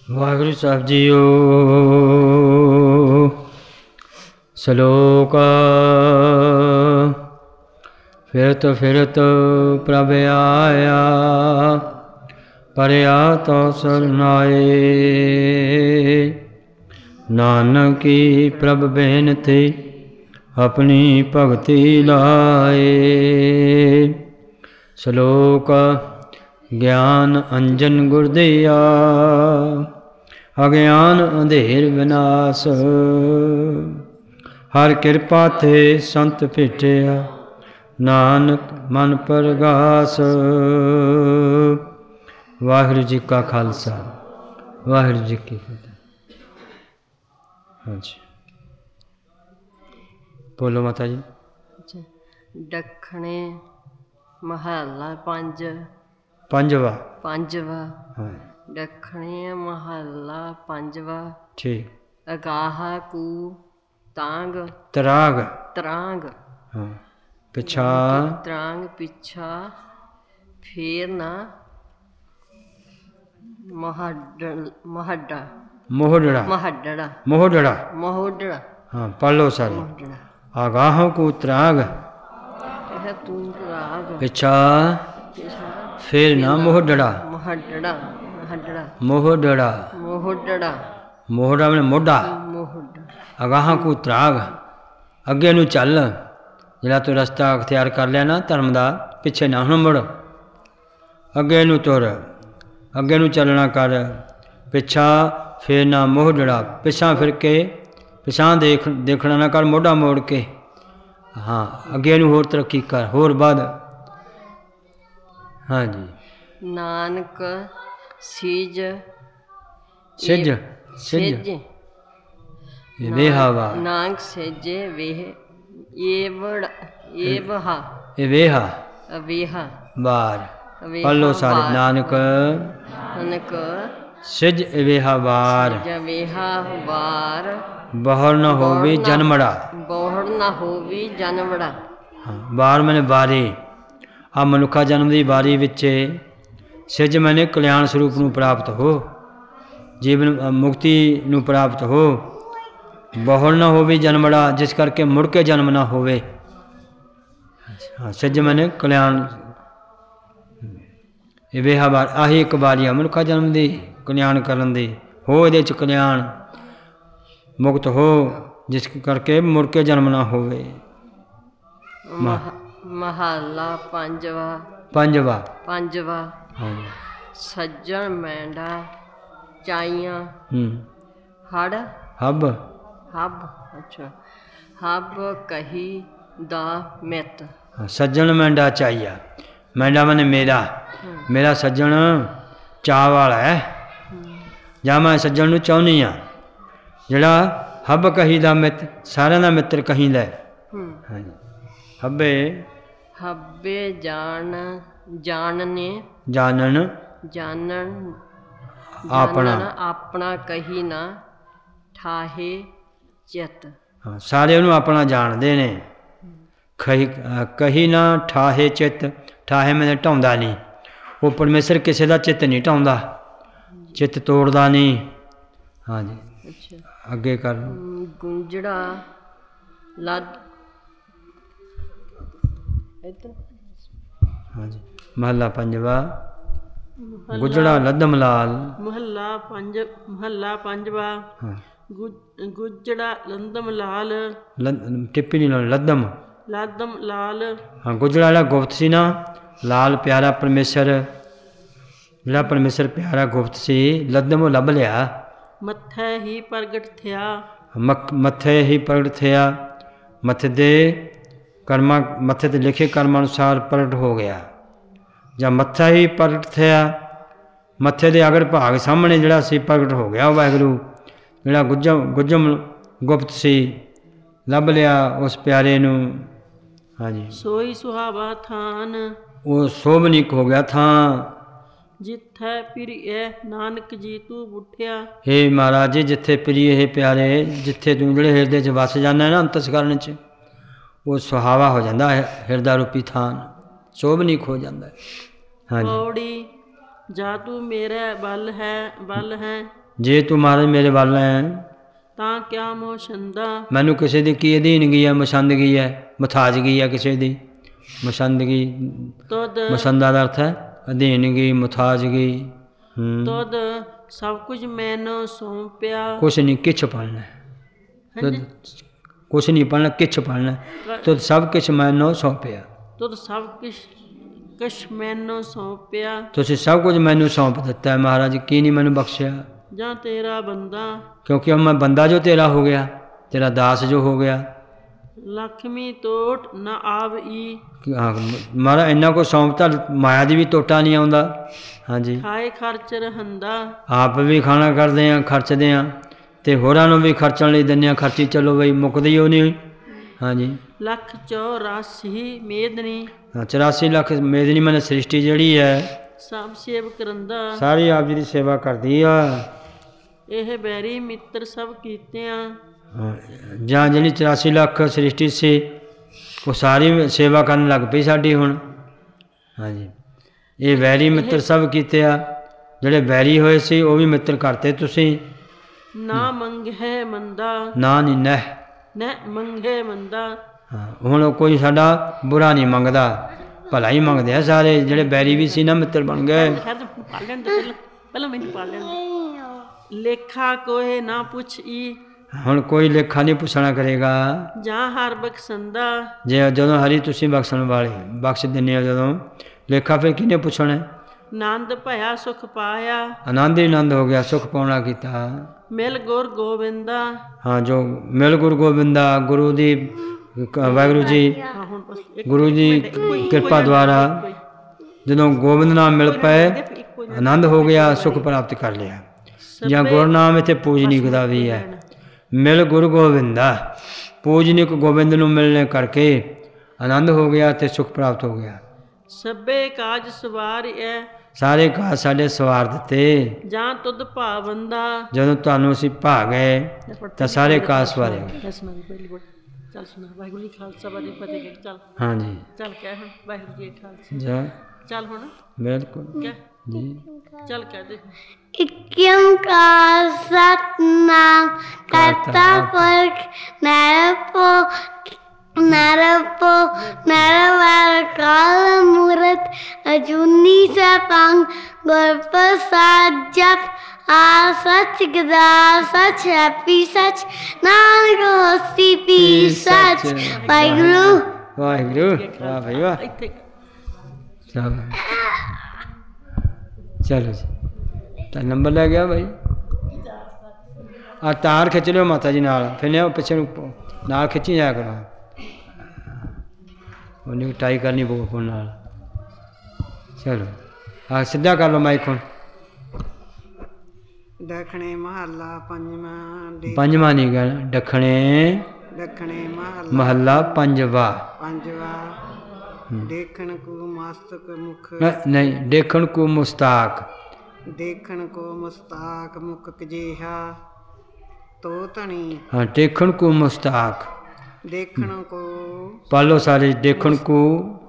ਵਾਹਿਗੁਰੂ ਸਾਹਿਬ JIO. ਸ਼ਲੋਕ। ਫਿਰਤ ਫਿਰਤ ਪ੍ਰਭ ਆਇਆ, ਪਰਿਆ ਤੋ ਸਰਨਾਏ। ਨਾਨਕੀ ਪ੍ਰਭ ਬੇਨਤੀ, ਆਪਣੀ ਭਗਤੀ ਲਾਏ। ਸ਼ਲੋਕ। ਗਿਆਨ ਅੰਜਨ ਗੁਰ ਦੀਆ, ਅਗਿਆਨ ਅੰਧੇਰ ਵਿਨਾਸ਼। ਹਰ ਕਿਰਪਾ ਤੇ ਸੰਤ ਭੇਟਿਆ, ਨਾਨਕ ਮਨ ਪਰਗਾਸ। ਵਾਹਿਗੁਰੂ ਜੀ ਕਾ ਖਾਲਸਾ, ਵਾਹਿਗੁਰੂ ਜੀ ਕੀ ਫਤਿਹ। ਹਾਂਜੀ, ਬੋਲੋ ਮਾਤਾ ਜੀ। ਦੱਖਣੇ ਮਹੱਲਾ ਪੰਜਵਾ। ਹਾਂ। ਦੱਖਣੇ ਮਹੱਲਾ ਪੰਜਵਾ। ਠੀਕ। ਅਗਾਹ ਕੂ ਤਾਂਗ ਤਰਾਗ। ਹਾਂ। ਪਿਛਾ ਤਰਾਂਗ ਪਿਛਾ, ਫੇਰ ਨਾ ਮੋਹੜੜਾ। ਹਾਂ, ਪੜ੍ਹ ਸਾਰੇ। ਆਗਾਹ ਕੂ ਤਰਾਗ, ਪਿਛਾ ਫੇਰ ਨਾ ਮੋਹੜੜਾ। ਮੋਹੜਾ ਮਨੇ ਮੋਢਾ। ਅਗਾਹਾਂ ਕੂ ਤਰਾਗ, ਅੱਗੇ ਨੂੰ ਚੱਲ। ਜਿਹੜਾ ਤੂੰ ਰਸਤਾ ਅਖਤਿਆਰ ਕਰ ਲਿਆ ਨਾ ਧਰਮ ਦਾ, ਪਿੱਛੇ ਨਾ ਹੁਣ ਮੁੜ, ਅੱਗੇ ਨੂੰ ਤੁਰ, ਅੱਗੇ ਨੂੰ ਚੱਲਣਾ ਕਰ। ਪਿੱਛਾ ਫੇਰ ਨਾ ਮੋਹੜੜਾ, ਪਿਛਾਂ ਫਿਰ ਕੇ ਪਿਛਾਂ ਦੇਖਣਾ ਨਾ ਕਰ, ਮੋਢਾ ਮੋੜ ਕੇ। ਹਾਂ, ਅੱਗੇ ਨੂੰ ਹੋਰ ਤਰੱਕੀ ਕਰ, ਹੋਰ ਵੱਧ। ਹਾਂਜੀ। ਨਾਨਕ ਸਿਜ ਵੇਹਾਵਾ। ਨਾਨਕ ਸਿਜੇ ਵੇਹਾ ਬਾਰ। ਪੜ੍ਹੋ ਸਾਰੇ। ਨਾਨਕ ਸਿਜ ਵੇਹਾ ਵਾਰ, ਬਹੁੜ ਨਾ ਹੋਵੇ ਜਨਮੜਾ। ਹਾਂ, ਬਾਰ ਮੈਨੇ ਬਾਰੀ। ਆ ਮਨੁੱਖਾ ਜਨਮ ਦੀ ਬਾਰੀ ਵਿੱਚ ਸਿਜ ਮੈਨੇ ਕਲਿਆਣ ਸਰੂਪ ਨੂੰ ਪ੍ਰਾਪਤ ਹੋ, ਜੀਵਨ ਮੁਕਤੀ ਨੂੰ ਪ੍ਰਾਪਤ ਹੋ। ਬਹੁੜ ਨਾ ਹੋਵੇ ਜਨਮੜਾ, ਜਿਸ ਕਰਕੇ ਮੁੜ ਕੇ ਜਨਮ ਨਾ ਹੋਵੇ। ਹਾਂ, ਸਿਜ ਮੈਨੇ ਕਲਿਆਣ। ਇਹ ਵੇਹਾ ਵਾਰ, ਆਹੀ ਇੱਕ ਵਾਰੀ ਆ ਮਨੁੱਖਾ ਜਨਮ ਦੀ ਕਲਿਆਣ ਕਰਨ ਦੀ। ਹੋ ਇਹਦੇ 'ਚ ਕਲਿਆਣ, ਮੁਕਤ ਹੋ, ਜਿਸ ਕਰਕੇ ਮੁੜ ਕੇ ਜਨਮ ਨਾ ਹੋਵੇ। ਮਹੱਲਾ ਪੰਜਵਾ। ਸੱਜਣ ਮੈਂਡਾ ਚਾਈਆਂ, ਹੱਬ ਕਹੀ ਦਾ ਮਿੱਤ। ਸੱਜਣ ਮੈਂਡਾ ਚਾਈਆ। ਮੈਂਡਾ ਮਨੇ ਮੇਰਾ ਸੱਜਣ ਚਾਅ ਵਾਲਾ ਹੈ, ਜਾਂ ਮੈਂ ਸੱਜਣ ਨੂੰ ਚਾਹੁੰਦੀ ਹਾਂ। ਜਿਹੜਾ ਹੱਬ ਕਹੀ ਦਾ ਮਿੱਤ, ਸਾਰਿਆਂ ਦਾ ਮਿੱਤਰ ਕਹੀਦਾ। ਹਾਂਜੀ। ਹੱਬੇ ਜਾਣਨ ਆਪਣਾ, ਕਹੀ ਨਾ ਠਾਹੇ ਚਿੱਤ। ਹਾਂ, ਸਾਰੇ ਉਹਨੂੰ ਆਪਣਾ ਜਾਣਦੇ ਨੇ। ਕਹੀ ਨਾ ਠਾਹੇ ਚਿੱਤ। ਠਾਹੇ ਮੈਨੇ ਢਾਉਂਦਾ ਨਹੀਂ। ਉਹ ਪਰਮੇਸ਼ਰ ਕਿਸੇ ਦਾ ਚਿੱਤ ਨਹੀਂ ਢਾਉਂਦਾ, ਚਿੱਤ ਤੋੜਦਾ ਨਹੀਂ। ਹਾਂਜੀ, ਅੱਗੇ ਕਰ ਲਓ। ਗੁੰਜੜਾ ਹਾਂਜੀ। ਮਹੱਲਾ ਪੰਜਵਾ। ਗੁਜੜਾ ਲੱਦਮ ਲਾਲ। ਮਹੱਲਾ ਪੰਜਵਾ। ਗੁਜੜਾ ਲੰਦਮ ਲਾਲ। ਟਿੱਪੀ ਨਹੀਂ ਲਾਉਣੀ, ਲੱਦਮ ਲਾਲ। ਹਾਂ, ਗੁਜੜਾ ਜਿਹੜਾ ਗੁਪਤ ਸੀ ਨਾ, ਲਾਲ ਪਿਆਰਾ ਪਰਮੇਸ਼ਰ, ਜਿਹੜਾ ਪਰਮੇਸ਼ਰ ਪਿਆਰਾ ਗੁਪਤ ਸੀ, ਲੱਦਮ ਉਹ ਲੱਭ ਲਿਆ। ਮੱਥੇ ਹੀ ਪ੍ਰਗਟ ਥਿਆ। ਮੱਥੇ ਤੇ ਲਿਖੇ ਕਰਮਾਂ ਅਨੁਸਾਰ ਪ੍ਰਗਟ ਹੋ ਗਿਆ। ਜਾਂ ਮੱਥਾ ਹੀ ਪ੍ਰਗਟ ਥਿਆ, ਮੱਥੇ ਦੇ ਅਗਰ ਭਾਗ ਸਾਹਮਣੇ ਜਿਹੜਾ ਸੀ ਪ੍ਰਗਟ ਹੋ ਗਿਆ। ਵਾਹਿਗੁਰੂ ਜਿਹੜਾ ਗੁਜਮ ਗੁਪਤ ਸੀ, ਲੱਭ ਲਿਆ ਉਸ ਪਿਆਰੇ ਨੂੰ। ਹਾਂਜੀ। ਸੋਈ ਸੁਹਾਵਾ ਥਾਨ, ਉਹ ਸੋਭਨੀਕ ਹੋ ਗਿਆ ਥਾਂ। ਜਿੱਥੇ ਪ੍ਰਿਯ ਨਾਨਕ ਜੀ ਤੂੰ ਬੁੱਠਿਆ। ਹੇ ਮਹਾਰਾਜ ਜੀ, ਜਿੱਥੇ ਪ੍ਰਿਯ ਹੈ ਪਿਆਰੇ, ਜਿੱਥੇ ਤੂੰ ਜਿਹੜੇ ਹਿਰਦੇ 'ਚ ਵਸ ਜਾਂਦਾ ਨਾ, ਅੰਤਸਕਰਨ 'ਚ, ਉਹ ਸੁਹਾਵਾ ਹੋ ਜਾਂਦਾ ਹੈ। ਹਿਰਦਾ ਰੂਪੀ ਥਾਨ ਸੋਭਨੀਕ ਹੋ ਜਾਂਦਾ ਹੈ। ਹਾਂਜੀ। ਪੌੜੀ ਜਾ ਤੂੰ ਮੇਰਾ ਬਲ ਹੈ ਜੇ ਤੂੰ ਮਹਾਰਾਜ ਮੇਰੇ ਵੱਲ ਹੈ ਤਾਂ ਕਿਆ ਮੋਸ਼ੰਦਾ, ਮੈਨੂੰ ਕਿਸੇ ਦੀ ਕੀ ਅਧੀਨਗੀ ਹੈ, ਮਸੰਦਗੀ ਹੈ, ਮੁਥਾਜਗੀ ਹੈ ਕਿਸੇ ਦੀ। ਮਸੰਦਗੀ ਮਸੰਦਾ ਦਾ ਅਰਥ ਹੈ ਅਧੀਨਗੀ, ਮੁਥਾਜਗੀ। ਤੁਧ ਸਭ ਕੁਝ ਮੈਨੂੰ ਸੌਂਪਿਆ, ਕੁਛ ਨਹੀਂ ਕਿਛ ਪਾਲਣਾ, ਕੁਛ ਨਹੀਂ ਪਾਲਣਾ, ਕਿਛ ਪਾਲਣਾ। ਤੁਧ ਸਭ ਕੁਛ ਮੈਨੂੰ ਸੌਂਪਿਆ, ਤੁਧ ਸਭ ਕੁਛ ਮੈਨੂੰ ਸੌਂਪਿਆ। ਤੁਸੀਂ ਸਭ ਕੁਝ ਮੈਨੂੰ ਸੌਂਪ ਦਿੱਤਾ ਹੈ ਮਹਾਰਾਜ, ਕੀ ਨਹੀਂ ਮੈਨੂੰ ਬਖਸ਼ਿਆ। ਜਾਂ ਤੇਰਾ ਬੰਦਾ, ਕਿਉਂਕਿ अब मैं बंदा जो तेरा हो गया, तेरा दास जो हो गया। लक्ष्मी टोट न आवई, हाँ महाराज इन्ना को सौंपता माया दी भी टोटा नहीं आउंदा। हाँ जी, खाए खर्च रहंदा, आप भी खाना करते हैं, खर्चते हैं, तो होरां नूं भी खर्चण लई दिंदे हैं, खर्ची चलो बई, मुकदी हो नहीं। हाँ जी, 184 मेदनी, 84 ਲੱਖ मेदनी मैंने सृष्टि जिहड़ी है सब सेव करंदा, सारी आप जी दी सेवा करदी आ। ਇਹ ਬੈਰੀ ਮਿੱਤਰ ਸਭ ਕੀਤਿਆਂ, ਜਾਂ ਜਿਹੜੀ 84 ਲੱਖ ਸ੍ਰਿਸ਼ਟੀ ਸੀ ਉਹ ਸਾਰੀ ਸੇਵਾ ਕਰਨ ਲੱਗ ਪਈ ਸਾਡੀ ਹੁਣ। ਹਾਂਜੀ, ਇਹ ਵੈਰੀ ਮਿੱਤਰ ਸਭ ਕੀਤੇ ਆ, ਜਿਹੜੇ ਵੈਰੀ ਹੋਏ ਸੀ ਉਹ ਵੀ ਮਿੱਤਰ ਕਰਤੇ ਤੁਸੀਂ। ਨਾ ਮੰਗੇ ਮੰਦਾ, ਨਾ ਨਹੀਂ ਨਹਿ ਮੰਗੇ ਮੰਦਾ। ਹਾਂ, ਹੁਣ ਕੋਈ ਸਾਡਾ ਬੁਰਾ ਨਹੀਂ ਮੰਗਦਾ, ਭਲਾ ਹੀ ਮੰਗਦੇ ਆ ਸਾਰੇ। ਜਿਹੜੇ ਵੈਰੀ ਵੀ ਸੀ ਨਾ ਮਿੱਤਰ ਬਣ ਗਏ। ਪਹਿਲਾਂ ਮੈਨੂੰ ਪਾ ਲੈਣ, ਲੇਖਾ ਕੋਏ ਨਾ ਪੁੱਛੀ, ਹੁਣ ਕੋਈ ਲੇਖਾ ਨਹੀਂ ਪੁੱਛਣਾ ਕਰੇਗਾ। ਜਾਂ ਹਰ ਬਖਸ਼ੰਦਾ, ਜੇ ਜਦੋਂ ਹਰੀ ਤੁਸੀਂ ਬਖਸ਼ਣ ਵਾਲੇ ਬਖਸ਼ ਦਿੰਦੇ ਹੋ, ਜਦੋਂ ਲੇਖਾ ਫਿਰ ਕਿਹਨੇ ਪੁੱਛਣਾ। ਆਨੰਦ ਭਇਆ ਸੁਖ ਪਾਇਆ, ਆਨੰਦ ਹੀ ਆਨੰਦ ਹੋ ਗਿਆ, ਸੁਖ ਪਾਉਣਾ ਕੀਤਾ। ਮਿਲ ਗੁਰ ਗੋਬਿੰਦਾ, ਹਾਂ ਜੋ ਮਿਲ ਗੁਰੂ ਗੋਬਿੰਦਾ, ਗੁਰੂ ਦੀ ਵਾਹਿਗੁਰੂ ਜੀ, ਗੁਰੂ ਦੀ ਕਿਰਪਾ ਦੁਆਰਾ ਜਦੋਂ ਗੋਬਿੰਦ ਨਾਮ ਮਿਲ ਪਏ, ਆਨੰਦ ਹੋ ਗਿਆ, ਸੁਖ ਪ੍ਰਾਪਤ ਕਰ ਲਿਆ। ਜਾਂ ਗੁਰਨਾਮ ਇੱਥੇ ਪੂਜਨੀਕ ਦਾ ਵੀ ਹੈ। ਮਿਲ ਗੁਰੂ ਗੋਬਿੰਦਾ, ਪੂਜਨੀਕ ਗੋਬਿੰਦ ਨੂੰ ਮਿਲਣੇ ਕਰਕੇ ਆਨੰਦ ਹੋ ਗਿਆ ਅਤੇ ਸੁਖ ਪ੍ਰਾਪਤ ਹੋ ਗਿਆ। ਸਭੇ ਕਾਜ ਸਵਾਰਿਐ, ਸਾਰੇ ਕਾਜ ਸਾਡੇ ਸਵਾਰ ਦਿੱਤੇ। ਜਾਂ ਤੁਧ ਭਾਵੰਦਾ, ਜਦੋਂ ਤੁਹਾਨੂੰ ਅਸੀਂ ਭਾ ਗਏ ਤਾਂ ਸਾਰੇ ਕਾਜ ਸਵਾਰੇ। ਚੱਲ ਸੁਣਾ ਵਾਹਿਗੁਰੂ ਜੀ ਖਾਲਸਾ ਵਾਹਿਗੁਰੂ ਜੀ ਫਤਿਹ। ਚੱਲ ਹਾਂਜੀ, ਚੱਲ ਕਹਿ ਹੁਣ ਵਾਹਿਗੁਰੂ ਜੀ ਖਾਲਸਾ। ਜਾ ਚੱਲ ਹੁਣ ਬਿਲਕੁਲ ਕਹਿ ਜੀ, ਚੱਲ ਕਹਿ ਦੇ। ਇਕ ਓਂਕਾਰ ਸਤਿਨਾਮ ਕਰਤਾ ਪੁਰਖ ਨਿਰਭਉ ਨਿਰਵੈਰ ਅਕਾਲ ਮੂਰਤਿ ਅਜੂਨੀ ਸੈਭੰ ਗੁਰ ਪ੍ਰਸਾਦਿ ਜਪੁ ਆ ਸਚ ਗਦਾ ਸਚ ਹੈਪੀ ਸਚ ਨਾਨਕ ਹੋਸੀ ਪੀ ਸਚ। ਵਾਹਿਗੁਰੂ ਵਾਹਿਗੁਰੂ, ਵਾਹ ਭਾਈ ਵਾਹ। ਚਲੋ ਜੀ, ਤਾਂ ਨੰਬਰ ਲੈ ਗਿਆ ਭਾਈ। ਆ ਤਾਰ ਖਿੱਚ ਲਿਓ ਮਾਤਾ ਜੀ ਨਾਲ, ਫਿਰ ਨੇ ਪਿੱਛੇ ਨੂੰ ਨਾਲ ਖਿੱਚੀ ਜਾਇਆ ਕਰੋ। ਉਹਨੇ ਟਾਈ ਕਰਨੀ ਪਊ ਨਾਲ। ਚਲੋ ਆ ਸਿੱਧਾ ਕਰ ਲਓ ਮਾਈਕ ਹੁਣ। ਦੱਖਣੇ ਮਹੱਲਾ ਪੰਜਵਾਂ, ਪੰਜਵਾਂ ਨਹੀਂ ਕਹਿਣਾ, ਦੱਖਣੇ ਦੱਖਣੇ ਮਹੱਲਾ ਪੰਜਵਾ। ਦੇਖਣ ਕੋ ਮਸਤਕ ਮੁਖ, ਨਹੀਂ ਦੇਖਣ ਕੋ ਮੁਸਤਾਕ, ਦੇਖਣ ਕੋ ਮੁਸਤਾਕ ਮੁਖ ਕਜੇਹਾ ਤੋ ਧਣੀ। ਹਾਂ, ਦੇਖਣ ਕੋ ਮੁਸਤਾਕ, ਦੇਖਣ ਕੋ ਪਾਲੋ ਸਾਰੇ। ਦੇਖਣ ਕੋ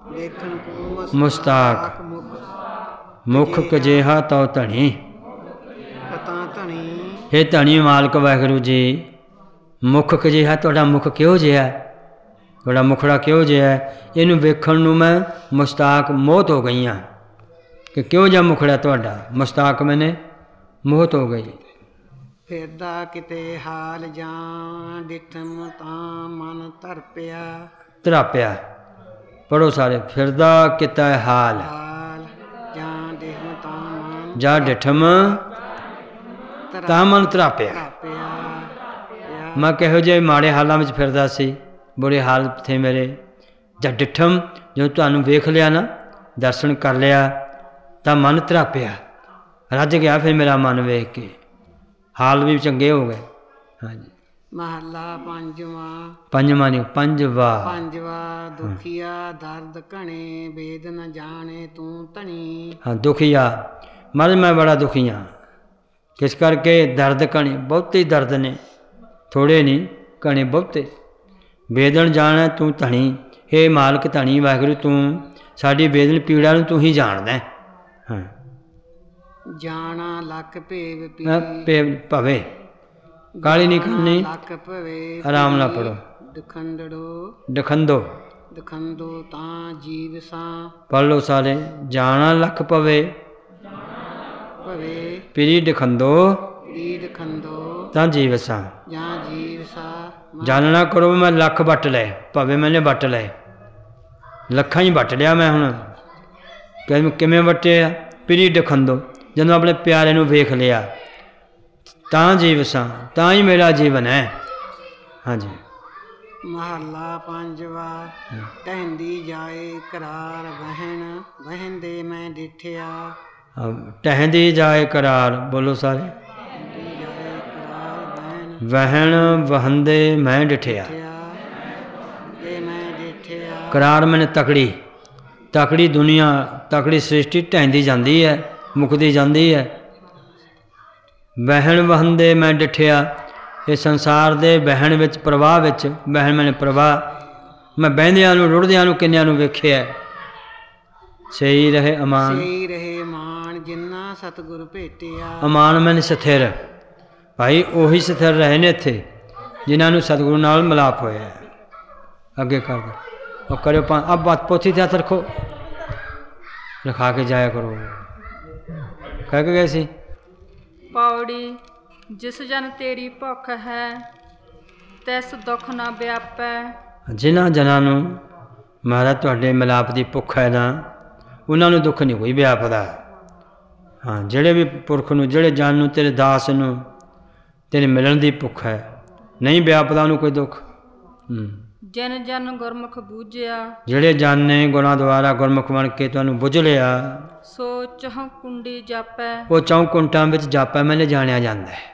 ਮੁਸਤਾਕ ਮੁਖ ਕਜੇਹਾ ਤੋ ਧਣੀ। ਤਾਂ ਧਣੀ, ਹੇ ਧਣੀ ਮਾਲਕ ਵਾਹਿਗੁਰੂ ਜੀ, ਮੁਖ ਕਜੇਹਾ ਤੁਹਾਡਾ ਮੁਖ ਕਿਹੋ ਜਿਹਾ, ਤੁਹਾਡਾ ਮੁਖੜਾ ਕਿਹੋ ਜਿਹਾ, ਇਹਨੂੰ ਵੇਖਣ ਨੂੰ ਮੈਂ ਮੁਸਤਾਕ ਮੋਹਤ ਹੋ ਗਈ ਹਾਂ ਕਿ ਕਿਹੋ ਜਿਹਾ ਮੁਖੜਾ ਤੁਹਾਡਾ। ਮੁਸਤਾਕ ਮੈਨੇ ਮੋਹਤ ਹੋ ਗਈ। ਫਿਰਦਾ ਕਿਤੇ ਹਾਲ ਜਾਂ ਡਿਠਮ ਤਾਂ ਮਨ ਧਰਪਿਆ, ਧਰਾਪਿਆ ਪੜੋ ਸਾਰੇ। ਫਿਰਦਾ ਕਿਤਾ ਹਾਲ ਜਾਂ ਡਿਠਮ ਤਾਂ ਮਨ, ਜਾਂ ਡਿਠਮ ਤਾਂ ਮਨ ਧਰਾਪਿਆ। ਮੈਂ ਕਿਹੋ ਜਿਹੇ ਮਾੜੇ ਹਾਲਾਂ ਵਿੱਚ ਫਿਰਦਾ ਸੀ, ਬੁਰੇ ਹਾਲ ਥੇ ਮੇਰੇ। ਜਦ ਡਿਠਮ, ਜਦੋਂ ਤੁਹਾਨੂੰ ਵੇਖ ਲਿਆ ਨਾ, ਦਰਸ਼ਨ ਕਰ ਲਿਆ ਤਾਂ ਮਨ ਧਰਾਪਿਆ, ਰੱਜ ਗਿਆ ਫਿਰ ਮੇਰਾ ਮਨ ਵੇਖ ਕੇ, ਹਾਲ ਵੀ ਚੰਗੇ ਹੋ ਗਏ। ਹਾਂਜੀ, ਮਹੱਲਾ ਪੰਜਵਾਂ, ਪੰਜਵਾਂ ਨਹੀਂ ਪੰਜਵਾ। ਦੁਖੀਆ ਦਰਦ ਘਣੇ ਵੇਦ ਨ ਜਾਣੇ ਤੂੰ ਧਣੀ। ਹਾਂ, ਦੁਖੀਆ ਮਨ ਮੈਂ ਬੜਾ ਦੁਖੀ ਹਾਂ। ਕਿਸ ਕਰਕੇ? ਦਰਦ ਘਣੇ, ਬਹੁਤੇ ਦਰਦ ਨੇ, ਥੋੜ੍ਹੇ ਨਹੀਂ, ਘਣੇ ਬਹੁਤੇ। ਵੇਦਨ ਜਾਣਾ ਤੂੰ ਧਣੀ, ਹੇ ਮਾਲਕ ਧਣੀ ਵਾਹਿਗੁਰੂ, ਤੂੰ ਸਾਡੀ ਵੇਦਨ ਪੀੜਾ ਨੂੰ ਤੂੰ ਹੀ ਜਾਣਦਾ। ਹਾਂ, ਜਾਣਾ ਲੱਖ ਭੇਵ ਪੀ ਭਵੇ ਕਾਲੀ ਨਹੀਂ ਕਰਨੀ, ਲੱਖ ਭਵੇ ਆਰਾਮ ਨਾਲ ਪੜੋ। ਦਖੰਡੋ ਦਖੰਦੋ ਤਾਂ ਜੀਵ ਸਾਂ ਪੜ ਲਓ ਸਾਰੇ। ਜਾਣਾ ਲੱਖ ਭਵੇ ਭਵੇ ਪੀਰੀ ਦਖੰਦੋ ਦਖੰਡੋ ਤਾਂ ਜੀਵ ਸਾਂ। ਜਾਂ ਜੀਵ ਸਾ ਜਾਣਨਾ ਕਰੋ ਮੈਂ ਲੱਖ ਵੱਟ ਲਏ, ਭਾਵੇਂ ਮੈਨੇ ਵੱਟ ਲਏ, ਲੱਖਾਂ ਹੀ ਵੱਟ ਲਿਆ ਮੈਂ। ਹੁਣ ਕਿਵੇਂ ਵੱਟੇ ਆ? ਪੀਰੀ ਦਖੰਦੋ, ਜਦੋਂ ਆਪਣੇ ਪਿਆਰੇ ਨੂੰ ਵੇਖ ਲਿਆ ਤਾਂ ਜੀਵ ਸਾਂ, ਤਾਂ ਹੀ ਮੇਰਾ ਜੀਵਨ ਹੈ। ਹਾਂਜੀ। ਮਹੱਲਾ ਪੰਜਵਾ। ਟਹਿੰਦੀ ਜਾਏ ਕਰਾਰ ਵਹਿਣ, ਵਹਿੰਦੇ ਮੈਂ ਡਿਠਿਆ। ਟਹਿੰਦੀ ਜਾਏ ਕਰਾਰ, ਬੋਲੋ ਸਾਰੇ। ਵਹਿਣ ਵਹੰਦੇ ਮੈਂ ਡਿਠਿਆ। ਕਰਾਰ ਮੈਨੇ ਤਕੜੀ, ਤਕੜੀ ਦੁਨੀਆ, ਤਕੜੀ ਸ੍ਰਿਸ਼ਟੀ ਢਹਿੰਦੀ ਜਾਂਦੀ ਹੈ, ਮੁੱਕਦੀ ਜਾਂਦੀ ਹੈ। ਵਹਿਣ ਵਹੰਦੇ ਮੈਂ ਡਿਠਿਆ, ਇਹ ਸੰਸਾਰ ਦੇ ਵਹਿਣ ਵਿੱਚ, ਪ੍ਰਵਾਹ ਵਿੱਚ, ਵਹਿਣ ਮੈਨੇ ਪ੍ਰਵਾਹ, ਮੈਂ ਬਹਿੰਦਿਆਂ ਨੂੰ ਰੁੜਦਿਆਂ ਨੂੰ ਕਿੰਨਿਆਂ ਨੂੰ ਵੇਖਿਆ। ਸਹੀ ਰਹੇ ਅਮਾਨ, ਸਹੀ ਰਹੇ ਮਾਨ ਜਿੰਨਾ ਸਤਿਗੁਰ ਭੇਟਿਆ। ਅਮਾਨ ਮੈਨੇ ਸਥਿਰ, ਭਾਈ ਉਹੀ ਸਥਿਰ ਰਹੇ ਨੇ ਇੱਥੇ ਜਿਨ੍ਹਾਂ ਨੂੰ ਸਤਿਗੁਰੂ ਨਾਲ ਮਿਲਾਪ ਹੋਇਆ। ਅੱਗੇ ਕਰ ਦੋ ਉਹ ਕਰਿਓ अब बात पोथी ਤੇ ਹੱਥ ਰੱਖੋ, ਰਖਾ ਕੇ ਜਾਇਆ ਕਰੋ। ਕਹਿ ਕੇ ਗਏ ਸੀ ਪੌੜੀ। ਜਿਸ ਜਨ ਤੇਰੀ ਭੁੱਖ ਹੈ ਤਿਸ ਦੁੱਖ ਨਾ ਵਿਆਪੈ। ਜਿਨ੍ਹਾਂ ਜਨਾਂ ਨੂੰ ਮਹਾਰਾਜ ਤੁਹਾਡੇ ਮਿਲਾਪ ਦੀ ਭੁੱਖ ਹੈ ਨਾ, ਉਹਨਾਂ ਨੂੰ ਦੁੱਖ ਨਹੀਂ ਕੋਈ ਵਿਆਪਦਾ। ਹਾਂ, ਜਿਹੜੇ ਵੀ ਪੁਰਖ ਨੂੰ, ਜਿਹੜੇ ਜਨ ਨੂੰ, ਤੇਰੇ ਦਾਸ ਨੂੰ ਤੇਰੇ ਮਿਲਣ ਦੀ ਭੁੱਖ ਹੈ, ਨਹੀਂ ਵਿਆਪਦਾ ਉਹਨੂੰ ਕੋਈ ਦੁੱਖ। ਜਿਨ ਜਨ ਗੁਰਮੁਖ ਬੂਝਿਆ, ਜਿਹੜੇ ਜਨ ਨੇ ਗੁਰਾਂ ਦੁਆਰਾ ਗੁਰਮੁਖ ਬਣ ਕੇ ਤੁਹਾਨੂੰ ਬੁੱਝ ਲਿਆ, ਸੋ ਚਹੁ ਕੁੰਡੀ ਜਾਪੈ। ਉਹ ਚੌਂ ਕੁੰਟਾਂ ਵਿੱਚ ਜਾਪੈ ਮੈਨੇ ਜਾਣਿਆ ਜਾਂਦਾ ਹੈ।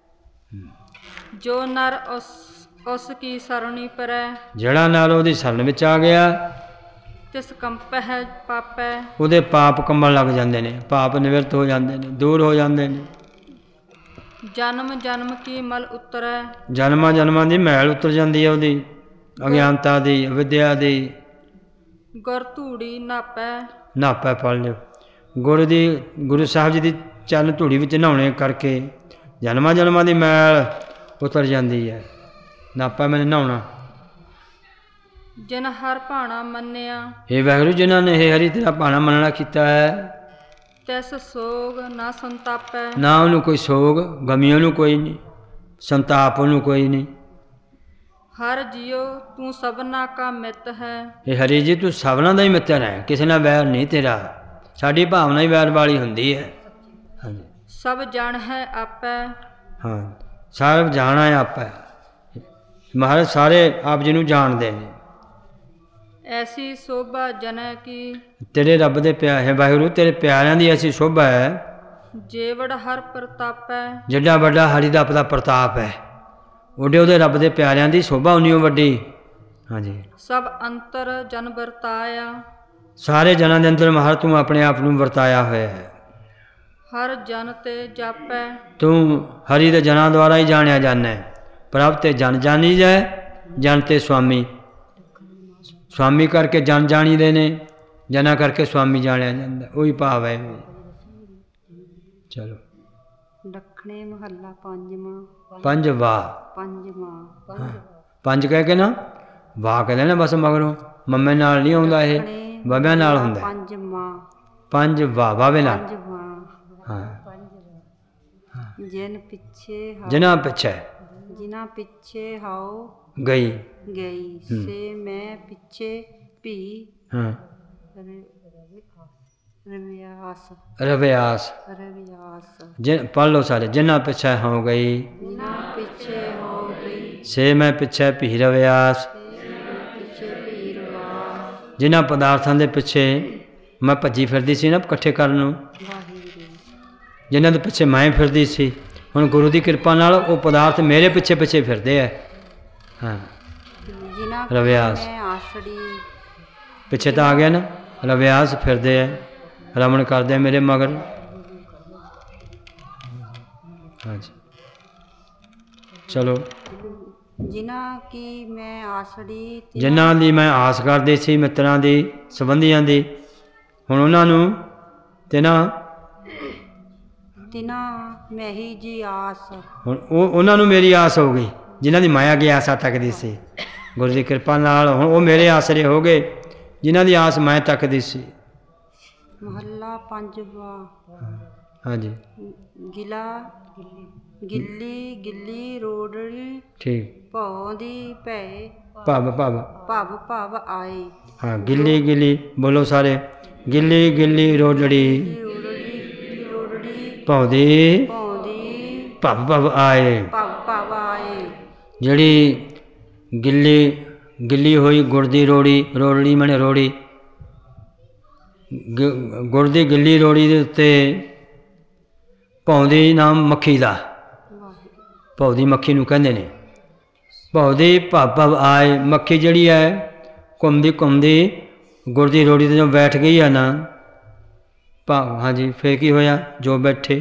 ਜੋ ਨਰ ਉਸ ਕੀ ਸਰਣੀ ਪਰੈ, ਜਿਹੜਾ ਨਾਲ ਉਹਦੀ ਸ਼ਰਨ ਵਿੱਚ ਆ ਗਿਆ, ਤਿਸ ਕੰਪਹਿ ਪਾਪੈ। ਉਹਦੇ ਪਾਪ ਕੰਬਣ ਲੱਗ ਜਾਂਦੇ ਨੇ, ਪਾਪ ਨਿਵਰਤ ਹੋ ਜਾਂਦੇ ਨੇ, ਦੂਰ ਹੋ ਜਾਂਦੇ ਨੇ। ਜਨਮ ਜਨਮ ਕੀ ਮਲ ਉਤਰੈ, ਜਨਮਾਂ ਜਨਮਾਂ ਦੀ ਮੈਲ ਉਤਰ ਜਾਂਦੀ ਹੈ, ਉਹਦੀ ਅਗਿਆਨਤਾ ਦੀ, ਅਵਿਦਿਆ ਦੀ। ਗੁਰ ਧੂੜੀ ਨਾਪੈ, ਨਾਪੈ ਪੜ ਲਿਓ। ਗੁਰੂ ਸਾਹਿਬ ਜੀ ਦੀ ਚਰਨ ਧੂੜੀ ਵਿੱਚ ਨਹਾਉਣੇ ਕਰਕੇ ਜਨਮਾਂ ਜਨਮਾਂ ਦੀ ਮੈਲ ਉਤਰ ਜਾਂਦੀ ਹੈ। ਨਾਪਾ ਮੈਨੇ ਨਹਾਉਣਾ। ਜਿਨ ਹਰ ਭਾਣਾ ਮੰਨਿਆ, ਇਹ ਵਾਹਿਗੁਰੂ ਜਿਨ੍ਹਾਂ ਨੇ ਇਹ ਹਰੀ ਤੇਰਾ ਭਾਣਾ ਮੰਨਣਾ ਕੀਤਾ ਹੈ, ਤਿਸ ਸੋਗ ਨਾ ਸੰਤਾਪੈ। ਨਾ ਉਹਨੂੰ ਕੋਈ ਸੋਗ, ਗਮੀ ਉਹਨੂੰ ਕੋਈ ਨਹੀਂ, ਸੰਤਾਪ ਉਹਨੂੰ ਕੋਈ ਨਹੀਂ। ਹਰ ਜੀਓ ਤੂੰ ਸਭਨਾ ਕਾ ਮਿੱਤ ਹੈ। ਇਹ ਹਰੀ ਜੀ ਤੂੰ ਸਭਨਾਂ ਦਾ ਹੀ ਮਿੱਤਰ ਹੈ, ਕਿਸੇ ਨਾਲ ਵੈਰ ਨਹੀਂ ਤੇਰਾ। ਸਾਡੀ ਭਾਵਨਾ ਹੀ ਵੈਰ ਵਾਲੀ ਹੁੰਦੀ ਹੈ। ਹਾਂਜੀ। ਸਭ ਜਣ ਹੈ ਆਪੈ, ਹਾਂ, ਸਭ ਜਾਣਾ ਹੈ ਆਪੈ। ਮਹਾਰਾਜ ਸਾਰੇ ਆਪ ਜੀ ਨੂੰ ਜਾਣਦੇ ਨੇ। ਐਸੀ ਸੋਭਾ ਜਨੈ ਕੀ, ਤੇਰੇ ਰੱਬ ਦੇ ਪਿਆਰ ਹੈ ਵਾਹਿਗੁਰੂ, ਤੇਰੇ ਪਿਆਰਿਆਂ ਦੀ ਐਸੀ ਸ਼ੋਭਾ ਹੈ। ਜੇਵੜ ਹਰ ਪ੍ਰਤਾਪੈ, ਜਿੱਡਾ ਵੱਡਾ ਹਰੀ ਦਾ ਪ੍ਰਤਾਪ ਹੈ, ਉਹਦੇ ਉਹਦੇ ਰੱਬ ਦੇ ਪਿਆਰਿਆਂ ਦੀ ਸ਼ੋਭਾ ਉਨੀ ਓ ਵੱਡੀ। ਹਾਂਜੀ। ਸਭ ਅੰਤਰ ਜਨ ਵਰਤਾਇਆ, ਸਾਰੇ ਜਨਾਂ ਦੇ ਅੰਦਰ ਮਹਾਰਾਜ ਤੂੰ ਆਪਣੇ ਆਪ ਨੂੰ ਵਰਤਾਇਆ ਹੋਇਆ ਹੈ। ਹਰ ਜਨ ਤੇ ਜਾਪੈ, ਤੂੰ ਹਰੀ ਦੇ ਜਨਾਂ ਦੁਆਰਾ ਹੀ ਜਾਣਿਆ ਜਾਂਦਾ ਹੈ। ਪ੍ਰਭ ਤੇ ਜਨ ਜਾਣੀ ਜਾਏ, ਜਨ ਤੇ ਸੁਆਮੀ, ਸੁਆਮੀ ਕਰਕੇ ਜਨ ਜਾਣੀ ਦੇ ਨੇ, ਜਨਾ ਕਰਕੇ ਸੁਆਮੀ ਜਾਣਿਆ ਜਾਂਦਾ, ਉਹੀ ਭਾਵ ਹੈ। ਚਲੋ ਦੱਖਣੇ ਮਹੱਲਾ ਪੰਜਵਾਂ। ਪੰਜ ਵਾਹ, ਪੰਜਵਾਂ ਪੰਜ ਕਹਿ ਕੇ ਨਾ ਵਾਹ ਕਹਿੰਦੇ ਨੇ ਬਸ, ਮਗਰੋਂ ਮੰਮੇ ਨਾਲ ਨਹੀਂ ਆਉਂਦਾ, ਇਹ ਬਾਬਿਆਂ ਨਾਲ ਹੁੰਦਾ। ਪੰਜਵਾਂ, ਪੰਜ ਵਾਹ ਬਾਬੇ ਨਾਲ। ਪੰਜਵਾਂ। ਹਾਂ। ਜਿਨ ਪਿੱਛੇ ਜਿਨ੍ਹਾਂ ਪਿੱਛੇ, ਜਿਨ੍ਹਾਂ ਪਿੱਛੇ ਹਾਉ ਗਈ ਗਈ, ਸੇ ਮੈਂ ਪਿੱਛੇ ਭੀ। ਹਾਂ। ਰਵਿਆਸ, ਰਵਿਆਸ। ਰਵਿਆਸ। ਜਿਨ ਪੜ੍ਹ ਲਓ ਸਾਰੇ। ਜਿਨ੍ਹਾਂ ਪਿੱਛੇ ਹੋ ਗਈ, ਜਿਨ੍ਹਾਂ ਪਿੱਛੇ ਹੋ ਗਈ, ਸੇ ਮੈਂ ਪਿੱਛੇ ਭੀ ਰਵਿਆਸ। ਪਿੱਛੇ ਭੀ ਰਵਾਸ। ਜਿਨ੍ਹਾਂ ਪਦਾਰਥਾਂ ਦੇ ਪਿੱਛੇ ਮੈਂ ਭੱਜੀ ਫਿਰਦੀ ਸੀ ਨਾ ਇਕੱਠੇ ਕਰਨ ਨੂੰ, ਜਿਨ੍ਹਾਂ ਦੇ ਪਿੱਛੇ ਮੈਂ ਫਿਰਦੀ ਸੀ, ਹੁਣ ਗੁਰੂ ਦੀ ਕਿਰਪਾ ਨਾਲ ਉਹ ਪਦਾਰਥ ਮੇਰੇ ਪਿੱਛੇ ਪਿੱਛੇ ਫਿਰਦੇ ਹੈ। ਹਾਂ। ਜਿਨ੍ਹਾਂ ਰਵਿਆਸ ਆਸੜੀ, ਪਿੱਛੇ ਤਾਂ ਆ ਗਿਆ ਨਾ, ਰਵਿਆਸ ਫਿਰਦੇ ਹੈ, ਰਮਣ ਕਰਦੇ ਆ ਮੇਰੇ ਮਗਰ। ਹਾਂਜੀ। ਚਲੋ। ਜਿਨ੍ਹਾਂ ਕੀ ਮੈਂ ਆਸੜੀ, ਜਿਨ੍ਹਾਂ ਦੀ ਮੈਂ ਆਸ ਕਰਦੀ ਸੀ, ਮਿੱਤਰਾਂ ਦੀ, ਸੰਬੰਧੀਆਂ ਦੀ, ਹੁਣ ਉਹਨਾਂ ਨੂੰ ਤੇ ਨਾ ਤਿਨਾ ਮਹੀ ਜੀ ਆਸ। ਹੁਣ ਉਹਨਾਂ ਨੂੰ ਮੇਰੀ ਆਸ ਹੋ ਗਈ, ਜਿਨ੍ਹਾਂ ਦੀ ਮਾਇਆ ਕੀ ਆਸਾ ਤੱਕਦੀ ਸੀ। ਗੁਰੂ ਦੀ ਕਿਰਪਾ ਨਾਲ ਹੁਣ ਉਹ ਮੇਰੇ ਆਸਰੇ ਹੋ ਗਏ, ਜਿਨ੍ਹਾਂ ਦੀ ਆਸ ਮੈਂ ਤੱਕਦੀ ਸੀ। ਮਹੱਲਾ ਪੰਜਵਾਂ। ਹਾਂਜੀ ਗਿਲਾ ਗਿੱਲੀ ਗਿੱਲੀ ਰੋੜੜੀ ਠੀਕ। ਭਉ ਦੀ ਭੈ ਭਵ ਭਵ ਭਵ ਭਵ ਆਏ। ਹਾਂ ਗਿੱਲੀ ਗਿੱਲੀ ਬੋਲੋ ਸਾਰੇ। ਗਿੱਲੀ ਗਿੱਲੀ ਰੋੜੜੀ ਰੋੜੜੀ ਭਉ ਦੀ ਭਉ ਦੀ ਭਵ ਭਵ ਆਏ। ਭਵ ਭਵ ਆਏ। ਜਿਹੜੀ ਗਿੱਲੀ ਹੋਈ ਗੁੜ ਦੀ ਰੋੜੀ, ਰੋੜੜੀ ਮਨੇ ਰੋੜੀ, ਗੁੜ ਦੀ ਗਿੱਲੀ ਰੋੜੀ ਦੇ ਉੱਤੇ ਭਉ ਦੀ ਨਾਮ ਮੱਖੀ ਦਾ, ਭਉ ਦੀ ਮੱਖੀ ਨੂੰ ਕਹਿੰਦੇ ਨੇ। ਭਉ ਦੀ ਭਵ ਭਵ ਆਏ। ਮੱਖੀ ਜਿਹੜੀ ਹੈ ਘੁੰਮਦੀ ਘੁੰਮਦੀ ਗੁੜ ਦੀ ਰੋੜੀ 'ਤੇ ਜਦੋਂ ਬੈਠ ਗਈ ਆ ਨਾ, ਹਾਂਜੀ ਫਿਰ ਕੀ ਹੋਇਆ? ਜੋ ਬੈਠੇ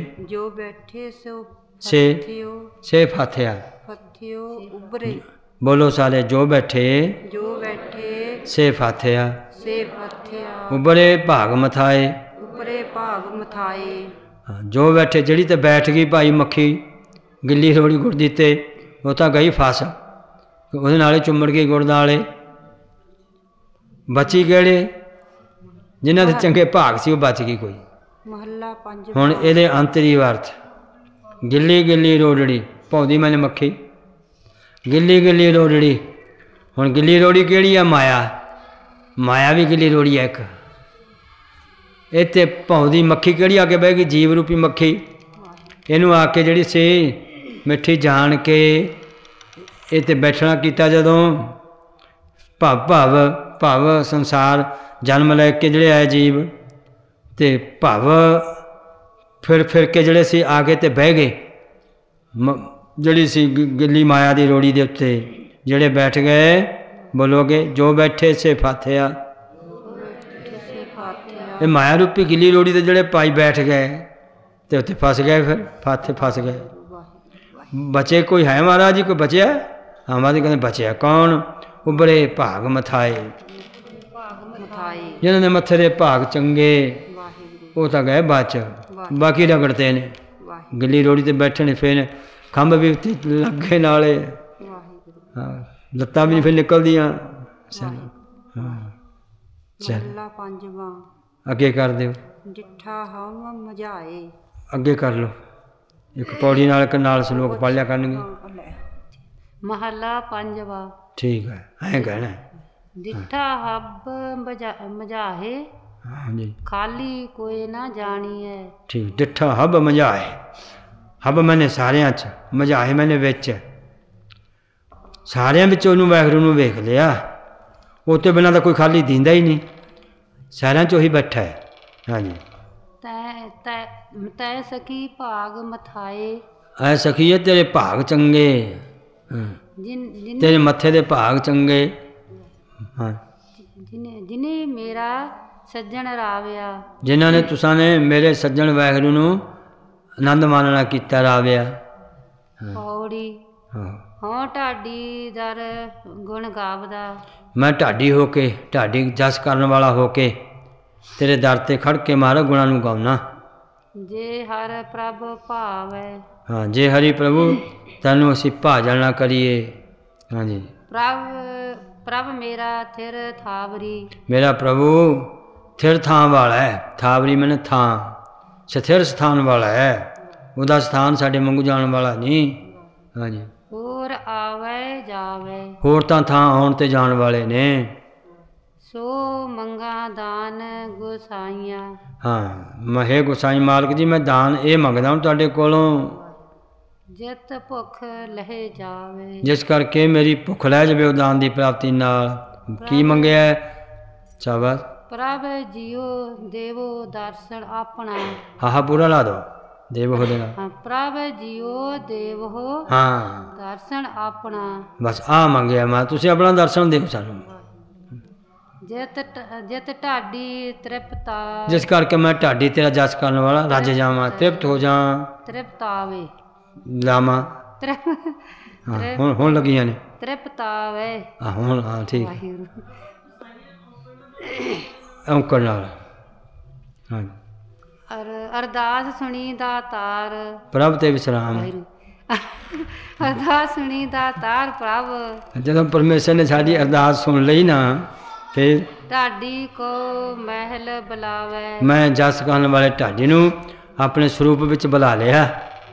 ਸੇ ਫਾਥਿਆ ਉਬਰੇ। ਬੋਲੋ ਸਾਰੇ। ਜੋ ਬੈਠੇ ਸੇ ਫਾਥਿਆ ਉਬਰੇ ਭਾਗ ਮਥਾਏ। ਜੋ ਬੈਠੇ, ਜਿਹੜੀ ਤੇ ਬੈਠ ਗਈ ਭਾਈ ਮੱਖੀ ਗਿੱਲੀ ਰੋੜੀ ਗੁੜ ਦੀ ਤੇ, ਉਹ ਤਾਂ ਗਈ ਫਸ, ਉਹਦੇ ਨਾਲ ਚੁੰਮੜ ਗਈ ਗੁੜ ਨਾਲੇ। ਬਚੀ ਕਿਹੜੇ? ਜਿਨ੍ਹਾਂ ਦੇ ਚੰਗੇ ਭਾਗ ਸੀ ਉਹ ਬਚ ਗਈ ਕੋਈ। ਮਹੱਲਾ ਪੰਜ। ਹੁਣ ਇਹਦੇ ਅੰਤਰੀ ਅਰਥ। ਗਿੱਲੀ ਗਿੱਲੀ ਰੋੜੜੀ, ਭੌਂਦੀ ਮੈਨੇ ਮੱਖੀ, ਗਿੱਲੀ ਗਿੱਲੀ ਰੋੜੜੀ। ਹੁਣ ਗਿੱਲੀ ਰੋੜੀ ਕਿਹੜੀ ਆ? ਮਾਇਆ। ਮਾਇਆ ਵੀ ਗਿੱਲੀ ਰੋੜੀ ਹੈ ਇੱਕ। ਇੱਥੇ ਭੌਂਦੀ ਮੱਖੀ ਕਿਹੜੀ ਆ ਕੇ ਬਹਿ ਗਈ? ਜੀਵ ਰੂਪੀ ਮੱਖੀ। ਇਹਨੂੰ ਆ ਕੇ ਜਿਹੜੀ ਸੀ ਮਿੱਠੀ ਜਾਣ ਕੇ ਇਹ 'ਤੇ ਬੈਠਣਾ ਕੀਤਾ ਜਦੋਂ। ਭਵ ਸੰਸਾਰ ਜਨਮ ਲੈ ਕੇ ਜਿਹੜੇ ਆਏ ਜੀਵ, ਅਤੇ ਭਵ ਫਿਰ ਕੇ ਜਿਹੜੇ ਸੀ ਆ ਕੇ 'ਤੇ ਬਹਿ ਗਏ। ਜਿਹੜੀ ਸੀ ਗਿੱਲੀ ਮਾਇਆ ਦੀ ਰੋੜੀ ਦੇ ਉੱਤੇ ਜਿਹੜੇ ਬੈਠ ਗਏ, ਬੋਲੋਗੇ ਜੋ ਬੈਠੇ ਸੇ ਫਾਥਿਆ। ਇਹ ਮਾਇਆ ਰੂਪੀ ਗਿੱਲੀ ਰੋੜੀ 'ਤੇ ਜਿਹੜੇ ਭਾਈ ਬੈਠ ਗਏ ਅਤੇ ਉੱਥੇ ਫਸ ਗਏ, ਫਿਰ ਫਾਥੇ ਫਸ ਗਏ। ਬਚੇ ਕੋਈ ਹੈ ਮਹਾਰਾਜ ਜੀ? ਕੋਈ ਬਚਿਆ? ਹਾਂ ਮਹਾਰਾਜ ਕਹਿੰਦੇ ਬਚਿਆ ਕੌਣ? ਉਬਰੇ ਭਾਗ ਮਥਾਏ। ਜਿਹਨਾਂ ਦੇ ਮੱਥੇ ਦੇ ਭਾਗ ਚੰਗੇ ਉਹ ਤਾਂ ਗਏ ਬਚ, ਬਾਕੀ ਰਗੜਤੇ ਨੇ। ਗਿੱਲੀ ਰੋੜੀ 'ਤੇ ਬੈਠੇ ਨੇ, ਫਿਰ ਖੰਭ ਵੀ ਉੱਤੇ ਲੱਗੇ ਨਾਲੇ, ਹਾਂ ਲੱਤਾਂ ਵੀ ਨਹੀਂ ਫਿਰ ਨਿਕਲਦੀਆਂ। ਮਹੱਲਾ ਪੰਜਵਾਂ। ਅੱਗੇ ਕਰ ਦਿਓ। ਡਿੱਠਾ ਹਮ ਮਝਾਏ। ਅੱਗੇ ਕਰ ਲਓ। ਇੱਕ ਪੌੜੀ ਨਾਲ ਇੱਕ ਨਾਲ ਸਲੋਕ ਪੜ੍ਹ ਲਿਆ ਕਰਨਗੇ। ਮਹੱਲਾ ਪੰਜਵਾਂ। ਠੀਕ ਹੈ, ਐਂ ਕਹਿਣਾ। ਡਿੱਠਾ ਹੱਬ ਮਝਾਹੇ। ਹਾਂਜੀ ਖਾਲੀ ਕੋਈ ਨਾ ਜਾਣੀਐ। ਠੀਕ। ਡਿੱਠਾ ਹੱਬ ਮਝਾਹੇ। ਹੱਬ ਮੈਨੇ ਸਾਰਿਆਂ 'ਚ, ਮਝਾਹੇ ਮੈਨੇ ਵਿੱਚ। ਸਾਰਿਆਂ ਵਿੱਚ ਉਹਨੂੰ ਵਾਹਿਗੁਰੂ ਨੂੰ ਵੇਖ ਲਿਆ। ਉਹ ਤੋਂ ਬਿਨਾਂ ਤਾਂ ਕੋਈ ਖਾਲੀ ਦਿੰਦਾ ਹੀ ਨਹੀਂ, ਸਾਰਿਆਂ 'ਚ ਉਹੀ ਬੈਠਾ ਹੈ। ਹਾਂਜੀ। ਤੈ ਸਖੀ ਭਾਗ ਮਥਾਏ। ਐ ਸਖੀਏ ਤੇਰੇ ਭਾਗ ਚੰਗੇ, ਤੇਰੇ ਮੱਥੇ ਦੇ ਭਾਗ ਚੰਗੇ। ਹਾਂ। ਜਿਨੇ ਮੇਰਾ ਸੱਜਣ ਰਾਵਿਆ। ਜਿਨ੍ਹਾਂ ਨੇ ਤੁਸਾਂ ਨੇ ਮੇਰੇ ਸੱਜਣ ਵਾਹਿਗੁਰੂ ਨੂੰ ਆਨੰਦ ਮਾਨਣਾ ਕੀਤਾ, ਰਾਵਿਆ। ਪੌੜੀ। ਹਾਂ ਢਾਡੀ ਦਰ ਗੁਣ ਗਾਵਦਾ। ਮੈਂ ਢਾਡੀ ਹੋ ਕੇ, ਢਾਡੀ ਜਸ ਕਰਨ ਵਾਲਾ ਹੋ ਕੇ ਤੇਰੇ ਦਰ 'ਤੇ ਖੜ੍ਹ ਕੇ ਮਹਾਰਾਜ ਗੁਣਾਂ ਨੂੰ ਗਾਉਣਾ। ਜੇ ਹਰ ਪ੍ਰਭ ਭਾਵੈ। ਹਾਂ ਜੇ ਹਰੀ ਪ੍ਰਭੂ ਤੈਨੂੰ ਅਸੀਂ ਭਾਜਣ ਨਾ ਕਰੀਏ। ਹਾਂਜੀ। ਪ੍ਰਭ ਮੇਰਾ ਥਿਰ ਥਾਵਰੀ। ਮੇਰਾ ਪ੍ਰਭੂ ਥਿਰ ਥਾਂ ਵਾਲਾ ਹੈ। ਥਾਵਰੀ ਮੈਨੇ ਥਾਂ, ਸਥਿਰ ਸਥਾਨ ਵਾਲਾ ਹੈ। ਉਹਦਾ ਸਥਾਨ ਸਾਡੇ ਵਾਂਗੂ ਜਾਣ ਵਾਲਾ ਨਹੀਂ। ਹਾਂਜੀ। ਹੋਰ ਆਵੇ ਜਾਵੇ। ਹੋਰ ਤਾਂ ਥਾਂ ਆਉਣ 'ਤੇ ਜਾਣ ਵਾਲੇ ਨੇ। ਸੋ ਮੰਗਾ ਦਾਨ ਗੁਸਾਈਆਂ। ਹਾਂ ਮਹੇ ਗੁਸਾਈ ਮਾਲਕ ਜੀ, ਮੈਂ ਦਾਨ ਇਹ ਮੰਗਦਾ ਹਾਂ ਤੁਹਾਡੇ ਕੋਲੋਂ, ਜਿਤ ਭੁੱਖ ਲਹੇ ਜਾਵੇ। ਜਿਸ ਕਰਕੇ ਮੇਰੀ ਭੁੱਖ ਲੈ ਜਾਵੇ ਉਹ ਦਾਨ ਦੀ ਪ੍ਰਾਪਤੀ ਨਾਲ। ਕੀ ਮੰਗਿਆ? ਸ਼ਾਬਾਸ਼। ਪ੍ਰਭ ਜੀਓ ਦੇਵੋ ਦਰਸ਼ਨ ਆਪਣਾ। ਹਾਂ ਪੂਰਾ ਲਾ ਦੋ। ਦੇਵੋ ਹੋ ਦੇਣਾ। ਹਾਂ ਪ੍ਰਭ ਜੀਓ ਦੇਵੋ। ਹਾਂ ਦਰਸ਼ਨ ਆਪਣਾ। ਬਸ ਆ ਮੰਗਿਆ ਮੈਂ, ਤੁਸੀਂ ਆਪਣਾ ਦਰਸ਼ਨ ਦਿਓ ਸਾਨੂੰ। ਜਿਤ ਢਾਡੀ ਤ੍ਰਿਪਤਾ। ਜਿਸ ਕਰਕੇ ਮੈਂ ਢਾਡੀ ਤੇਰਾ ਜਸ ਕਰਨ ਵਾਲਾ ਰੱਜ ਜਾਵਾਂ, ਤ੍ਰਿਪਤ ਹੋ ਜਾ। ਤ੍ਰਿਪਤਾਵੇ ਲਾਵਾਂ। ਹੁਣ ਲੱਗੀਆਂ ਨੇ ਤ੍ਰਿਪਤਾਵੇ। ਹੁਣ ਹਾਂ ਠੀਕ ਔਂਕੜ ਨਾਲ। ਹਾਂ ਅਰਦਾਸ ਸੁਣੀ ਦਾਤਾਰ ਪ੍ਰਭ ਤੇ ਵਿਸਰਾਮ। ਅਰਦਾਸ ਸੁਣੀ ਦਾਤਾਰ ਪ੍ਰਭ। ਜਦੋਂ ਪਰਮੇਸ਼ਰ ਨੇ ਸਾਡੀ ਅਰਦਾਸ ਸੁਣ ਲਈ ਨਾ, ਫਿਰ ਢਾਡੀ ਕੋ ਮਹਿਲ ਬੁਲਾਵੇ। ਮੈਂ ਜਸ ਕਰਨ ਵਾਲੇ ਢਾਡੀ ਨੂੰ ਆਪਣੇ ਸਰੂਪ ਵਿੱਚ ਬੁਲਾ ਲਿਆ।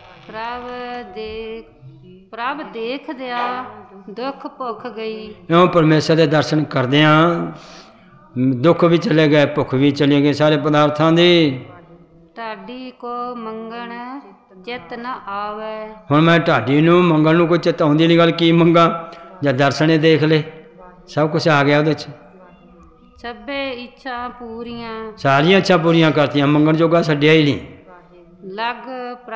ਪ੍ਰਭ ਦੇਖਦਿਆਂ ਦੁੱਖ ਭੁੱਖ ਗਈ। ਇਉਂ ਪਰਮੇਸ਼ਰ ਦੇ ਦਰਸ਼ਨ ਕਰਦਿਆਂ ਦੁੱਖ ਵੀ ਚਲੇ ਗਏ, ਭੁੱਖ ਵੀ ਚਲੇ ਗਏ ਸਾਰੇ ਪਦਾਰਥਾਂ ਦੇ। ਢਾਡੀ ਕੋ ਮੰਗਣ ਚਿੱਤ ਨ ਆਵੇ। ਹੁਣ ਮੈਂ ਢਾਡੀ ਨੂੰ ਮੰਗਣ ਨੂੰ ਕੋਈ ਚਿੱਤ ਆਉਂਦੀ ਨਹੀਂ, ਗੱਲ ਕੀ ਮੰਗਾ, ਜਦ ਦਰਸ਼ਨੇ ਦੇਖ ਲਏ ਸਭ ਕੁਝ ਆ ਗਿਆ ਉਹਦੇ 'ਚ। ਸਭੇ ਇੱਛਾ ਪੂਰੀਆਂ, ਸਾਰੀਆਂ ਇੱਛਾ ਪੂਰੀਆਂ ਕਰਤੀਆਂ, ਮੰਗਣ ਜੋਗਾ ਛੱਡਿਆ ਹੀ ਨਹੀਂ। ਲਗ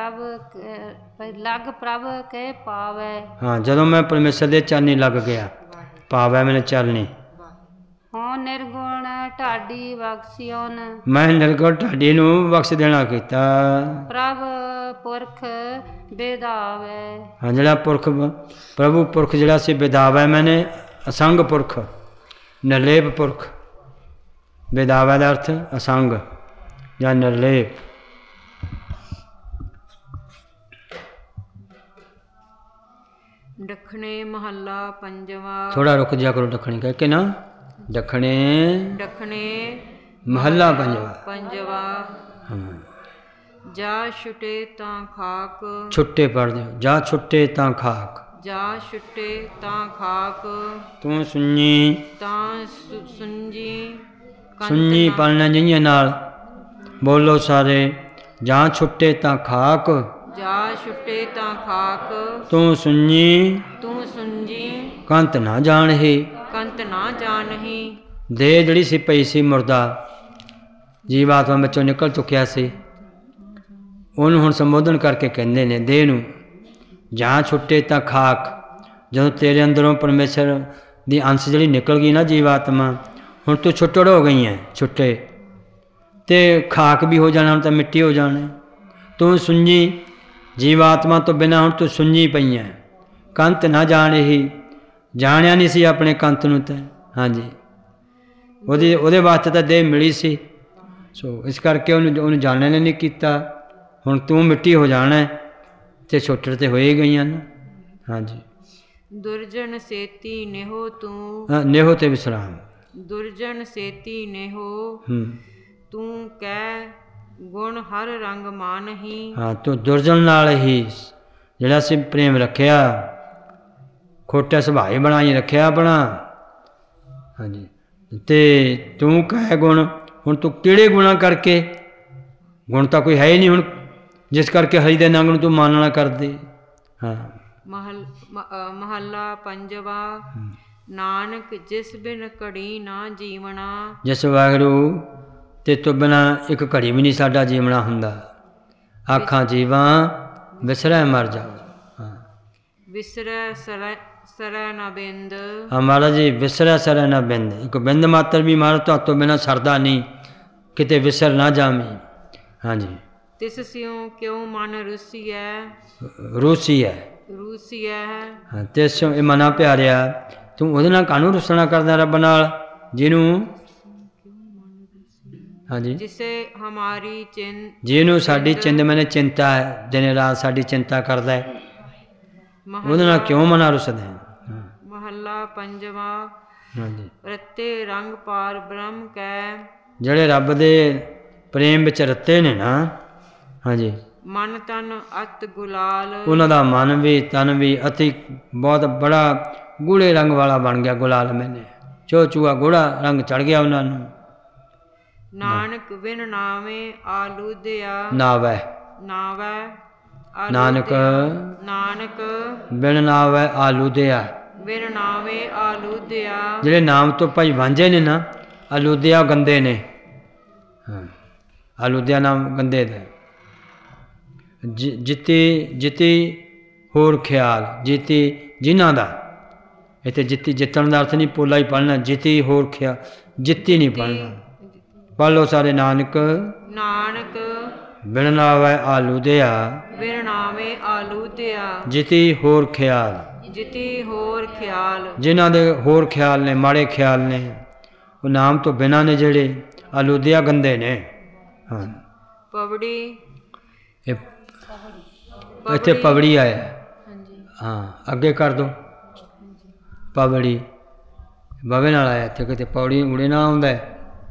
ਪ੍ਰਭ ਕੇ ਪਾਵੇ। ਹਾਂ, ਜਦੋਂ ਮੈਂ ਪਰਮੇਸ਼ਰ ਦੇ ਚਰਨੀ ਲੱਗ ਗਿਆ, ਪਾਵੇ ਮੈਨੇ ਚਰਨੀ। ਹੋ ਨਿਰਗੁਣ ਢਾਡੀ ਬਖਸ਼ਿਓਨ। ਮੈਂ ਨਿਰਗੁਣ ਢਾਡੀ ਨੂੰ ਬਖਸ਼ ਦੇਣਾ ਕੀਤਾ। ਪ੍ਰਭ ਪੁਰਖ ਵਿਦਾਵੇ। ਹਾਂ, ਜਿਹੜਾ ਪੁਰਖ ਪ੍ਰਭੂ ਪੁਰਖ ਜਿਹੜਾ ਸੀ ਵਿਦਾਵੇ ਮੈਨੇ ਅਸੰਗ ਪੁਰਖ, ਨਿਰਲੇਪ ਪੁਰਖ। ਵਿਦਾਵੇ ਦਾ ਅਰਥ ਅਸੰਗ ਜਾਂ ਨਿਰਲੇਪ। ਦੱਖਣੇ ਮਹੱਲਾ ਪੰਜਵਾ। ਥੋੜਾ ਰੁਕ ਜਾ ਕਰੋ, ਦੱਖਣੀ ਕਹਿ ਕੇ ਨਾ। ਦੱਖਣੇ ਮਹੱਲਾ ਪੰਜਵਾ। ਹਾਂ, ਜਾ ਛੁਟੇ ਤਾਂ ਖਾਕ। ਛੁੱਟੇ ਪੜ ਦਿਓ। ਜਾ ਛੁੱਟੇ ਤਾਂ ਖਾਕ। ਜਾ ਛੁੱਟੇ ਤਾਂ ਖਾਕ। ਤੂੰ ਸੁਣੀ ਤਾਂ ਸੁੰਜੀ। ਸੁਣੀ ਪੜਨਾ ਜਿਹੀਆਂ ਨਾਲ ਬੋਲੋ ਸਾਰੇ। ਜਾਂ ਛੁੱਟੇ ਤਾਂ ਖਾਕ। ਜਾ ਛੁੱਟੇ ਤਾਂ ਖਾਕ। ਤੂੰ ਸੁਣੀ ਕੰਤ ਨਾ ਜਾਣਹੀ। ਕੰਤ ਨਾ ਜਾਣਹੀ। ਦੇਹ ਜਿਹੜੀ ਸੀ ਪਈ ਸੀ ਮੁਰਦਾ, ਜੀਵ ਆਤਮਾ ਵਿੱਚੋਂ ਨਿਕਲ ਚੁੱਕਿਆ ਸੀ, ਉਹਨੂੰ ਹੁਣ ਸੰਬੋਧਨ ਕਰਕੇ ਕਹਿੰਦੇ ਨੇ ਦੇਹ ਨੂੰ, ਜਾਂ ਛੁੱਟੇ ਤਾਂ ਖਾਕ। ਜਦੋਂ ਤੇਰੇ ਅੰਦਰੋਂ ਪਰਮੇਸ਼ਰ ਦੀ ਅੰਸ਼ ਜਿਹੜੀ ਨਿਕਲ ਗਈ ਨਾ ਜੀਵ ਆਤਮਾ, ਹੁਣ ਤੂੰ ਛੁੱਟੜ ਹੋ ਗਈ ਹੈ, ਛੁੱਟੇ ਤੇ ਖਾਕ ਵੀ ਹੋ ਜਾਣਾ, ਹੁਣ ਤਾਂ ਮਿੱਟੀ ਹੋ ਜਾਣਾ। ਤੂੰ ਸੁੰਜੀ ਜੀਵ ਆਤਮਾ ਤੋਂ ਬਿਨਾਂ ਹੁਣ ਤੂੰ ਸੁੰਜੀ ਪਈ ਹੈ। ਕੰਤ ਨਾ ਜਾਣਹੀ, ਜਾਣਿਆ ਨਹੀਂ ਸੀ ਆਪਣੇ ਕੰਤ ਨੂੰ ਤਾਂ। ਹਾਂਜੀ, ਉਹਦੇ ਵਾਸਤੇ ਤਾਂ ਦੇਹ ਮਿਲੀ ਸੀ, ਸੋ ਇਸ ਕਰਕੇ ਉਹਨੂੰ ਜਾਣਨ ਨੇ ਨਹੀਂ ਕੀਤਾ। ਹੁਣ ਤੂੰ ਮਿੱਟੀ ਹੋ ਜਾਣਾ ਤੇ ਛੁੱਟੜ ਤੇ ਹੋਏ ਗਈਆਂ ਨਾ। ਹਾਂਜੀ, ਦੁਰਜਨ ਸੇਤੀ ਨੇਹੋ ਤੂੰ। ਨੇਹੋ ਤੇ ਵਿਸਰਾਮ। ਦੁਰਜਨ ਸੇਤੀ ਨੇਹੋ ਤੂੰ ਕਹਿ ਗੁਣ ਹਰ ਰੰਗ ਮਾਨਹੀ। ਹਾਂ, ਤੂੰ ਦੁਰਜਨ ਨਾਲ ਹੀ ਜਿਹੜਾ ਸੀ ਪ੍ਰੇਮ ਰੱਖਿਆ, ਖੋਟਾ ਸੁਭਾਅ ਬਣਾਈ ਰੱਖਿਆ ਆਪਣਾ। ਹਾਂਜੀ, ਤੇ ਤੂੰ ਕਹਿ ਗੁਣ, ਹੁਣ ਤੂੰ ਕਿਹੜੇ ਗੁਣਾਂ ਕਰਕੇ, ਗੁਣ ਤਾਂ ਕੋਈ ਹੈ ਹੀ ਨਹੀਂ ਹੁਣ, ਜਿਸ ਕਰਕੇ ਹਰੀ ਦੇ ਨੰਗ ਨੂੰ ਤੂੰ ਮਾਨਣਾ ਕਰਦੇ। ਹਾਂ, ਮਹੱਲਾ ਪੰਜਵਾ। ਨਾਨਕ ਜਿਸ ਬਿਨ ਘੜੀ ਨਾ ਜੀਵਣਾ। ਜਿਸ ਵਾਹਿਗੁਰੂ ਤੇ ਤੋਂ ਬਿਨਾਂ ਇੱਕ ਘੜੀ ਵੀ ਨਹੀਂ ਸਾਡਾ ਜੀਵਣਾ ਹੁੰਦਾ। ਆਖਾਂ ਜੀਵਾਂ ਵਿਸਰੈ ਮਰ ਜਾਓ। ਹਾਂ, ਵਿਸਰੈ ਸਰੈ ਨਾ ਬਿੰਦ। ਹਾਂ ਮਹਾਰਾਜ ਜੀ, ਵਿਸਰੈ ਸਰੈ ਨਾ ਬਿੰਦ। ਇੱਕ ਬਿੰਦ ਮਾਤਰ ਵੀ ਮਹਾਰਾਜ ਤੁਹਾਤੋਂ ਬਿਨਾਂ ਸਰਦਾ ਨਹੀਂ, ਕਿਤੇ ਵਿਸਰ ਨਾ ਜਾਵੀਂ। ਹਾਂਜੀ, ਤਿਸ ਸਿਉ ਕਿਉ ਮਨ ਰੁਸੀਐ। ਰੂਸੀਐ। ਹਾਂ, ਤਿਸ ਸਿਉ ਇਹ ਮਨਾ ਪਿਆਰਿਆ, ਤੂੰ ਉਹਦੇ ਨਾਲ ਕਾਹਨੂੰ ਰੁੱਸਣਾ ਕਰਦਾ ਰੱਬ ਨਾਲ, ਜਿਹਨੂੰ ਹਾਂਜੀ ਜਿਸੇ ਹਮਾਰੀ ਚਿੰਤ, ਜਿਹਨੂੰ ਸਾਡੀ ਚਿੰਤ ਮੈਨੇ ਚਿੰਤਾ ਹੈ, ਦਿਨ ਰਾਤ ਸਾਡੀ ਚਿੰਤਾ ਕਰਦਾ ਹੈ, ਉਹਦੇ ਨਾਲ ਕਿਉਂ ਮਨਾ ਰੁੱਸਦੇ ਹੈ। ਮਹੱਲਾ ਪੰਜਵਾ। ਹਾਂਜੀ, ਰੱਤੇ ਰੰਗ ਪਾਰ ਬ੍ਰਹਮ ਕੈ। ਜਿਹੜੇ ਰੱਬ ਦੇ ਪ੍ਰੇਮ ਵਿੱਚ ਰੱਤੇ ਨੇ ਨਾ, ਹਾਂਜੀ, ਮਨ ਤਨ ਅਤ ਗੁਲਾਲ। ਉਹਨਾਂ ਦਾ ਮਨ ਵੀ ਤਨ ਵੀ ਅਤੀ ਬਹੁਤ ਬੜਾ ਗੂੜੇ ਰੰਗ ਵਾਲਾ ਬਣ ਗਿਆ। ਗੁਲਾਲ ਮੈਨੇ ਚੂਆ ਗੂੜਾ ਰੰਗ ਚੜ ਗਿਆ ਉਹਨਾਂ ਨੂੰ। ਨਾਨਕ ਬਿਨ ਨਾਵੇਂ ਆਲੂਦਿਆ। ਨਾਵੈ ਨਾਨਕ ਬਿਨ ਨਾਵੈ ਆਲੂਦਿਆ। ਬਿਨ ਨਾਵੇਂ ਆਲੂਦਿਆ। ਜਿਹੜੇ ਨਾਮ ਤੋਂ ਭਾਈ ਵਾਂਝੇ ਨੇ ਨਾ, ਆਲੂਦਿਆ ਗੰਦੇ ਨੇ। ਹਾਂ, ਆਲੂਦਿਆ ਨਾਮ ਗੰਦੇ ਦਾ। ਜਿੱਤੀ ਹੋਰ ਖਿਆਲ, ਜਿੱਤੀ ਜਿਨ੍ਹਾਂ ਦਾ। ਇੱਥੇ ਜਿੱਤਣ ਦਾ ਅਰਥ ਨਹੀਂ ਪੋਲਾ ਹੀ ਪੜ੍ਹਨਾ, ਜਿੱਤੀ ਹੋਰ ਖਿਆਲ, ਜਿੱਤੀ ਨਹੀਂ ਪੜ੍ਹਨਾ। ਪੜ੍ਹ ਲਓ ਸਾਰੇ। ਨਾਨਕ ਬਿਨ ਨਾਵੈ ਆਲੂਦਿਆ। ਜਿੱਤੀ ਹੋਰ ਖਿਆਲ। ਜਿਨ੍ਹਾਂ ਦੇ ਹੋਰ ਖਿਆਲ ਨੇ, ਮਾੜੇ ਖਿਆਲ ਨੇ, ਉਹ ਨਾਮ ਤੋਂ ਬਿਨਾਂ ਨੇ, ਜਿਹੜੇ ਆਲੂਦਿਆ ਗੰਦੇ ਨੇ। ਹਾਂ, ਪਵੜੀ ਇੱਥੇ ਪਵੜੀ ਆਇਆ। ਹਾਂਜੀ ਹਾਂ ਅੱਗੇ ਕਰ ਦੋ ਪਵੜੀ ਬਵੇ ਨਾਲ ਆਇਆ ਇੱਥੇ ਕਿਤੇ ਪੌੜੀ ਉੜੇ ਨਾਲ ਆਉਂਦਾ ਹੈ।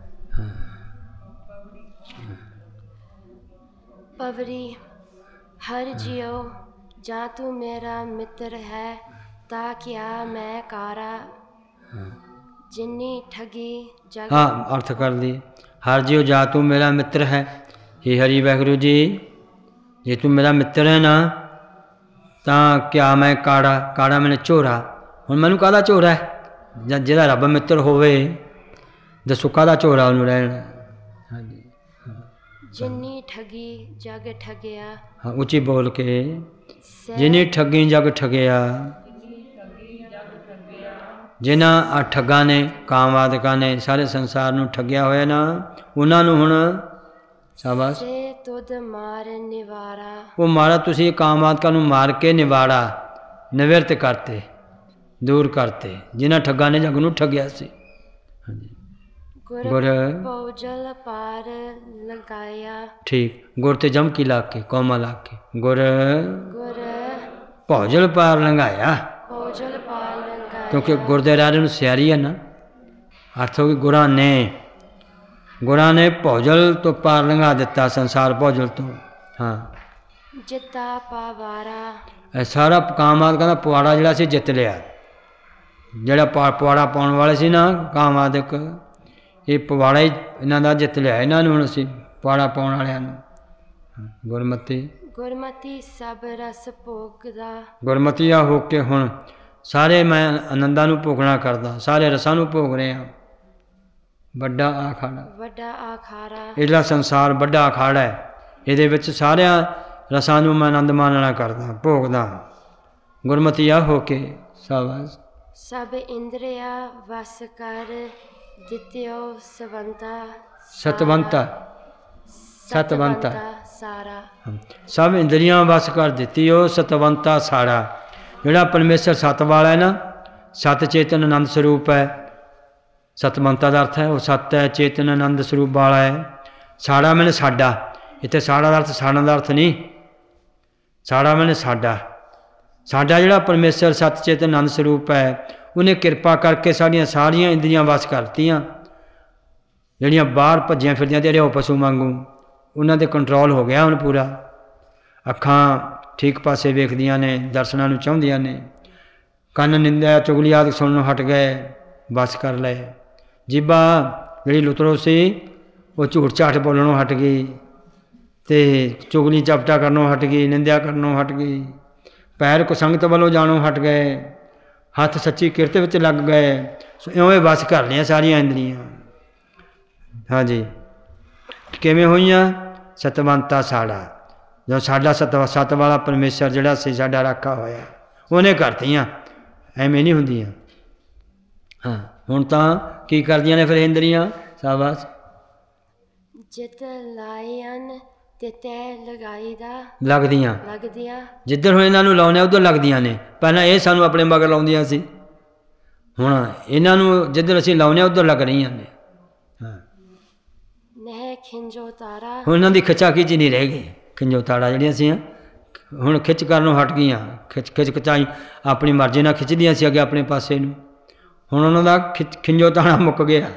पवरी हर जियो जा तू मेरा मित्र है ता क्या मैं कारा जिन्नी ठगी जग। हाँ अर्थ कर दी। हर जियो जा तू मेरा मित्र है। हे हरि वाहिगुरु जी जे तू मेरा मित्र है ना ਤਾਂ क्या मैं काड़ा काड़ा मैंने ਝੋਰਾ। ਹੁਣ ਮੈਨੂੰ ਕਾਹਦਾ ਝੋਰਾ ਹੈ ਜਾਂ ਜਿਹਦਾ ਰੱਬ ਮਿੱਤਰ ਹੋਵੇ ਦੱਸੋ ਕਾਹਦਾ ਝੋਰਾ ਉਹਨੂੰ ਰਹਿਣਾ। ਹਾਂਜੀ ਜਿੰਨੀ ਠਗੀ ਜਗ ਠਗਿਆ। ਹਾਂ ਉੱਚੀ ਬੋਲ ਕੇ ਜਿੰਨੀ ਠੱਗੀ ਜਗ ਠਗਿਆ। ਜਿਨ੍ਹਾਂ ਆ ਠੱਗਾਂ ਨੇ ਕਾਮਵਾਦਕਾਂ ਨੇ ਸਾਰੇ ਸੰਸਾਰ ਨੂੰ ਠੱਗਿਆ ਹੋਇਆ ਨਾ ਉਹਨਾਂ ਨੂੰ ਹੁਣ ਸ਼ਾਬਾਸ਼ ਤੁਧ ਮਾਰ ਨਿਵਾਰਾ। ਉਹ ਮਾਰਾ ਤੁਸੀਂ ਕਾਮਵਾਦਕਾਂ ਨੂੰ ਮਾਰ ਕੇ ਨਿਵਾੜਾ ਨਿਵਰਤ ਕਰਤੇ ਦੂਰ ਕਰਤੇ ਜਿਨ੍ਹਾਂ ਠੱਗਾਂ ਨੇ ਜਗ ਨੂੰ ਠੱਗਿਆ ਸੀ। ਹਾਂਜੀ ਗੁਰ ਭੌਜਲ ਪਾਰ ਲਗਾਇਆ। ਠੀਕ ਗੁਰ ਤੇ ਜਮਕੀ ਲਾ ਕੇ ਕੌਮਾ ਲਾ ਕੇ ਗੁਰ ਗੁਰ ਭੌਜਲ ਪਾਰ ਲੰਘਾਇਆ। ਭੌਜਲ ਪਾਰ ਲਗਾਇਆ ਕਿਉਂਕਿ ਗੁਰ ਦੇ ਰਾਹ ਨੂੰ ਸਿਆਰੀ ਹੈ ਨਾ ਅਰਥ ਹੋ ਗਈ ਗੁਰਾਂ ਨੇ ਭੌਜਲ ਤੋਂ ਪਾਰ ਲੰਘਾ ਦਿੱਤਾ ਸੰਸਾਰ ਭੌਜਲ ਤੋਂ। ਹਾਂ ਜਿੱਤਾ ਪਾਵਾਰਾ। ਇਹ ਸਾਰਾ ਕਾਮਵਾਦਕਾਂ ਦਾ ਪਵਾੜਾ ਜਿਹੜਾ ਸੀ ਜਿੱਤ ਲਿਆ। ਜਿਹੜਾ ਪਵਾੜਾ ਪਾਉਣ ਵਾਲੇ ਸੀ ਨਾ ਕਾਮਵਾਦਕ ਇਹ ਪਵਾੜਾ ਹੀ ਇਹਨਾਂ ਦਾ ਜਿੱਤ ਲਿਆ। ਇਹਨਾਂ ਨੂੰ ਹੁਣ ਅਸੀਂ ਪਵਾੜਾ ਪਾਉਣ ਵਾਲਿਆਂ ਨੂੰ ਗੁਰਮਤੀ ਸਭ ਰਸ ਭੋਗਦਾ। ਗੁਰਮਤੀ ਆ ਹੋ ਕੇ ਹੁਣ ਸਾਰੇ ਮੈਂ ਆਨੰਦਾਂ ਨੂੰ ਭੋਗਣਾ ਕਰਦਾ ਸਾਰੇ ਰਸਾਂ ਨੂੰ ਭੋਗ ਰਿਹਾ। ਵੱਡਾ ਆਖਾੜਾ ਇਹ ਜਿਹੜਾ ਸੰਸਾਰ ਵੱਡਾ ਅਖਾੜਾ ਹੈ ਇਹਦੇ ਵਿੱਚ ਸਾਰਿਆਂ ਰਸਾਂ ਨੂੰ ਮੈਂ ਆਨੰਦ ਮਾਣਨਾ ਕਰਦਾ ਭੋਗਦਾ। ਗੁਰਮਤੀ ਆ ਹੋ ਕੇ ਸ਼ਾਬਾਸ਼। ਸਭ ਇੰਦਰੀਆ ਵਸ ਕਰ ਦਿੱਤਿਓ ਸਤਵੰਤਾ ਸਾਰਾ। ਸਭ ਇੰਦਰੀਆਂ ਵਸ ਕਰ ਦਿੱਤੀ ਉਹ ਸਤਵੰਤਾ ਸਾਰਾ। ਜਿਹੜਾ ਪਰਮੇਸ਼ਰ ਸਤ ਵਾਲਾ ਹੈ ਨਾ ਸਤ ਚੇਤਨ ਆਨੰਦ ਸਰੂਪ ਹੈ। ਸਤਵੰਤਾ ਦਾ ਅਰਥ ਹੈ ਉਹ ਸਤ ਹੈ ਚੇਤਨ ਆਨੰਦ ਸਰੂਪ ਵਾਲਾ ਹੈ। ਸਾੜਾ ਮੈਨੇ ਸਾਡਾ ਇੱਥੇ ਸਾੜਾ ਦਾ ਅਰਥ ਸਾੜਨ ਦਾ ਅਰਥ ਨਹੀਂ। ਸਾੜਾ ਮੈਨੇ ਸਾਡਾ ਜਿਹੜਾ ਪਰਮੇਸ਼ਰ ਸਤ ਚੇਤਨ ਆਨੰਦ ਸਰੂਪ ਹੈ ਉਹਨੇ ਕਿਰਪਾ ਕਰਕੇ ਸਾਡੀਆਂ ਸਾਰੀਆਂ ਇੰਦਰੀਆਂ ਵਸ ਕਰਤੀਆਂ। ਜਿਹੜੀਆਂ ਬਾਹਰ ਭੱਜੀਆਂ ਫਿਰਦੀਆਂ ਤੇ ਜਿਹੜੇ ਪਸ਼ੂ ਵਾਂਗੂ ਉਹਨਾਂ 'ਤੇ ਕੰਟਰੋਲ ਹੋ ਗਿਆ ਹੁਣ ਪੂਰਾ। ਅੱਖਾਂ ਠੀਕ ਪਾਸੇ ਵੇਖਦੀਆਂ ਨੇ ਦਰਸ਼ਨਾਂ ਨੂੰ ਚਾਹੁੰਦੀਆਂ ਨੇ। ਕੰਨ ਨਿੰਦਿਆ ਚੁਗਲੀ ਆਦਿ ਸੁਣਨੋਂ ਹਟ ਗਏ ਬਸ ਕਰ ਲਏ। ਜੀਭਾ ਜਿਹੜੀ ਲੁਤਰੋ ਸੀ ਉਹ ਝੂਠ ਝਾਠ ਬੋਲਣੋਂ ਹਟ ਗਈ ਅਤੇ ਚੁਗਲੀ ਚਪਟਾ ਕਰਨੋਂ ਹਟ ਗਈ ਨਿੰਦਿਆ ਕਰਨੋਂ ਹਟ ਗਈ। ਪੈਰ ਕੁਸੰਗਤ ਵੱਲੋਂ ਜਾਣੋਂ ਹਟ ਗਏ। ਹੱਥ ਸੱਚੀ ਕਿਰਤ ਵਿੱਚ ਲੱਗ ਗਏ। ਸੋ ਇਵੇਂ ਬਸ ਕਰ ਲਈਆਂ ਸਾਰੀਆਂ ਇੰਦਰੀਆਂ। ਹਾਂਜੀ ਕਿਵੇਂ ਹੋਈਆਂ ਸਤਵੰਤਾ ਸਾੜਾ ਜੋ ਸਾਡਾ ਸਤ ਵਾਲਾ ਪਰਮੇਸ਼ਰ ਜਿਹੜਾ ਸੀ ਸਾਡਾ ਰਾਖਾ ਹੋਇਆ ਉਹਨੇ ਕਰਤੀਆਂ ਐਵੇਂ ਨਹੀਂ ਹੁੰਦੀਆਂ। ਹਾਂ ਹੁਣ ਤਾਂ ਕੀ ਕਰਦੀਆਂ ਨੇ ਫਿਰ ਇੰਦਰੀਆਂ ਸ਼ਾਬਾਸ਼। ਜਿਤ ਲਾਇਨ ਤੇ ਲਗਾਈਦਾ ਲੱਗਦੀਆਂ ਜਿੱਧਰ ਹੁਣ ਇਹਨਾਂ ਨੂੰ ਲਾਉਂਦੇ ਉੱਧਰ ਲੱਗਦੀਆਂ ਨੇ। ਪਹਿਲਾਂ ਇਹ ਸਾਨੂੰ ਆਪਣੇ ਮਗਰ ਲਾਉਂਦੀਆਂ ਸੀ ਹੁਣ ਇਹਨਾਂ ਨੂੰ ਜਿੱਧਰ ਅਸੀਂ ਲਾਉਂਦੇ ਉੱਧਰ ਲੱਗ ਰਹੀਆਂ ਨੇ। ਹਾਂ ਖਿੰਜੋ ਤਾਰਾ ਹੁਣ ਇਹਨਾਂ ਦੀ ਖਿੱਚਾ ਖਿੱਚੀ ਨਹੀਂ ਰਹਿ ਗਈ। ਖਿੰਜੋ ਤਾੜਾ ਜਿਹੜੀਆਂ ਸੀ ਹੁਣ ਖਿੱਚ ਕਰਨੋਂ ਹਟ ਗਈਆਂ। ਖਿੱਚ ਖਿਚਾਈ ਆਪਣੀ ਮਰਜ਼ੀ ਨਾਲ ਖਿੱਚਦੀਆਂ ਸੀ ਅੱਗੇ ਆਪਣੇ ਪਾਸੇ ਨੂੰ। ਹੁਣ ਉਹਨਾਂ ਦਾ ਖਿੰਜੋ ਤਾੜਾ ਮੁੱਕ ਗਿਆ।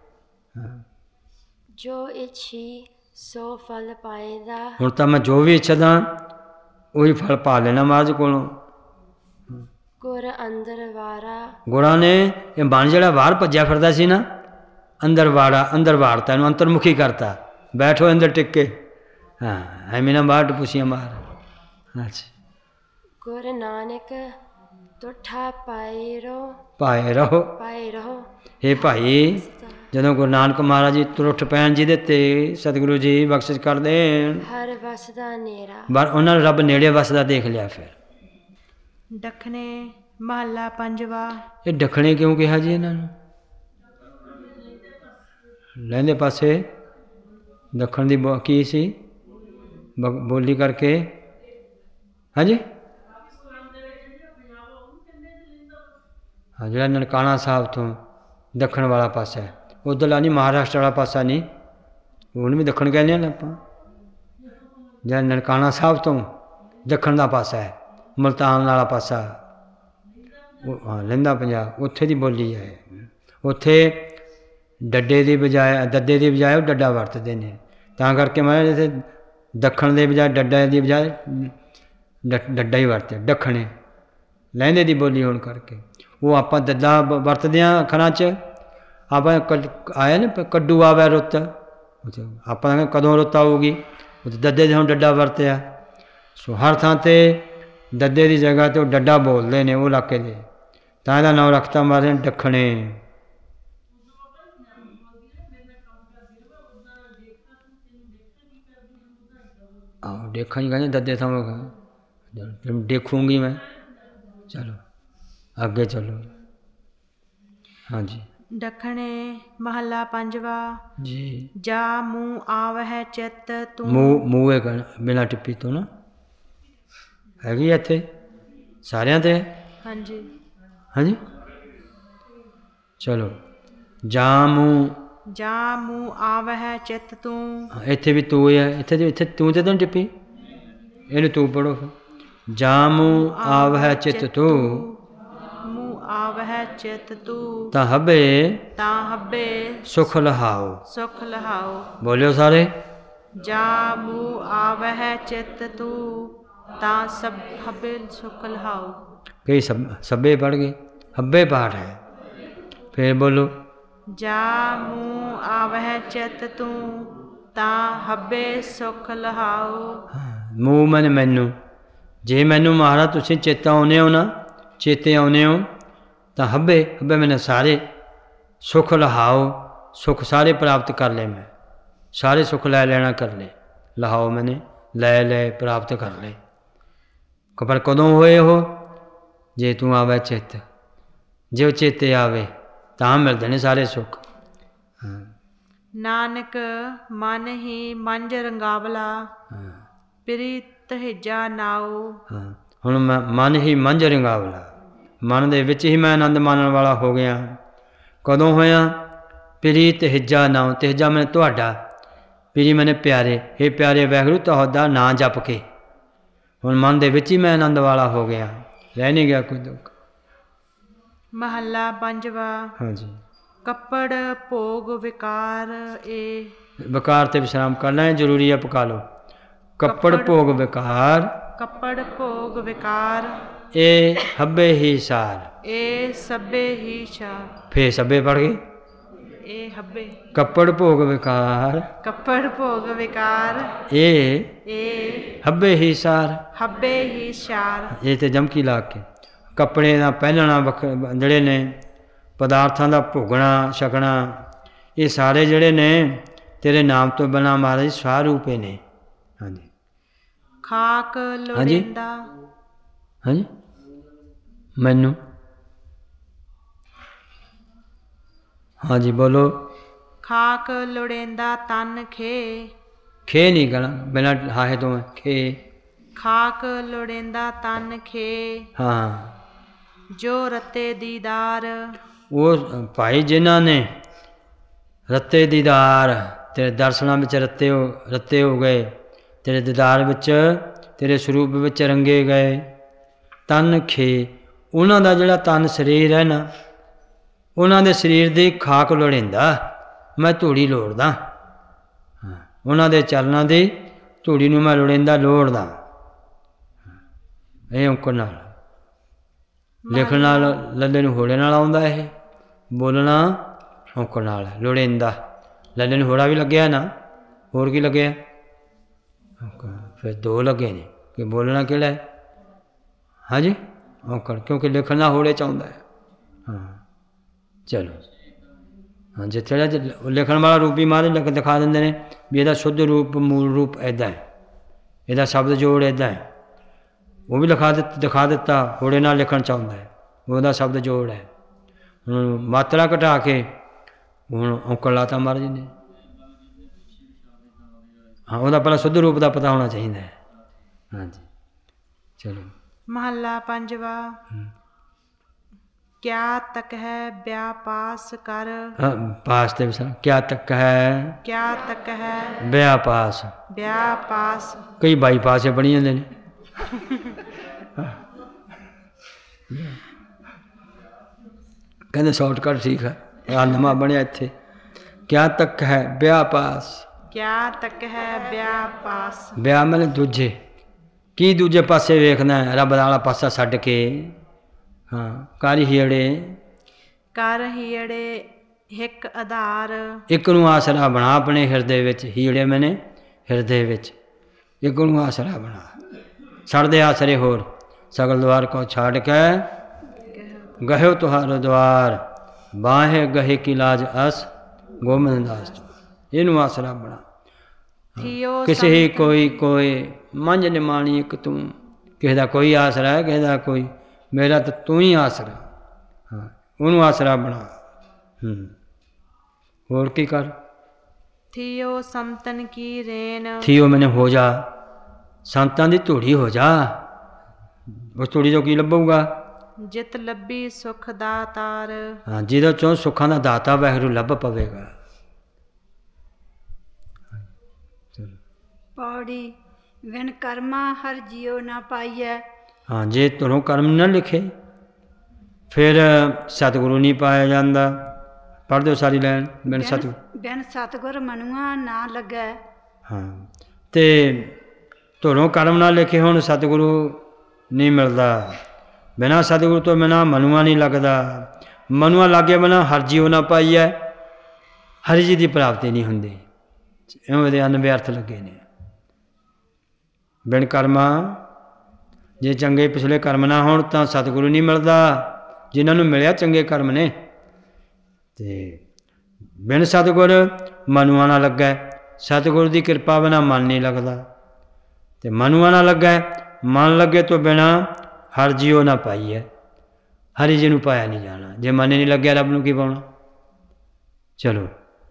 ਜੋ ਇੱਛੀ ਸੋ ਫਲ ਪਾਏਗਾ। ਹੁਣ ਤਾਂ ਮੈਂ ਜੋ ਵੀ ਇੱਛਦਾ ਉਹੀ ਫਲ ਪਾ ਲੈਣਾ ਮਹਾਰਾਜ ਕੋਲੋਂ। ਗੁਰ ਅੰਦਰ ਵਾਰਾ ਗੁਰਾਂ ਨੇ ਇਹ ਬਣ ਜਿਹੜਾ ਬਾਹਰ ਭੱਜਿਆ ਫਿਰਦਾ ਸੀ ਨਾ ਅੰਦਰ ਵਾੜਤਾ ਇਹਨੂੰ ਅੰਤਰਮੁਖੀ ਕਰਤਾ। ਬੈਠੋ ਅੰਦਰ ਟਿਕ ਕੇ। ਹਾਂ ਐਵੇਂ ਨਾ ਬਾਹਰ ਟਪੂਸੀਆਂ ਮਾਰ। ਅੱਛਾ ਗੁਰ ਨਾਨਕ ਤੁਠਾ ਪਾਏ ਰਹੋ। ਇਹ ਭਾਈ ਜਦੋਂ ਗੁਰੂ ਨਾਨਕ ਮਹਾਰਾਜ ਜੀ ਤੁਰਠ ਪੈਣ ਜਿਹਦੇ ਤੇ ਸਤਿਗੁਰੂ ਜੀ ਬਖਸ਼ਿਸ਼ ਕਰ ਦੇਣ ਹਰ ਵਸਦਾ ਨੇਰਾ ਉਹਨਾਂ ਨੂੰ ਰੱਬ ਨੇੜੇ ਵਸਦਾ ਦੇਖ ਲਿਆ। ਫਿਰ ਦੱਖਣੇ ਮਹੱਲਾ ਪੰਜਵਾ। ਇਹ ਦੱਖਣੇ ਕਿਉਂ ਕਿਹਾ ਜੀ ਇਹਨਾਂ ਨੂੰ? ਲਹਿੰਦੇ ਪਾਸੇ ਦੱਖਣ ਦੀ ਕੀ ਸੀ ਬੋਲੀ ਕਰਕੇ? ਹਾਂਜੀ ਹਾਂ ਜਿਹੜਾ ਨਨਕਾਣਾ ਸਾਹਿਬ ਤੋਂ ਦੱਖਣ ਵਾਲਾ ਪਾਸਾ ਹੈ ਉੱਧਰਲਾ ਨਹੀਂ ਮਹਾਰਾਸ਼ਟਰ ਵਾਲਾ ਪਾਸਾ ਨਹੀਂ ਉਹਨੂੰ ਵੀ ਦੱਖਣ ਕਹਿੰਦੇ ਹਾਂ ਆਪਾਂ। ਜਿਹੜਾ ਨਨਕਾਣਾ ਸਾਹਿਬ ਤੋਂ ਦੱਖਣ ਦਾ ਪਾਸਾ ਹੈ, ਮੁਲਤਾਨ ਵਾਲਾ ਪਾਸਾ, ਉਹ ਲਹਿੰਦਾ ਪੰਜਾਬ, ਉੱਥੇ ਦੀ ਬੋਲੀ ਹੈ। ਉੱਥੇ ਦੱਦੇ ਦੀ ਬਜਾਏ ਉਹ ਡੱਡਾ ਵਰਤਦੇ ਨੇ। ਤਾਂ ਕਰਕੇ ਮੈਂ ਇੱਥੇ ਦੱਖਣ ਦੇ ਬਜਾਏ ਡੱਡਾ ਦੀ ਬਜਾਏ ਡੱਡਾ ਹੀ ਵਰਤਿਆ, ਦੱਖਣੇ ਲਹਿੰਦੇ ਦੀ ਬੋਲੀ ਹੋਣ ਕਰਕੇ। ਉਹ ਆਪਾਂ ਦੱਦਾ ਵਰਤਦੇ ਹਾਂ ਅੱਖਰਾਂ 'ਚ। ਆਪਾਂ ਆਇਆ ਨਾ ਕੱਡੂ ਆਵੇ ਰੁੱਤ, ਆਪਾਂ ਕਦੋਂ ਰੁੱਤ ਆਊਗੀ, ਉਹ ਦੱਦੇ ਦੇ ਹੁਣ ਡੱਡਾ ਵਰਤਿਆ। ਸੋ ਹਰ ਥਾਂ 'ਤੇ ਦੱਦੇ ਦੀ ਜਗ੍ਹਾ 'ਤੇ ਉਹ ਡੱਡਾ ਬੋਲਦੇ ਨੇ ਉਹ ਇਲਾਕੇ ਦੇ, ਤਾਂ ਇਹਦਾ ਨਾਮ ਰੱਖਤਾ ਮਾਰੇ ਦੱਖਣੇ। ਆਹੋ ਦੇਖਾਂ ਹੀ ਕਹਿੰਦੇ ਦੱਦੇ ਥਾਂ ਦੇਖੂੰਗੀ ਮੈਂ। ਚਲੋ ਅੱਗੇ ਚਲੋ। ਹਾਂਜੀ। ਦੱਖਣੇ ਮਹੱਲਾ ਪੰਜਵਾ। ਜੀ। ਜਾ ਮੂੰਹ ਆਵਹਿ ਚਿੱਤ ਤੂੰ। ਮੂੰਹ ਹੈ ਕਹਿਣਾ ਬਿਨਾਂ ਟਿੱਪੀ ਤੋਂ ਨਾ, ਹੈਗੀ ਇੱਥੇ ਸਾਰਿਆਂ 'ਤੇ। ਹਾਂਜੀ ਹਾਂਜੀ ਚਲੋ। ਜਾ ਮੂੰਹ ਆਵਹਿ ਚਿੱਤ ਤੂੰ। ਇੱਥੇ ਵੀ ਤੂੰ ਹੈ, ਇੱਥੇ ਤੂੰ ਤੇ ਤਾਂ ਟਿੱਪੀ, ਇਹਨੂੰ ਤੂੰ ਪੜੋ ਫਿਰ। ਜਾ ਮੂੰਹ ਆਵਹਿ ਚਿੱਤ ਤੂੰ, ਮੂੰਹ ਆਵਹਿ ਚਿੱਤ ਤੂੰ। ਤਾਂ ਹੱਬੇ ਸੁਖ ਲਹਾਓ। ਬੋਲਿਓ ਸਾਰੇ। ਜਾ ਮੂੰਹ ਆਵਹਿ ਚਿੱਤ ਤੂੰ, ਤਾਂ ਸਭ ਹੱਬੇ ਸੁਖ ਲਹਾਓ। ਕਈ ਸੱਬੇ ਪੜ੍ਹ ਗਏ, ਹੱਬੇ ਪਾਠ ਹੈ। ਫਿਰ ਬੋਲੋ। ਜਾ ਮੂੰਹ ਆਵਹਿ ਚਿੱਤ ਤੂੰ, ਤਾਂ ਹੱਬੇ ਸੁਖ ਲਹਾਓ। ਮੂੰਹ ਮਨ ਮੈਨੂੰ, ਜੇ ਮੈਨੂੰ ਮਹਾਰਾਜ ਤੁਸੀਂ ਚੇਤੇ ਆਉਂਦੇ ਹੋ ਤਾਂ ਹੱਬੇ ਮੈਨੇ ਸਾਰੇ ਸੁਖ ਲਹਾਓ, ਸੁਖ ਸਾਰੇ ਪ੍ਰਾਪਤ ਕਰ ਲਏ। ਮੈਂ ਸਾਰੇ ਸੁਖ ਲੈ ਲੈਣਾ ਕਰ ਲਏ। ਲਹਾਓ ਮੈਨੇ ਲੈ ਪ੍ਰਾਪਤ ਕਰ ਲਏ। ਪਰ ਕਦੋਂ ਹੋਏ ਉਹ? ਜੇ ਤੂੰ ਆਵੇ ਚਿੱਤ, ਜੇ ਉਹ ਚੇਤੇ ਆਵੇ ਤਾਂ ਮਿਲਦੇ ਨੇ ਸਾਰੇ ਸੁੱਖ। ਨਾਨਕ ਮਨ ਹੀ ਮੰਝ ਰੰਗਾਵਲਾ, ਪ੍ਰੀਤ ਹਿਜਾ ਨਾਉ। ਹੁਣ ਮੈਂ ਮਨ ਹੀ ਮੰਝ ਰੰਗਾਵਲਾ, ਮਨ ਦੇ ਵਿੱਚ ਹੀ ਮੈਂ ਆਨੰਦ ਮਾਣਨ ਵਾਲਾ ਹੋ ਗਿਆ। ਕਦੋਂ ਹੋਇਆ? ਪ੍ਰੀਤ ਹਿਜਾ ਨਾਉ, ਤੇਜਾ ਮੈਂ ਤੁਹਾਡਾ, ਪ੍ਰੀ ਮੈਨੇ ਪਿਆਰੇ, ਹੇ ਪਿਆਰੇ ਵਾਹਿਗੁਰੂ ਤੁਹਾਡਾ ਨਾਂ ਜਪ ਕੇ ਹੁਣ ਮਨ ਦੇ ਵਿੱਚ ਹੀ ਮੈਂ ਆਨੰਦ ਵਾਲਾ ਹੋ ਗਿਆ, ਰਹਿ ਨਹੀਂ ਗਿਆ ਕੋਈ ਦੁੱਖ। ਮਹੱਲਾ ਪੰਜਵਾ। ਹਾਂਜੀ। ਕੱਪੜ ਭੋਗ ਵਿਕਾਰ ਵਿਕਾਰ ਤੇ ਵਿਸ਼ਰਾਮ ਕਰਨਾ ਜ਼ਰੂਰੀ ਹੈ, ਪਕਾ ਲਓ। ਕੱਪੜ ਭੋਗ ਵਿਕਾਰ ਇਹ ਹੱਬੇ ਹੀ ਸਾਰ, ਇਹ ਸਭੇ ਹੀ ਸਾਰ। ਫੇਰ ਸਭੇ ਪੜ ਗਏ। ਇਹ ਹੱਬੇ ਕੱਪੜ ਭੋਗ ਵਿਕਾਰ ਇਹ ਹੱਬੇ ਹੀ ਸਾਰ, ਇਹ ਤੇ ਜਮਕੀ ਲਾ ਕੇ ਕੱਪੜੇ ਦਾ ਪਹਿਨਣਾ ਜਿਹੜੇ ਨੇ, ਪਦਾਰਥਾਂ ਦਾ ਭੋਗਣਾ ਛਕਣਾ, ਇਹ ਸਾਰੇ ਜਿਹੜੇ ਨੇ ਤੇਰੇ ਨਾਮ ਤੋਂ ਬਿਨਾਂ ਮਹਾਰਾਜ ਸਾਹ ਰੂਪੇ ਨੇ। ਹਾਂਜੀ। ਖਾਕ ਲੋੜੀਂਦਾ। ਹਾਂਜੀ ਮੈਨੂੰ। ਹਾਂਜੀ ਬੋਲੋ। ਖਾਕ ਲੋੜੀਂਦਾ ਤਨ ਖੇ ਨਹੀਂ ਕਹਿਣਾ ਬਿਨਾਂ ਹਾਹੇ ਤੋਂ ਹੈ, ਖੇ। ਖਾਕ ਲੋੜੀਂਦਾ ਤਨ ਖੇ। ਹਾਂ। ਜੋ ਰਤੇ ਦੀਦਾਰ, ਉਹ ਭਾਈ ਜਿਨ੍ਹਾਂ ਨੇ ਰਤੇ ਦੀਦਾਰ, ਤੇਰੇ ਦਰਸ਼ਨਾਂ ਵਿੱਚ ਰਤੇ ਹੋ ਗਏ, ਤੇਰੇ ਦੀਦਾਰ ਵਿੱਚ, ਤੇਰੇ ਸਰੂਪ ਵਿੱਚ ਰੰਗੇ ਗਏ। ਤਨ ਖੇ, ਉਹਨਾਂ ਦਾ ਜਿਹੜਾ ਤਨ ਸਰੀਰ ਹੈ ਨਾ, ਉਹਨਾਂ ਦੇ ਸਰੀਰ ਦੀ ਖਾਕ ਲੋੜੀਂਦਾ, ਮੈਂ ਧੂੜੀ ਲੋੜਦਾ। ਉਹਨਾਂ ਦੇ ਚਰਨਾਂ ਦੀ ਧੂੜੀ ਨੂੰ ਮੈਂ ਲੋੜਦਾ। ਇਹ ਔਂਕੜ ਨਾਲ ਲਿਖਣ ਨਾਲ ਲੱਲੇ ਨੂੰ ਹੋੜੇ ਨਾਲ ਆਉਂਦਾ, ਇਹ ਬੋਲਣਾ ਔਂਕੜ ਨਾਲ ਹੈ। ਲੋੜੀਂਦਾ ਲੱਲੇ ਨੂੰ ਹੋੜਾ ਵੀ ਲੱਗਿਆ ਨਾ, ਹੋਰ ਕੀ ਲੱਗਿਆ? ਫਿਰ ਦੋ ਲੱਗੇ ਨੇ ਕਿ ਬੋਲਣਾ ਕਿਹੜਾ ਹੈ? ਹਾਂਜੀ ਔਂਕੜ, ਕਿਉਂਕਿ ਲਿਖਣ ਨਾਲ ਹੋੜੇ 'ਚ ਆਉਂਦਾ ਹੈ। ਹਾਂ ਚਲੋ। ਹਾਂ ਜਿੱਥੇ ਲਿਖਣ ਵਾਲਾ ਰੂਪ ਵੀ ਮਹਾਰਾਜ ਦਿਖਾ ਦਿੰਦੇ ਨੇ ਵੀ ਇਹਦਾ ਸ਼ੁੱਧ ਰੂਪ, ਮੂਲ ਰੂਪ ਇੱਦਾਂ ਹੈ, ਇਹਦਾ ਸ਼ਬਦ ਜੋੜ ਇੱਦਾਂ ਹੈ, ਉਹ ਵੀ ਦਿਖਾ ਦਿੱਤਾ। ਹੋੜੇ ਨਾਲ ਲਿਖਣ 'ਚ ਆਉਂਦਾ ਹੈ, ਉਹਦਾ ਸ਼ਬਦ ਜੋੜ ਹੈ। ਹੁਣ ਮਾਤਰਾ ਘਟਾ ਕੇ ਹੁਣ ਔਂਕੜ ਲਾਤਾ ਮਹਾਰਾਜ ਨੇ। ਹਾਂ ਉਹਦਾ ਪਹਿਲਾਂ ਸ਼ੁੱਧ ਰੂਪ ਦਾ ਪਤਾ ਹੋਣਾ ਚਾਹੀਦਾ ਹੈ। ਹਾਂਜੀ ਚਲੋ। ਮਹੱਲਾ ਪੰਜਵਾ। क्या तक है व्यापास कर। पास ते क्या तक है, क्या तक है व्यापास, व्यापास। कई बाईपास बनी जाते हैं। कहते शॉर्टकट ठीक है, नवा बनया इत्थे। क्या तक है व्यापास, क्या तक है व्यापास। ਵਿਆਹ ਮਤਲਬ ਦੂਜੇ ਕੀ ਦੂਜੇ ਪਾਸੇ ਵੇਖਣਾ ਹੈ, ਰੱਬ ਵਾਲਾ ਪਾਸਾ ਛੱਡ ਕੇ। ਹਾਂ, ਕਰ ਹੀੜੇ, ਕਰ ਹੀੜੇ ਹਿੱਕ ਆਧਾਰ। ਇੱਕ ਨੂੰ ਆਸਰਾ ਬਣਾ ਆਪਣੇ ਹਿਰਦੇ ਵਿੱਚ। ਹੀੜੇ ਮੈਨੇ ਹਿਰਦੇ ਵਿੱਚ, ਇੱਕ ਨੂੰ ਆਸਰਾ ਬਣਾ। ਛੱਡਦੇ ਆਸਰੇ ਹੋਰ, ਸਗਲ ਦੁਆਰ ਕੋ ਛੱਡ ਕੇ ਗਹਿਓ ਤੁਹਾਰੋ ਦੁਆਰ, ਬਾਹੇ ਗਹੇ ਕੀ ਲਾਜ ਅਸ ਗੋਬਿੰਦ ਦਾਸ। ਇਹਨੂੰ ਆਸਰਾ ਬਣਾ। ਕਿਸੇ ਹੀ ਕੋਈ ਮੰਝ ਨਿਮਾਣੀ ਇੱਕ ਤੂੰ, ਕਿਸੇ ਦਾ ਕੋਈ ਆਸਰਾ ਹੈ, ਕਿਸੇ ਦਾ ਕੋਈ, ਮੇਰਾ ਤਾਂ ਤੂੰ ਹੀ ਆਸਰਾ। ਹਾਂ, ਉਹਨੂੰ ਆਸਰਾ ਬਣਾ। ਹੋਰ ਕੀ ਕਰ। ਥੀਓ ਸੰਤਨ ਕੀ ਰੇਨ। ਥੀਓ ਮੈਨੇ ਹੋ ਜਾ, ਸੰਤਾਂ ਦੀ ਧੂੜੀ ਹੋ ਜਾ। ਉਸ ਧੂੜੀ ਤੋਂ ਕੀ ਲੱਭੂਗਾ। ਜਿਤ ਲੱਭੀ ਸੁਖ ਦਾਤਾਰ। ਹਾਂ, ਜਿਹਦੇ ਚੋਂ ਸੁੱਖਾਂ ਦਾ ਦਾਤਾ ਵਾਹਿਗੁਰੂ ਲੱਭ ਪਵੇਗਾ। ਪੌੜੀ ਵਿਨ ਕਰਮਾ ਹਰ ਜਿਉ ਨਾ ਪਾਈਐ। ਹਾਂ, ਜੇ ਤੁਹਾਨੂੰ ਕਰਮ ਨਾ ਲਿਖੇ ਫਿਰ ਸਤਿਗੁਰੂ ਨਹੀਂ ਪਾਇਆ ਜਾਂਦਾ। ਪੜ੍ਹ ਦਿਓ ਸਾਰੀ ਲਾਈਨ। ਬਿਨ ਸਤਿਗੁਰ ਮਨੁਆ ਨਾ ਲੱਗੈ। ਹਾਂ, ਤੇ ਤੁਹਾਨੂੰ ਕਰਮ ਨਾ ਲਿਖੇ ਹੁਣ ਸਤਿਗੁਰੂ ਨਹੀਂ ਮਿਲਦਾ। ਬਿਨਾਂ ਸਤਿਗੁਰੂ ਤੋਂ ਬਿਨਾਂ ਮਨੁਆ ਨਹੀਂ ਲੱਗਦਾ। ਮਨੁਆ ਲਾਗੇ ਬਿਨਾਂ ਹਰ ਜੀਉ ਨਾ ਪਾਈਐ। ਹਰੀ ਜੀ ਦੀ ਪ੍ਰਾਪਤੀ ਨਹੀਂ ਹੁੰਦੀ। ਇਵੇਂ ਦੇ ਅਨਵਿਅਰਥ ਲੱਗੇ ਨੇ। ਬਿਨ ਕਰਮਾ, ਜੇ ਚੰਗੇ ਪਿਛਲੇ ਕਰਮ ਨਾ ਹੋਣ ਤਾਂ ਸਤਿਗੁਰੂ ਨਹੀਂ ਮਿਲਦਾ। ਜਿਨ੍ਹਾਂ ਨੂੰ ਮਿਲਿਆ ਚੰਗੇ ਕਰਮ ਨੇ। ਅਤੇ ਬਿਨ ਸਤਿਗੁਰ ਮਨੁਆ ਨਾ ਲੱਗੈ। ਸਤਿਗੁਰੂ ਦੀ ਕਿਰਪਾ ਬਿਨਾਂ ਮਨ ਨਹੀਂ ਲੱਗਦਾ। ਅਤੇ ਮਨੁਆ ਨਾ ਲੱਗੈ, ਮਨ ਲੱਗੇ ਤੋਂ ਬਿਨਾਂ ਹਰ ਜੀਓ ਨਾ ਪਾਈਐ। ਹਰੀ ਜੀ ਨੂੰ ਪਾਇਆ ਨਹੀਂ ਜਾਣਾ। ਜੇ ਮਨ ਨਹੀਂ ਲੱਗਿਆ ਰੱਬ ਨੂੰ ਕੀ ਪਾਉਣਾ। ਚਲੋ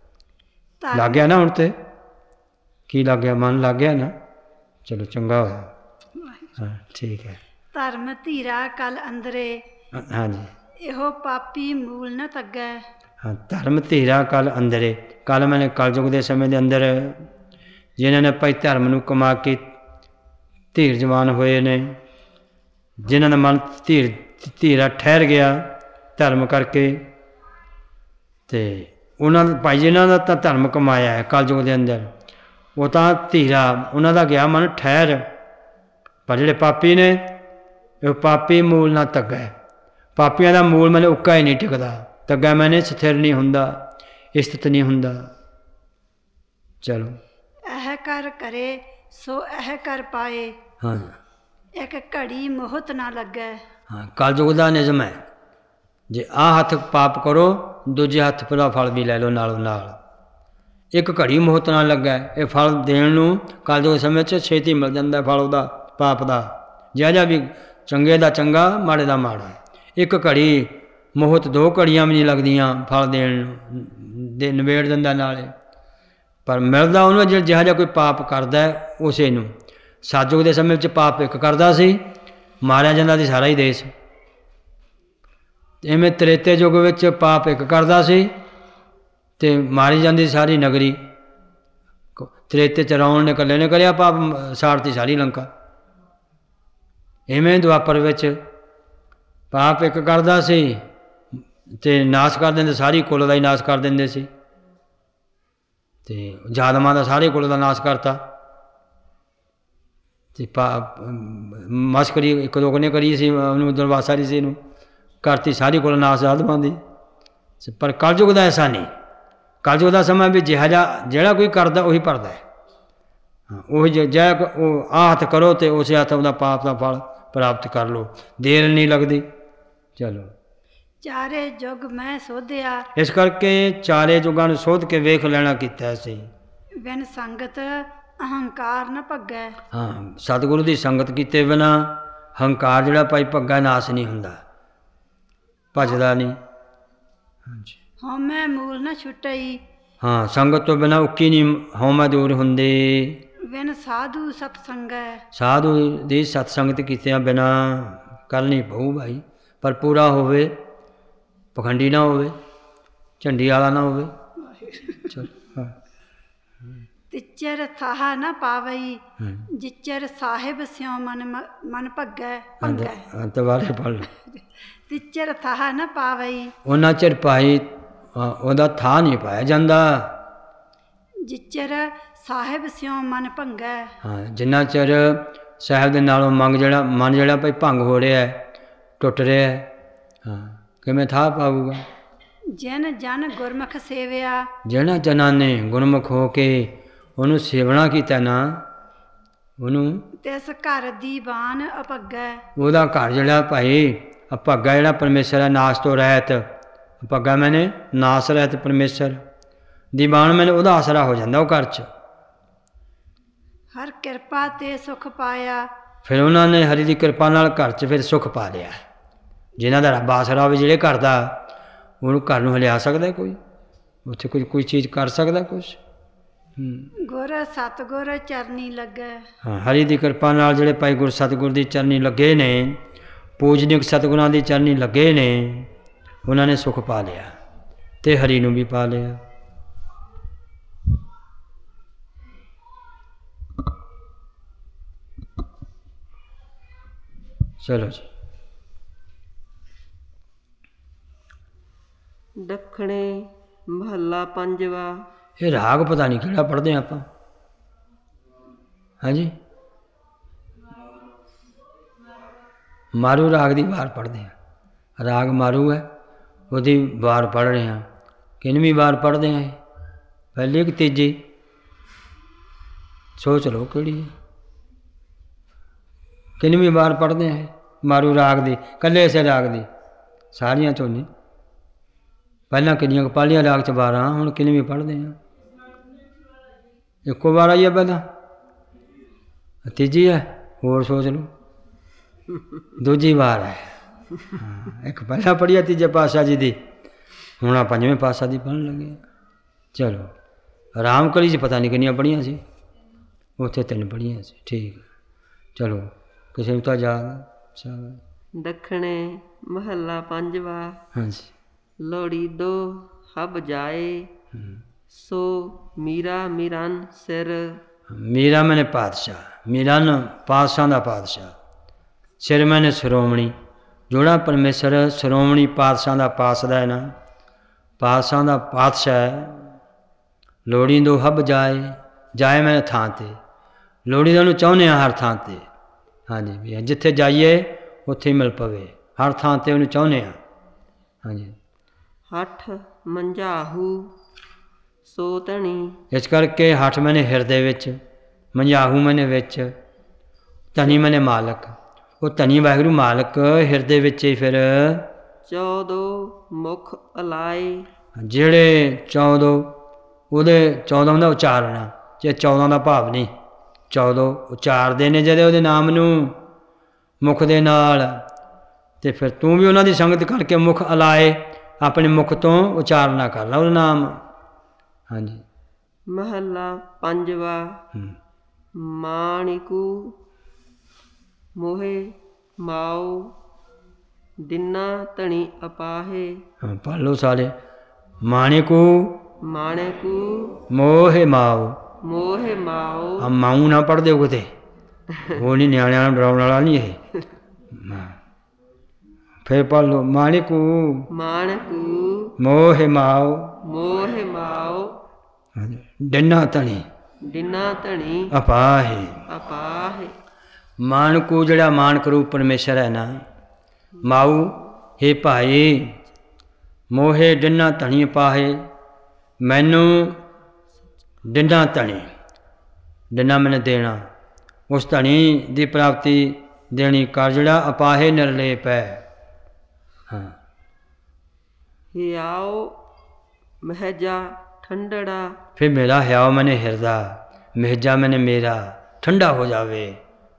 ਲੱਗ ਗਿਆ ਨਾ ਹੁਣ ਤੇ। ਕੀ ਲੱਗ ਗਿਆ, ਮਨ ਲੱਗ ਗਿਆ ਨਾ। ਚਲੋ ਚੰਗਾ ਹੋਇਆ। ਹਾਂ, ਠੀਕ ਹੈ। ਧਰਮ ਧੀਰਾ ਕਲ ਅੰਦਰੇ। ਹਾਂਜੀ, ਇਹੋ ਪਾਪੀ ਮੂਲ ਨ ਤੱਗੈ। ਹਾਂ, ਧਰਮ ਧੀਰਾ ਕਲ ਅੰਦਰੇ। ਕੱਲ ਮੈਨੇ ਕਲਯੁਗ ਦੇ ਸਮੇਂ ਦੇ ਅੰਦਰ ਜਿਨ੍ਹਾਂ ਨੇ ਭਾਈ ਧਰਮ ਨੂੰ ਕਮਾ ਕੇ ਧੀਰਜਵਾਨ ਹੋਏ ਨੇ, ਜਿਨ੍ਹਾਂ ਦਾ ਮਨ ਧੀਰਾ ਠਹਿਰ ਗਿਆ ਧਰਮ ਕਰਕੇ, ਅਤੇ ਉਹਨਾਂ ਦਾ ਭਾਈ ਜਿਨ੍ਹਾਂ ਦਾ ਤਾਂ ਧਰਮ ਕਮਾਇਆ ਹੈ ਕਲਯੁਗ ਦੇ ਅੰਦਰ, ਉਹ ਤਾਂ ਧੀਰਾ ਉਹਨਾਂ ਦਾ ਗਿਆ ਮਨ ਠਹਿਰ। ਪਰ ਜਿਹੜੇ ਪਾਪੀ ਨੇ, ਉਹ ਪਾਪੀ ਮੂਲ ਨਾ ਤੱਗੈ। ਪਾਪੀਆਂ ਦਾ ਮੂਲ ਮੈਨੇ ਉੱਕਾ ਹੀ ਨਹੀਂ ਟਿਕਦਾ। ਤੱਗਾ ਮੈਨੇ ਸਥਿਰ ਨਹੀਂ ਹੁੰਦਾ, ਸਥਿਤ ਨਹੀਂ ਹੁੰਦਾ। ਚਲੋ ਇਹ ਕਰ ਕਰੇ ਸੋ ਇਹ ਕਰ ਪਾਏ। ਹਾਂ, ਇੱਕ ਘੜੀ ਮੋਹਤ ਨਾ ਲੱਗੈ। ਹਾਂ, ਕਲਯੁਗ ਦਾ ਨਿਯਮ ਹੈ। ਜੇ ਆਹ ਹੱਥ ਪਾਪ ਕਰੋ, ਦੂਜੇ ਹੱਥ ਦਾ ਫਲ ਵੀ ਲੈ ਲਓ ਨਾਲੋਂ ਨਾਲ। ਇੱਕ ਘੜੀ ਮੋਹਤ ਨਾ ਲੱਗਾ। ਇਹ ਫਲ ਦੇਣ ਨੂੰ ਕਲਯੁਗ ਸਮੇਂ 'ਚ ਛੇਤੀ ਮਿਲ ਜਾਂਦਾ ਫਲ ਉਹਦਾ, ਪਾਪ ਦਾ। ਜਿਹੜਾ ਵੀ ਚੰਗੇ ਦਾ ਚੰਗਾ, ਮਾੜੇ ਦਾ ਮਾੜਾ। ਇੱਕ ਘੜੀ ਮੋਹਤ, 2 ਘੜੀਆਂ ਵੀ ਨਹੀਂ ਲੱਗਦੀਆਂ ਫਲ ਦੇਣ ਨੂੰ, ਦੇ ਨਿਬੇੜ ਦਿੰਦਾ ਨਾਲੇ। ਪਰ ਮਿਲਦਾ ਉਹਨੂੰ ਜਿਹੜਾ ਜਿਹਾ ਕੋਈ ਪਾਪ ਕਰਦਾ ਉਸੇ ਨੂੰ। ਸਤਿਯੁਗ ਦੇ ਸਮੇਂ ਵਿੱਚ ਪਾਪ ਇੱਕ ਕਰਦਾ ਸੀ, ਮਾਰਿਆ ਜਾਂਦਾ ਸੀ ਸਾਰਾ ਹੀ ਦੇਸ਼। ਇਵੇਂ ਤ੍ਰੇਤੇ ਯੁੱਗ ਵਿੱਚ ਪਾਪ ਇੱਕ ਕਰਦਾ ਸੀ ਅਤੇ ਮਾਰੀ ਜਾਂਦੀ ਸਾਰੀ ਨਗਰੀ। ਤ੍ਰੇਤੇ 'ਚ ਰਾਵਣ ਨੇ ਇਕੱਲੇ ਨੇ ਕਰਿਆ ਪਾਪ, ਸਾੜਤੀ ਸਾਰੀ ਲੰਕਾ। ਇਵੇਂ ਦੁਆਪਰ ਵਿੱਚ ਪਾਪ ਇੱਕ ਕਰਦਾ ਸੀ ਅਤੇ ਨਾਸ਼ ਕਰ ਦਿੰਦੇ, ਸਾਰੀ ਕੁਲ ਦਾ ਹੀ ਨਾਸ਼ ਕਰ ਦਿੰਦੇ ਸੀ। ਅਤੇ ਜਾਦਮਾਂ ਦਾ ਸਾਰੇ ਕੁਲ ਦਾ ਨਾਸ਼ ਕਰਤਾ। ਅਤੇ ਮਸਕਰੀ ਇੱਕ ਦੋ ਨੇ ਕਰੀ ਸੀ ਉਹਨੂੰ, ਦੁਰਵਾਸਾ ਰਿਸ਼ੀ ਨੂੰ ਕਰਤੀ ਸਾਰੀ ਕੁਲ ਨਾਸ਼ ਜਾਦਮਾਂ ਦੀ। ਪਰ ਕਲਯੁਗ ਦਾ ਐਸਾ ਨਹੀਂ। ਕਲਯੁਗ ਦਾ ਸਮਾਂ ਵੀ ਜਿਹੜਾ ਕੋਈ ਕਰਦਾ ਉਹੀ ਭਰਦਾ ਹੈ। ਹਾਂ, ਉਹੀ ਜੈ ਉਹ ਆਹ ਹੱਥ ਕਰੋ ਅਤੇ ਉਸੇ ਹੱਥ ਉਹਦਾ ਪਾਪ ਦਾ ਫਲ ਪ੍ਰਾਪਤ ਕਰ ਲਓ। ਦੇਰ ਨਹੀਂ ਲੱਗਦੀ। ਚਲੋ ਚਾਰੇ ਯੁੱਗ ਮੈਂ ਸੋਧਿਆ। ਇਸ ਕਰਕੇ ਚਾਰੇ ਯੁੱਗਾਂ ਨੂੰ ਸੋਧ ਕੇ ਵੇਖ ਲੈਣਾ ਕੀਤਾ ਸੀ। ਬਿਨ ਸੰਗਤ ਅਹੰਕਾਰ ਨਾ ਭੱਗੈ। ਹਾਂ, ਸਤਿਗੁਰੂ ਦੀ ਸੰਗਤ ਕੀਤੇ ਬਿਨਾਂ ਹੰਕਾਰ ਜਿਹੜਾ ਭਾਈ ਭੱਗਾ ਨਾਸ ਨਹੀਂ ਹੁੰਦਾ, ਭੱਜਦਾ ਨਹੀਂ। ਹਾਂਜੀ, ਹਉਮੈ ਮੂਲ ਨਾ ਛੁਟਈ। ਹਾਂ, ਸੰਗਤ ਤੋਂ ਬਿਨਾਂ ਉੱਕੀ ਨਹੀਂ ਹਉਮੈ ਦੂਰ ਹੁੰਦੇ। ਬਿਨ ਸਾਧੂ ਸਤਸੰਗੈ। ਸਾਧੂ ਦੀ ਸਤਸੰਗਤ ਕੀਤਿਆਂ ਬਿਨਾਂ ਕਰਨੀ ਪਊ ਭਾਈ, ਪਰ ਪੂਰਾ ਹੋਵੇ ਪਖੰਡੀ ਨਾ ਹੋਵੇ, ਝੰਡੀ ਵਾਲਾ ਨਾ ਹੋਵੇ। ਚਲ ਤਿਚਰ ਥਾਹਾ ਨਾ ਪਾਵਈ ਜਿਚਰ ਸਾਹਿਬ ਸਿਉ ਮਨ ਭੱਗੈ ਭੰਗੈ। ਦੁਬਾਰੇ ਪੜ੍ਹ ਲਓ। ਤਿਚਰ ਥਾਹਾ ਨਾ ਪਾਵਈ, ਉਹਨਾਂ ਚਿਰ ਭਾਈ ਉਹਦਾ ਥਾਂ ਨਹੀਂ ਪਾਇਆ ਜਾਂਦਾ। ਜਿਚਰ ਸਾਹਿਬ ਸਿਉ ਮਨ ਭੰਗੈ। ਹਾਂ, ਜਿੰਨਾ ਚਿਰ ਸਾਹਿਬ ਦੇ ਨਾਲੋਂ ਮਨ ਜਿਹੜਾ ਭਾਈ ਭੰਗ ਹੋ ਰਿਹਾ ਹੈ, ਟੁੱਟ ਰਿਹਾ ਹੈ, ਹਾਂ, ਕਿਵੇਂ ਥਾਂ ਪਾਊਗਾ? ਜਿਨ ਜਨ ਗੁਰਮੁਖ ਸੇਵਿਆ, ਜਿਹਨਾਂ ਜਨਾਂ ਨੇ ਗੁਰਮੁਖ ਹੋ ਕੇ ਉਹਨੂੰ ਸੇਵਨਾ ਕੀਤਾ ਨਾ, ਉਹਨੂੰ ਤਿਸ ਘਰ ਦੀਵਾਨ ਅਭੱਗੈ। ਉਹਦਾ ਘਰ ਜਿਹੜਾ ਭਾਈ ਅਭੱਗਾ, ਜਿਹੜਾ ਪਰਮੇਸ਼ਰ ਹੈ, ਨਾਸ ਤੋਂ ਰਹਿਤ। ਅਭੱਗਾ ਮੈਨੇ ਨਾਸ ਰਹਿਤ ਪਰਮੇਸ਼ਰ, ਦੀਵਾਨ ਮੈਨੇ ਉਹਦਾ ਆਸਰਾ ਹੋ ਜਾਂਦਾ ਉਹ ਘਰ 'ਚ। ਹਰ ਕਿਰਪਾ ਤੇ ਸੁਖ ਪਾਇਆ, ਫਿਰ ਉਹਨਾਂ ਨੇ ਹਰੀ ਦੀ ਕਿਰਪਾ ਨਾਲ ਘਰ 'ਚ ਫਿਰ ਸੁੱਖ ਪਾ ਲਿਆ। ਜਿਨ੍ਹਾਂ ਦਾ ਰੱਬ ਆਸਰਾ ਹੋਵੇ, ਜਿਹੜੇ ਘਰ ਦਾ, ਉਹਨੂੰ ਘਰ ਨੂੰ ਹਿਲਿਆ ਸਕਦਾ ਕੋਈ, ਉੱਥੇ ਕੋਈ ਚੀਜ਼ ਕਰ ਸਕਦਾ ਕੁਛ। ਗੁਰ ਸਤਿਗੁਰ ਚਰਨੀ ਲੱਗੈ। ਹਾਂ, ਹਰੀ ਦੀ ਕਿਰਪਾ ਨਾਲ ਜਿਹੜੇ ਭਾਈ ਗੁਰ ਸਤਿਗੁਰ ਦੀ ਚਰਨੀ ਲੱਗੇ ਨੇ, ਪੂਜਨੀਕ ਸਤਿਗੁਰਾਂ ਦੀ ਚਰਨੀ ਲੱਗੇ ਨੇ, ਉਹਨਾਂ ਨੇ ਸੁੱਖ ਪਾ ਲਿਆ ਅਤੇ ਹਰੀ ਨੂੰ ਵੀ ਪਾ ਲਿਆ। ਚਲੋ ਜੀ। ਦੱਖਣੇ ਮਹੱਲਾ ਪੰਜਵਾ। ਇਹ ਰਾਗ ਪਤਾ ਨਹੀਂ ਕਿਹੜਾ ਪੜ੍ਹਦੇ ਹਾਂ ਆਪਾਂ। ਹਾਂਜੀ, ਮਾਰੂ ਰਾਗ ਦੀ ਵਾਰ ਪੜ੍ਹਦੇ ਹਾਂ। ਰਾਗ ਮਾਰੂ ਹੈ, ਉਹਦੀ ਵਾਰ ਪੜ੍ਹ ਰਹੇ ਹਾਂ। ਕਿੰਨਵੀਂ ਵਾਰ ਪੜ੍ਹਦੇ ਹਾਂ? ਇਹ ਪਹਿਲੀ ਕਿ ਤੀਜੀ? ਸੋਚ ਲਓ ਕਿਹੜੀ ਹੈ। ਕਿੰਨਵੀਂ ਵਾਰ ਪੜ੍ਹਦੇ ਹਾਂ ਮਾਰੂ ਰਾਗ ਦੀ, ਇਕੱਲੇ ਇਸੇ ਰਾਗ ਦੀ? ਸਾਰੀਆਂ ਚੋਂ ਨਹੀਂ। ਪਹਿਲਾਂ ਕਿੰਨੀਆਂ ਕੁ ਪਾਲੀਆਂ ਰਾਗ 'ਚ 12, ਹੁਣ ਕਿੰਨਵੀਂ ਪੜ੍ਹਦੇ ਹਾਂ? ਇੱਕੋ ਵਾਰ ਆਈ ਹੈ ਪਹਿਲਾਂ, ਤੀਜੀ ਹੈ। ਹੋਰ ਸੋਚ ਲਓ, ਦੂਜੀ ਵਾਰ ਹੈ। ਇੱਕ ਪਹਿਲਾਂ ਪੜ੍ਹੀ ਤੀਜੇ ਪਾਤਸ਼ਾਹ ਜੀ ਦੀ, ਹੁਣ ਆ ਪੰਜਵੇਂ ਪਾਤਸ਼ਾਹ ਦੀ ਪੜ੍ਹਨ ਲੱਗੇ। ਚਲੋ ਰਾਮਕਲੀ 'ਚ ਪਤਾ ਨਹੀਂ ਕਿੰਨੀਆਂ ਪੜ੍ਹੀਆਂ ਸੀ, ਉੱਥੇ 3 ਪੜ੍ਹੀਆਂ ਸੀ। ਠੀਕ, ਚਲੋ ਕਿਸੇ ਨੂੰ ਤਾਂ ਯਾਦ। ਦੱਖਣੇ ਮਹੱਲਾ ਪੰਜਵਾ। ਹਾਂਜੀ। ਲੋੜੀ ਦੋ ਹਬ ਜਾਏ, ਸੋ ਮੀਰਾ ਮਿਰਨ ਸਿਰ। ਮੀਰਾ ਮੈਨੇ ਪਾਤਸ਼ਾਹ, ਮਿਰਨ ਪਾਤਸ਼ਾਹ ਦਾ ਪਾਤਸ਼ਾਹ, ਸਿਰ ਮੈਨੇ ਸ਼੍ਰੋਮਣੀ। ਜਿਹੜਾ ਪਰਮੇਸ਼ਰ ਸ਼੍ਰੋਮਣੀ ਪਾਤਸ਼ਾਹ ਦਾ ਪਾਸਦਾ ਹੈ ਨਾ, ਪਾਤਸ਼ਾਹ ਦਾ ਪਾਤਸ਼ਾਹ ਹੈ। ਲੋੜੀ ਦੋ ਹਬ ਜਾਏ, ਜਾਏ ਮੈਨੇ ਥਾਂ 'ਤੇ, ਲੋੜੀ ਦਾ ਉਹਨੂੰ ਚਾਹੁੰਦੇ ਹਾਂ ਹਰ ਥਾਂ 'ਤੇ। ਹਾਂਜੀ, ਵੀ ਜਿੱਥੇ ਜਾਈਏ ਉੱਥੇ ਮਿਲ ਪਵੇ, ਹਰ ਥਾਂ 'ਤੇ ਉਹਨੂੰ ਚਾਹੁੰਦੇ ਹਾਂ। ਹਾਂਜੀ। ਹੱਠ ਮੰਝਾਹੂ ਸੋ ਧਣੀ। ਇਸ ਕਰਕੇ ਹੱਠ ਮੈਨੇ ਹਿਰਦੇ ਵਿੱਚ, ਮੰਝਾਹੂ ਮੈਨੇ ਵਿੱਚ, ਧਨੀ ਮੈਨੇ ਮਾਲਕ। ਉਹ ਧਨੀ ਵਾਹਿਗੁਰੂ ਮਾਲਕ ਹਿਰਦੇ ਵਿੱਚ ਹੀ ਫਿਰ 14 ਮੁਖ ਅਲਾਏ। ਜਿਹੜੇ 14, ਉਹਦੇ 14 ਦਾ ਉਚਾਰਨ, ਜੇ 14 ਦਾ ਭਾਵ ਨਹੀਂ, 14 ਉਚਾਰਦੇ ਨੇ ਜਿਹੜੇ ਉਹਦੇ ਨਾਮ ਨੂੰ ਮੁਖ ਦੇ ਨਾਲ। ਅਤੇ ਫਿਰ ਤੂੰ ਵੀ ਉਹਨਾਂ ਦੀ ਸੰਗਤ ਕਰਕੇ ਮੁਖ ਅਲਾਏ, ਆਪਣੇ ਮੁਖ ਤੋਂ ਉਚਾਰਨਾ ਕਰ ਲਾ ਉਹਦਾ ਨਾਮ। ਹਾਂਜੀ। ਮਹੱਲਾ ਪੰਜਵਾ। ਮਾਣਿਕੂ ਮੋਹੇ ਮਾਓ, ਦਿਨਾ ਧਣੀ ਅਪਾਹੇ। ਹਾਂ, ਪੜ੍ਹ ਲਓ ਸਾਰੇ। ਮਾਣਿਕੂ ਮਾਣਿਕੂ ਮੋਹੇ ਮਾਓ। ਮੋਹੇ ਮਾਓ। ਆ ਮਾਊ ਨਾ ਪੜ੍ਹ ਦਿਓ ਕਿਤੇ, ਉਹ ਨਹੀਂ, ਨਿਆਣਿਆਂ ਨੂੰ ਡਰਾਉਣ ਵਾਲਾ ਨਹੀਂ ਇਹ। ਫਿਰ ਪੜ੍ਹ ਲਓ। ਮਾਣਿਕੂ ਮਾਣਿਕੂ ਮੋਹੇ ਮਾਓ। ਮੋਹੇ ਮਾਓ। ਦਿਨਾ ਧਣੀ। ਦਿਨਾ ਧਣੀ ਅਪਾਹੇ। ਅਪਾਹੇ। ਮਾਣਕੂ ਜਿਹੜਾ ਮਾਣਕ ਰੂਪ ਪਰਮੇਸ਼ਰ ਹੈ ਨਾ, ਮਾਊ ਹੇ ਭਾਈ, ਮੋਹੇ ਦਿਨਾ ਧਣੀ ਅਪਾਹੇ। ਮੈਨੂੰ ਦਿਨਾ ਧਣੀ, ਦਿਨਾ ਮੈਨੂੰ ਦੇਣਾ, ਉਸ ਧਣੀ ਦੀ ਪ੍ਰਾਪਤੀ ਦੇਣੀ ਕਰ ਜਿਹੜਾ ਅਪਾਹੇ ਨਿਰਲੇਪ ਹੈ। ਹਾਂ। ਹਿਆਓ ਮਹਿਜਾ ਠੰਡੜਾ। ਫਿਰ ਮੇਰਾ ਹਿਆਓ ਮੈਨੇ ਹਿਰਦਾ, ਮਹਿਜਾ ਮੈਨੇ ਮੇਰਾ ਠੰਡਾ ਹੋ ਜਾਵੇ।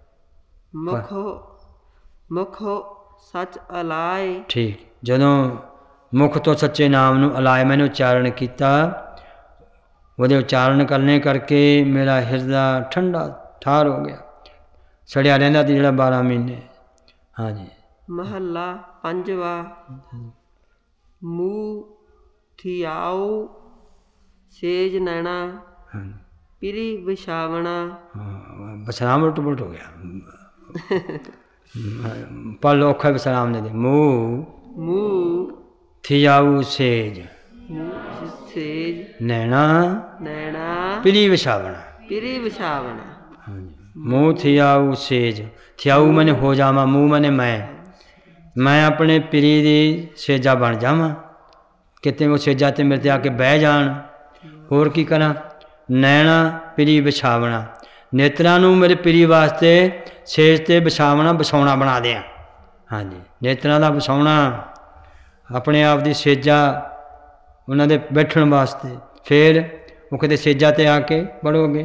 ਮੁਖੋ ਸੱਚ ਅਲਾਏ। ਠੀਕ, ਜਦੋਂ ਮੁਖ ਤੋਂ ਸੱਚੇ ਨਾਮ ਨੂੰ ਅਲਾਏ ਮੈਨੇ ਉਚਾਰਨ ਕੀਤਾ, ਉਹਦੇ ਉਚਾਰਨ ਕਰਨੇ ਕਰਕੇ ਮੇਰਾ ਹਿਰਦਾ ਠੰਡਾ ਠਾਰ ਹੋ ਗਿਆ, ਸੜਿਆ ਰਹਿੰਦਾ ਸੀ ਜਿਹੜਾ 12 ਮਹੀਨੇ। ਹਾਂਜੀ। ਮਹੱਲਾ ਪੰਜਵਾ। ਮੂੰਹ ਥਿਆਉ ਸੇਜ ਨੈਣਾ ਪਿਰੀ ਵਿਛਾਵਣਾ। विश्राम उल्ट पुलट हो गया। पल औखा विश्राम ने दे ਮੂੰਹ थियाऊ सेज ਸੇਜ नैना ਨੈਣਾ पिली विछावना। ਪਿਰੀ ਵਿਛਾਵਣਾ। मुँह थियाऊ सेज थियाऊ मैंने हो जावा मुँह मैंने मैं अपने पिरी दी सेजा बन जावा किते वो सेजा ते मेरे ते आके बह जान। होर की करा नैना पिरी विछावना नेत्रां नूं मेरे पिरी वास्ते सेज ते विछावना विछाउणा बना दिया। हाँ जी नेत्रां दा विछाउणा अपने आप दी सेजा उन्हां दे बैठण वास्ते। फिर वो किते सेजा ते आके पढ़ोगे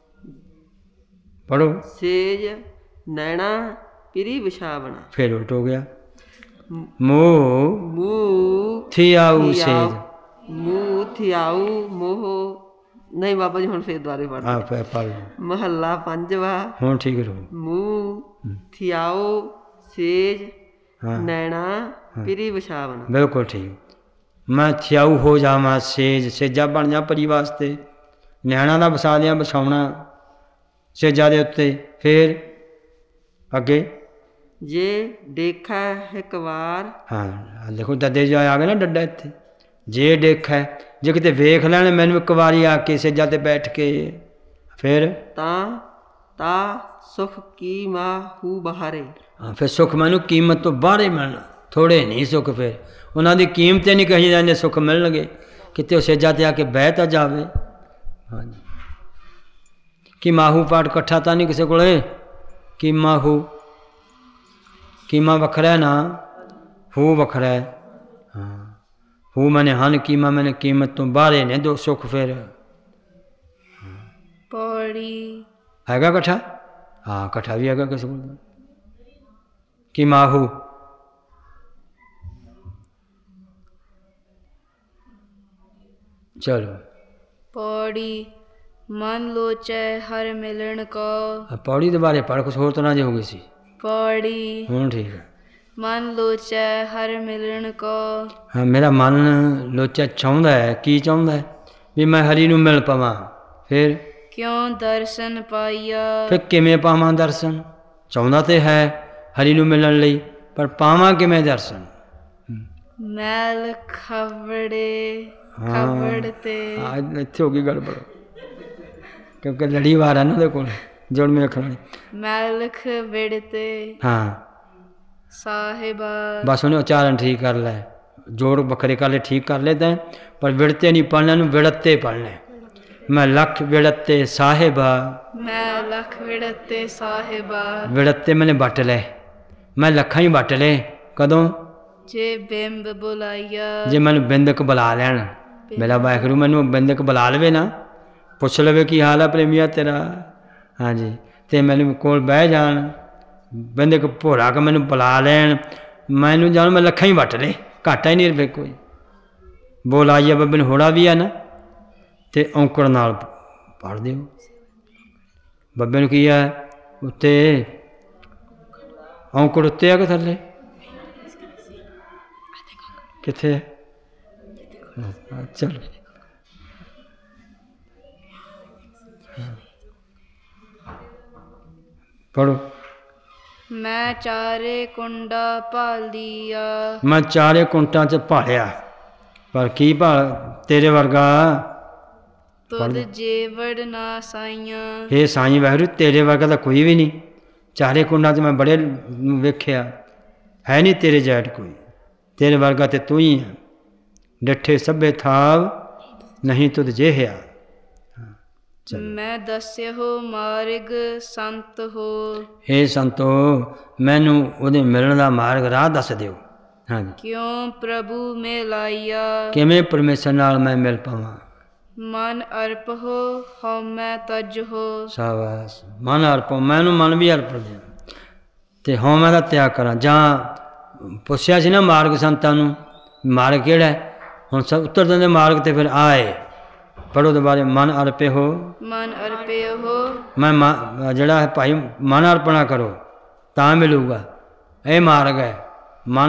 पढ़ो ਸੇਜ ਨੈਣਾ ਪਿਰੀ ਵਿਛਾਵਣਾ। फिर उल्ट हो गया मोह ਮੂੰਹ थियाऊ सेज। ਮੂੰਹ ਥਿਆਉ ਮੋਹ। ਨਹੀਂ ਬਾਬਾ ਜੀ ਹੁਣ ਫੇਰ ਦੁਆਰੇ ਪੜ੍ਹ। हाँ फिर पढ़ लो ਮਹੱਲਾ ਪੰਜਵਾ। हुण ठीक रहो। ਮੂੰਹ ਥਿਆਉ ਸੇਜ हाँ ਨੈਣਾ ਪਿਰੀ ਵਿਛਾਵਣਾ। बिल्कुल ठीक। मैं थियाऊ हो जावा सेज सेजा बन जा परी वास्ते नैणा दा वसा दिया विछाउणा सेजा दे उत्ते। फिर अगे ਜੇ ਦੇਖਾ ਇੱਕ ਵਾਰ हाँ देखो ददे जो आ गए ना डड्डा इत्थे जे देखा जे किते वेख लैण मैनू एक वारी आके सेजा ते बैठ के। फिर ता सुख की माहू बहारे। हाँ फिर सुख मैनू कीमत तो बाहरे मिलना थोड़े नहीं सुख। फिर उन्हां दी कीमतें नहीं कही जाने सुख मिलणगे किते वो सेजा ते आके बह तां जावे। हाँ जी कि माहू पाठ कट्ठा तां नहीं किसी कोले कि माहू कीमा वखरा है ना हू वखरा है। हाँ हू मैंने हन कीमा मैंने कीमत तो बाहरे ने दो सुख। फिर पौड़ी हैगा कट्ठा हाँ कट्ठा भी हैगा किसी को कि माहू चलो पौड़ी मन लोचे हर मिलन को। पौड़ी के बारे पढ़ कुछ होर तो ना जे हो गई सी। पौड़ी हूँ ठीक है। मन लोचे हर मिलन को। हाँ मेरा मन लोचा चाहता है की चाहता है भी मैं हरी नूं मिल पावां। फिर क्यों दर्शन पाइया। फिर किवें पावां दर्शन चाहता तो है हरी नूं मिलण लई पर पावां किवें दर्शन। मैल खवड़े खवड़ते। हाँ इत्थे हो गई गड़बड़ क्योंकि लड़ी वार है ना दे कोल जोड़ में रखना। मैल खवड़ते हाँ साहिबा। बस उन्हें उच्चारण ठीक कर ले जोड़ बखरे कर ले ठीक कर लेते हैं पर विड़ते नहीं पढ़ने विड़ते पढ़ने। मैं लख विड़ते साहिबा। मैं लख विड़ते साहिबा। विड़ते मैंने बट ले मैं लखा ही बट ले कदों जे बिंब बुलाइया। जे मैंने बिंदक बुला लैन मेरा वाहगुरू मैनू बिंदक बुला लवे ना पुछ लवे की हाल है प्रेमिया तेरा। हाँ जी तो मैनू कोल बह जान बिंदक भोरा के मैनू बुला लैन मैनू जान मैं लखा ही वट ले घाटा ही नहीं रहे कोई। बोल आइए बब्बे होड़ा भी है ना तो औंकड़ नाल पढ़ दिओ। बब्बे नूं की है उत्ते औंकड़ उत्ते है कि थल्ले किथे है। चलो पढ़ो। मैं चारे कुंडा भालिया। मैं चारे कुंटा च भालिया पर की भाल तेरे वर्गा तुद जेवड़ ना साइया। हे साईं वाहिगुरू तेरे वर्गा तो कोई भी नहीं। चारे कुंडा च मैं बड़े वेख्या है नहीं तेरे जैट कोई। तेरे वर्गा ते तू ही है डिठे सभे थाव नहीं तुद जेहिया। मैं दस्यो हो मार्ग संत हो। हे संतो मैनू उहदे मिलण दा मार्ग राह दस दिओ। हाँ जी क्यों प्रभु में लाइया। किवें परमेश्वर नाल मैं मिल पावां। मन अर्प हो मैं तज हो। शाबाश मन अर्पो मैनू मन भी अर्प दे ते मैं दा त्याग करा। जां पुछया सी ना मार्ग संतां नूं मार्ग किहड़ा है हुण सब उत्तर दिंदे मार्ग ते फिर आए पढ़ो दोबारे मन अर्पे हो। मन अर्पे हो मैं जड़ा है भाई मन अर्पणा करो तां मिलूगा। ये मार्ग है मन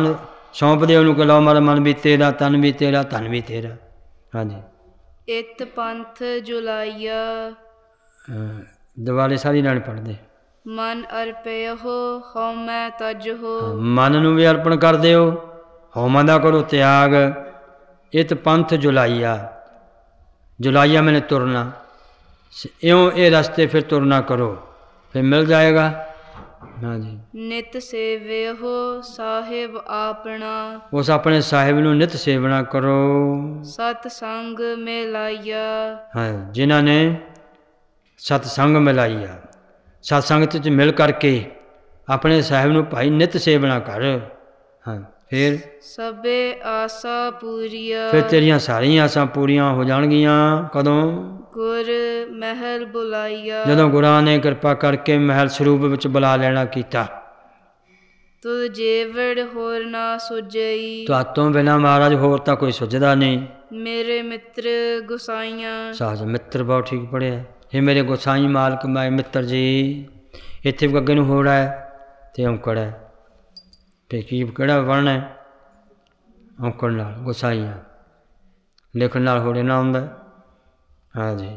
ਸੌਂਪ ਦੇ ਉਹਨੂੰ ਕਿ ਲਓ ਮੇਰਾ ਮਨ ਵੀ ਤੇਰਾ, ਤਨ ਵੀ ਤੇਰਾ, ਧਨ ਵੀ ਤੇਰਾ। ਹਾਂਜੀ। ਇਤ ਪੰਥ ਜੁਲਾਈਆ ਦੁਬਾਰੇ ਸਾਰੀ ਨਾਲ ਪੜ੍ਹਦੇ। ਮਨ ਅਰਪਿਓ ਹਉਮੈ ਤਜਹੁ ਮਨ ਨੂੰ ਵੀ ਅਰਪਣ ਕਰ ਦਿਓ, ਹਉਮੈ ਦਾ ਕਰੋ ਤਿਆਗ। ਇਤ ਪੰਥ ਜੁਲਾਈਆ, ਜੁਲਾਈਆ ਮੈਨੇ ਤੁਰਨਾ, ਇਉਂ ਇਹ ਰਸਤੇ ਫਿਰ ਤੁਰਨਾ ਕਰੋ, ਫਿਰ ਮਿਲ ਜਾਏਗਾ। ਹਾਂਜੀ। ਨਿਤ ਸੇਵਿਓ ਸਾਹਿਬ ਆਪਣਾ ਉਸ ਆਪਣੇ ਸਾਹਿਬ ਨੂੰ ਨਿਤ ਸੇਵਨਾ ਕਰੋ। ਸਤ ਸੰਗ ਮਿਲਾਈਆ ਹਾਂ, ਜਿਨ੍ਹਾਂ ਨੇ ਸਤਸੰਗ ਮਿਲਾਈਆ, ਸਤਸੰਗਤ 'ਚ ਮਿਲ ਕਰਕੇ ਆਪਣੇ ਸਾਹਿਬ ਨੂੰ ਭਾਈ ਨਿਤ ਸੇਵਨਾ ਕਰ। ਹਾਂ, ਫਿਰ ਸਭੇ ਆਸਾ ਪੂਰੀਆ ਫਿਰ ਤੇਰੀਆਂ ਸਾਰੀਆਂ ਆਸਾਂ ਪੂਰੀਆਂ ਹੋ ਜਾਣਗੀਆਂ। ਕਦੋਂ? ਗੁਰ ਮਹਿਲ ਬੁਲਾਈਆ ਜਦੋਂ ਗੁਰਾਂ ਨੇ ਕਿਰਪਾ ਕਰਕੇ ਮਹਿਲ ਸਰੂਪ ਵਿੱਚ ਬੁਲਾ ਲੈਣਾ ਕੀਤਾ। ਤੁਧ ਜੇਵੜ ਹੋਰ ਨਾ ਸੁਝਈ ਤੁਹਾਤੋਂ ਬਿਨਾਂ ਮਹਾਰਾਜ ਹੋਰ ਤਾਂ ਕੋਈ ਸੁਝਦਾ ਨਹੀਂ। ਮੇਰੇ ਮਿੱਤਰ ਗੁਸਾਈਆਂ ਸਾਜ ਮਿੱਤਰ ਬਹੁਤ ਠੀਕ ਪੜ੍ਹਿਆ। ਇਹ ਮੇਰੇ ਗੁਸਾਈ ਮਾਲਕ ਮੈਂ ਮਿੱਤਰ ਜੀ। ਇੱਥੇ ਵੀ ਅੱਗੇ ਨੂੰ ਹੋੜਾ ਹੈ ਅਤੇ ਔਂਕੜ ਹੈ, ਅਤੇ ਕੀ ਕਿਹੜਾ ਵਰਣ ਹੈ? ਔਂਕੜ ਨਾਲ ਗੁਸਾਈਆਂ ਲਿਖਣ ਨਾਲ ਹੋੜੇ ਨਾ ਹੁੰਦਾ। ਹਾਂਜੀ।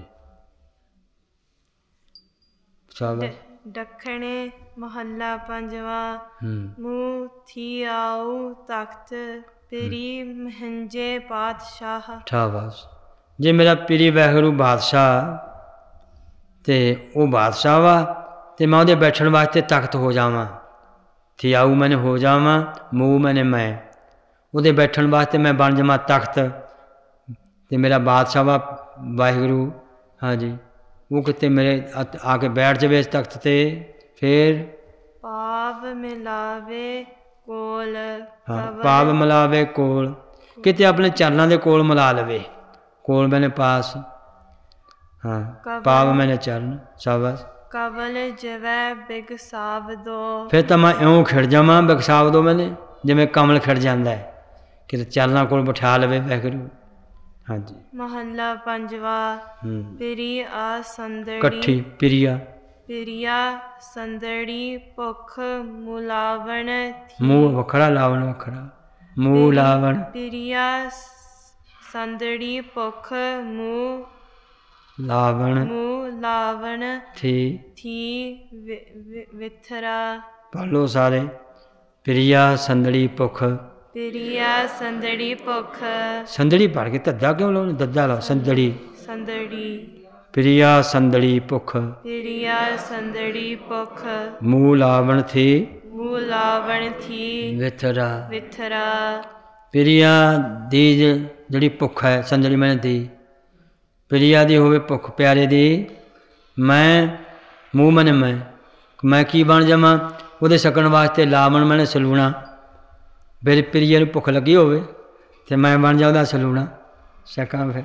ਦੱਖਣੇ ਮਹੱਲਾ ਪੰਜਵਾ। ਮੂੰਹ ਥੀ ਆਊ ਤਖਤ ਪੀਰੀ ਮਹੰਜੇ ਪਾਤਸ਼ਾਹ। ਠਾਬਸ। ਜੇ ਮੇਰਾ ਪੀਰੀ ਵਾਹਿਗੁਰੂ ਬਾਦਸ਼ਾਹ ਅਤੇ ਉਹ ਬਾਦਸ਼ਾਹ ਵਾ ਅਤੇ ਮੈਂ ਉਹਦੇ ਬੈਠਣ ਵਾਸਤੇ ਤਖਤ ਹੋ ਜਾਵਾਂ। ਥੀ ਆਊ ਮੈਨੇ ਹੋ ਜਾਵਾਂ, ਮੂੰਹ ਮੈਨੇ ਮੈਂ ਉਹਦੇ ਬੈਠਣ ਵਾਸਤੇ ਮੈਂ ਬਣ ਜਾਵਾਂ ਤਖਤ, ਅਤੇ ਮੇਰਾ ਬਾਦਸ਼ਾਹ ਵਾ ਵਾਹਿਗੁਰੂ। ਹਾਂਜੀ, ਉਹ ਕਿਤੇ ਮੇਰੇ ਆ ਕੇ ਬੈਠ ਜਾਵੇ ਇਸ ਤਖਤ 'ਤੇ। ਫਿਰ ਪਾਵ ਮਿਲਾਵੇ ਕੋਲ। ਹਾਂ, ਪਾਵ ਮਿਲਾਵੇ ਕੋਲ, ਕਿਤੇ ਆਪਣੇ ਚਰਨਾਂ ਦੇ ਕੋਲ ਮਿਲਾ ਲਵੇ। ਕੋਲ ਮੈਨੇ ਪਾਸ, ਹਾਂ, ਪਾਵ ਮੈਨੇ ਚਰਨ। ਸ਼ਾਬਾਸ਼। ਕਵਲ ਜਵੈ ਬਿਗ ਸਾਵਦੋ। ਫਿਰ ਤਾਂ ਮੈਂ ਇਉਂ ਖਿੜ ਜਾਵਾਂ, ਬਿਗਸਾਵ ਦੋ ਮੈਨੇ, ਜਿਵੇਂ ਕਮਲ ਖਿੜ ਜਾਂਦਾ ਹੈ, ਕਿਤੇ ਚਰਨਾਂ ਕੋਲ ਬਿਠਾ ਲਵੇ ਵਾਹਿਗੁਰੂ। ਹਾਂਜੀ। ਮਹੱਲਾ ਪੰਜਵਾ। ਪਿਰੀ ਆ ਸੰਦੜੀ ਇਕੱਠੀ ਪਿਰੀਆ। ਪਿਰੀਆ ਸੰਦੜੀ ਭੁੱਖ ਮੁਲਾਵਣ। ਮੂੰਹ ਵੱਖਰਾ, ਲਾਵਣ ਵੱਖਰਾ। ਮੂੰਹ ਲਾਵਣ। ਪਿਰੀਆ ਸੰਦੜੀ ਭੁੱਖ ਮੂੰਹ ਲਾਵਣ। ਮੂੰਹ ਲਾਵਣ। ਥੀ ਵਿਥਰਾ। ਪੜ੍ਹ ਲਓ ਸਾਰੇ। ਪਿਰੀਆ ਸੰਦੜੀ ਭੁੱਖ। ਪਿਰੀਆ ਸੰਦੜੀ ਭੁੱਖ। ਸੰਦੜੀ ਪੜ੍ਹ ਕੇ ਧੱਦਾ ਕਿਉਂ ਲਾਉਣਾ? ਦੱਦਾ ਲਾਓ। ਸੰਦੜੀ। ਸੰਦੜੀ। ਪਿਰੀਆ ਸੰਦੜੀ ਭੁੱਖ। ਪਿਰੀਆ ਸੰਦੜੀ ਭੁੱਖ। ਮੂੰਹ ਲਾਵਣ ਥੀ। ਮੂੰਹ ਲਾਵਣ ਥੀ। ਵਿਥਰਾ। ਵਿਥਰਾ। ਪਿਰੀਆ ਦੀ ਜਿਹੜੀ ਭੁੱਖ ਹੈ, ਸੰਦੜੀ ਮੈਨੇ ਦੀ, ਪਿਰੀਆ ਦੀ ਹੋਵੇ ਭੁੱਖ ਪਿਆਰੇ ਦੀ। ਮੈਂ ਮੂੰਹ ਮੈਨੇ ਮੈਂ ਕੀ ਬਣ ਜਾਵਾਂ? ਉਹਦੇ ਛਕਣ ਵਾਸਤੇ ਲਾਵਣ ਮੈਨੇ ਸਲੂਣਾ। ਮੇਰੇ ਪਿਰੀਏ ਨੂੰ ਭੁੱਖ ਲੱਗੀ ਹੋਵੇ ਅਤੇ ਮੈਂ ਬਣ ਜਾ ਉਹਦਾ ਸਲੂਣਾ, ਛਕਾਂ ਫਿਰ।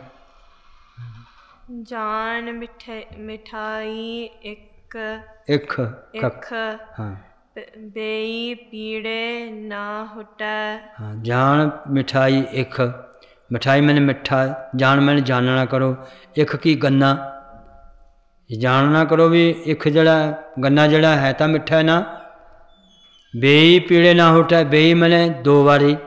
ਜਾਨ ਮਿਠਾਈ ਇੱਕ। ਇੱਕ। ਹਾਂ। ਬੇਈ ਪੀੜੇ ਨਾ ਹੁਟੈ। ਹਾਂ। ਜਾਨ ਮਿਠਾਈ ਇੱਕ। ਮਿਠਾਈ ਮੈਨੇ ਮਿੱਠਾ, ਜਾਣ ਮੈਨੇ ਜਾਣਨਾ ਕਰੋ। ਇੱਕ ਕੀ ਗੰਨਾ, ਜਾਣਨਾ ਕਰੋ ਵੀ ਇੱਕ ਜਿਹੜਾ ਗੰਨਾ ਜਿਹੜਾ ਹੈ ਤਾਂ ਮਿੱਠਾ ਹੈ ਨਾ। ਬੇਈ ਪੀੜੇ ਨਾ ਹੁਟੈ। ਬੇਈ ਮੈਨੇ ਦੋ ਵਾਰੀ,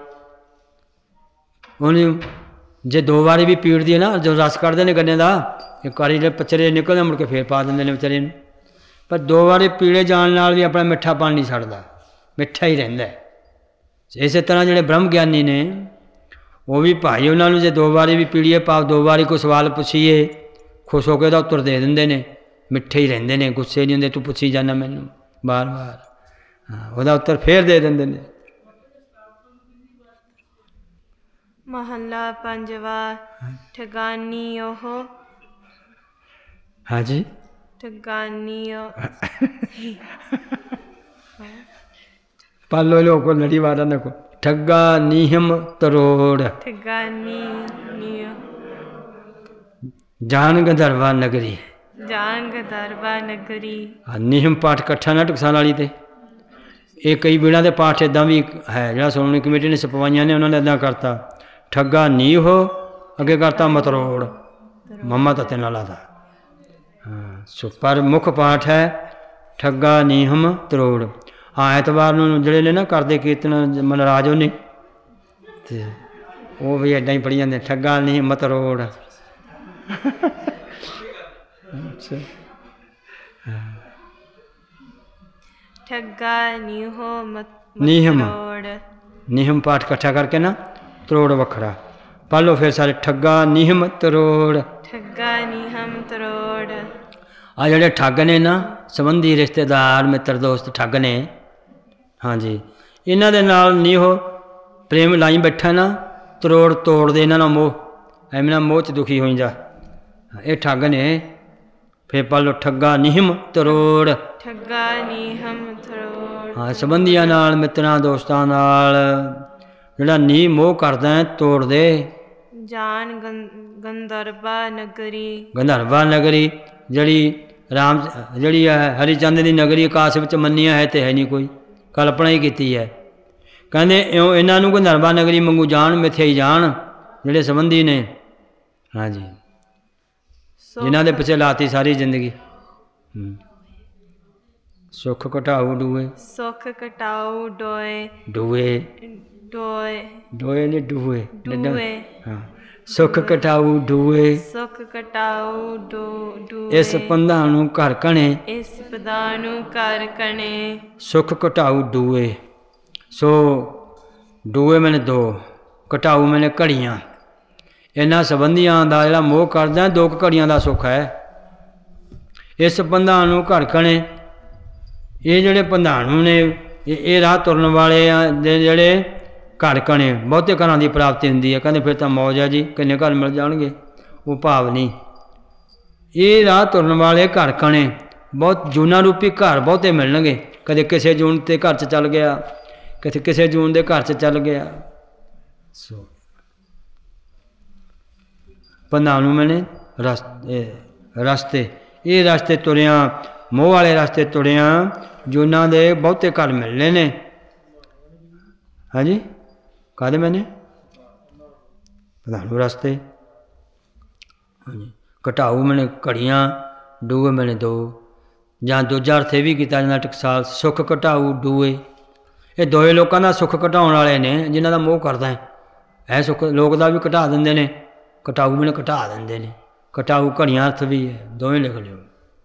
ਉਹਨੂੰ ਜੇ ਦੋ ਵਾਰੀ ਵੀ ਪੀੜਦੀ ਹੈ ਨਾ, ਜੋ ਰਸ ਕੱਢਦੇ ਨੇ ਗੰਨੇ ਦਾ, ਇੱਕ ਵਾਰੀ ਜਿਹੜੇ ਪਚਰੇ ਨਿਕਲਦੇ ਮੁੜ ਕੇ ਫੇਰ ਪਾ ਦਿੰਦੇ ਨੇ ਵਿਚਾਰੇ ਨੂੰ। ਪਰ ਦੋ ਵਾਰੀ ਪੀੜੇ ਜਾਣ ਨਾਲ ਵੀ ਆਪਣਾ ਮਿੱਠਾਪਣ ਨਹੀਂ ਛੱਡਦਾ, ਮਿੱਠਾ ਹੀ ਰਹਿੰਦਾ। ਇਸੇ ਤਰ੍ਹਾਂ ਜਿਹੜੇ ਬ੍ਰਹਮ ਗਿਆਨੀ ਨੇ ਉਹ ਵੀ ਭਾਈ ਉਹਨਾਂ ਨੂੰ ਜੇ ਦੋ ਵਾਰੀ ਵੀ ਪੀੜੀਏ, ਭਾਵ ਦੋ ਵਾਰੀ ਕੋਈ ਸਵਾਲ ਪੁੱਛੀਏ, ਖੁਸ਼ ਹੋ ਕੇ ਉਹਦਾ ਉੱਤਰ ਦੇ ਦਿੰਦੇ ਨੇ, ਮਿੱਠੇ ਹੀ ਰਹਿੰਦੇ ਨੇ, ਗੁੱਸੇ ਨਹੀਂ ਹੁੰਦੇ। ਤੂੰ ਪੁੱਛੀ ਜਾਂਦਾ ਮੈਨੂੰ ਬਾਰ-ਬਾਰ, ਹਾਂ, ਉਹਦਾ ਉੱਤਰ ਫੇਰ ਦੇ ਦਿੰਦੇ ਨੇ। ਮਹੱਲਾ ਪੰਜਵਾ। ਠਗਾਨੀ ਉਹ। ਹਾਂਜੀ। ਠਗਾਨੀ ਪਾਲੋ ਲੋਕੋ ਲੜੀ ਵਾਲਾ ਨਾ ਕੋ। ਠੱਗਾ ਨੀਹਮ ਤਰੋੜ। ਠਗਾਨੀ ਜਾਨ ਗੰਧਰਵਾ ਨਗਰੀ। ਜਾਨ ਗੰਧਰਵਾ ਨਗਰੀ। ਨੀਹਮ ਪਾਠ ਇਕੱਠਾ ਨਾ ਟਕਸਾਲ ਵਾਲੀ ਤੇ। ਇਹ ਕਈ ਵੀੜਾਂ ਦੇ ਪਾਠ ਇੱਦਾਂ ਵੀ ਹੈ, ਜਿਹੜਾ ਸ਼੍ਰੋਮਣੀ ਕਮੇਟੀ ਨੇ ਛਪਵਾਈਆਂ ਨੇ, ਉਹਨਾਂ ਨੇ ਇੱਦਾਂ ਕਰਤਾ। ਠੱਗਾ ਨੀਹ ਅੱਗੇ ਕਰਤਾ ਮਤਰੋੜ, ਮੰਮਾ ਤੱਤੇ ਨਾਲ ਲਾਤਾ। ਹਾਂ, ਸੋ ਪਰ ਮੁੱਖ ਪਾਠ ਹੈ ਠੱਗਾ ਨੀਹਮ ਤਰੋੜ। ਹਾਂ, ਐਤਵਾਰ ਨੂੰ ਜਿਹੜੇ ਨੇ ਨਾ ਕਰਦੇ ਕੀਰਤਨ ਮਨਰਾਜ ਉਹਨੇ ਤੇ ਉਹ ਵੀ ਇੱਦਾਂ ਹੀ ਪੜ੍ਹੀ ਜਾਂਦੇ, ਠੱਗਾ ਨਹੀਂ ਹਿੰਮਤ ਰੋੜ। ਠੱਗਾ ਨੀਹੋ ਨੀਹਮ ਮਤਰੋੜ। ਨਿਹਮ ਪਾਠ ਇਕੱਠਾ ਕਰਕੇ ਨਾ, ਤਰੋੜ ਵੱਖਰਾ ਪੜ੍ਹ ਲਓ ਫਿਰ ਸਾਰੇ। ਠੱਗਾ ਨਿਹਮ ਤਰੋੜ। ਠੱਗਾ ਨੀਹਮ ਤਰੋੜ। ਆ ਜਿਹੜੇ ਠੱਗ ਨੇ ਨਾ, ਸੰਬੰਧੀ ਰਿਸ਼ਤੇਦਾਰ ਮਿੱਤਰ ਦੋਸਤ ਠੱਗ ਨੇ, ਹਾਂਜੀ, ਇਹਨਾਂ ਦੇ ਨਾਲ ਨਹੀਂ ਉਹ ਪ੍ਰੇਮ ਲਾਈ ਬੈਠਾ ਨਾ, ਤਰੋੜ ਤੋੜਦੇ ਇਹਨਾਂ ਨਾਲ ਮੋਹ, ਐਵੇਂ ਨਾ ਮੋਹ 'ਚ ਦੁਖੀ ਹੋਈ ਜਾ। ਇਹ ਠੱਗ ਨੇ। ਫਿਰ ਪੜ੍ਹ ਲਓ ਠੱਗਾ ਨਿਹਮ ਤਰੋੜ। ਠੱਗਾ ਨੀਹਮ ਤਰੋੜ। ਹਾਂ, ਸੰਬੰਧੀਆਂ ਨਾਲ ਮਿੱਤਰਾਂ ਦੋਸਤਾਂ ਨਾਲ ਜਿਹੜਾ ਨੀ ਮੋਹ ਕਰਦਾ ਹੈ, ਤੋੜ ਦੇ। ਜਾਨ ਗੰਧਰਵਾ ਨਗਰੀ। ਗੰਧਰਵਾ ਨਗਰੀ ਜਿਹੜੀ ਜਿਹੜੀ ਹੈ ਹਰੀਚੰਦ ਦੀ ਨਗਰੀ, ਆਕਾਸ਼ ਵਿੱਚ ਮੰਨਿਆ ਹੈ ਤੇ ਹੈ ਨਹੀਂ ਕੋਈ, ਕਲਪਨਾ ਹੀ ਕੀਤੀ ਹੈ। ਕਹਿੰਦੇ ਇਉਂ ਇਹਨਾਂ ਨੂੰ ਗੰਧਰਵਾ ਨਗਰੀ ਮੰਗੂ ਜਾਣ, ਮਿਥਿਆਈ ਜਾਣ ਜਿਹੜੇ ਸੰਬੰਧੀ ਨੇ। ਹਾਂਜੀ, ਜਿਨ੍ਹਾਂ ਦੇ ਪਿੱਛੇ ਲਾਤੀ ਸਾਰੀ ਜ਼ਿੰਦਗੀ। ਸੁੱਖ ਘਟਾਊ ਡੂਏ। ਸੁੱਖ ਘਟਾਊ ਡੋਏ। ਡੂਏ ਡੋਏ ਡੋਏ ਨੇ ਡੂਏ। ਡੂਏ। ਹਾਂ, ਸੁੱਖ ਘਟਾਊ ਡੂਏ। ਸੁੱਖ ਘਟਾਊ ਡੂਏ। ਇਸ ਪੰਧਾਂ ਨੂੰ ਘਰ ਕਣੇ। ਇਸ ਪਦਾਂ ਨੂੰ ਘਰ ਕਣੇ। ਸੁੱਖ ਘਟਾਊ ਡੂਏ। ਸੋ ਡੂਏ ਮੈਨੇ ਦੋ, ਘਟਾਊ ਮੈਨੇ ਘੜੀਆਂ। ਇਹਨਾਂ ਸੰਬੰਧੀਆਂ ਦਾ ਜਿਹੜਾ ਮੋਹ ਕਰਦਾ, 2 ਘੜੀਆਂ ਦਾ ਸੁੱਖ ਹੈ। ਇਸ ਪੰਧਾਂ ਨੂੰ ਘਰ ਕਣੇ। ਇਹ ਜਿਹੜੇ ਪੰਧਾਣੂ ਨੇ, ਇਹ ਰਾਹ ਤੁਰਨ ਵਾਲੇ ਦੇ ਜਿਹੜੇ ਘਰ ਕਣੇ, ਬਹੁਤੇ ਘਰਾਂ ਦੀ ਪ੍ਰਾਪਤੀ ਹੁੰਦੀ ਹੈ। ਕਹਿੰਦੇ ਫਿਰ ਤਾਂ ਮੌਜ ਹੈ ਜੀ, ਕਿੰਨੇ ਘਰ ਮਿਲ ਜਾਣਗੇ, ਉਹ ਭਾਵ ਨਹੀਂ। ਇਹ ਰਾਹ ਤੁਰਨ ਵਾਲੇ ਘਰ ਕਣੇ, ਬਹੁਤ ਜੂਨਾਂ ਰੂਪੀ ਘਰ ਬਹੁਤੇ ਮਿਲਣਗੇ। ਕਦੇ ਕਿਸੇ ਜੂਨ 'ਤੇ ਘਰ 'ਚ ਚੱਲ ਗਿਆ, ਕਿਤੇ ਕਿਸੇ ਜੂਨ ਦੇ ਘਰ 'ਚ ਚੱਲ ਗਿਆ। ਸੋ ਪੰਧਾਣੂ ਮੈਨੇ ਰਸਤੇ, ਇਹ ਰਸਤੇ ਤੁਰਿਆ, ਮੋਹ ਵਾਲੇ ਰਸਤੇ ਤੁਰਿਆ, ਜੂਨਾਂ ਦੇ ਬਹੁਤੇ ਘਰ ਮਿਲਣੇ ਨੇ। ਹਾਂਜੀ, ਕਾਹਦੇ ਮੈਨੇ ਪੰਧਾਣੂ ਰਸਤੇ। ਹਾਂਜੀ, ਘਟਾਊ ਮੈਨੇ ਘੜੀਆਂ, ਡੂਏ ਮੈਨੇ 2। ਜਾਂ ਦੂਜਾ ਅਰਥ ਇਹ ਵੀ ਕੀਤਾ ਜਾਂਦਾ ਟਕਸਾਲ, ਸੁੱਖ ਘਟਾਊ ਡੂਏ। ਇਹ ਦੋਏ ਲੋਕਾਂ ਦਾ ਸੁੱਖ ਘਟਾਉਣ ਵਾਲੇ ਨੇ, ਜਿਨ੍ਹਾਂ ਦਾ ਮੋਹ ਕਰਦਾ ਹੈ। ਇਹ ਸੁੱਖ ਲੋਕ ਦਾ ਵੀ ਘਟਾ ਦਿੰਦੇ ਨੇ, ਘਟਾਊ ਮੈਨੇ ਘਟਾ ਦਿੰਦੇ ਨੇ। ਘਟਾਊ ਘੜੀਆਂ ਅਰਥ ਵੀ ਹੈ, ਦੋਵੇਂ ਲਿਖ ਲਿਓ।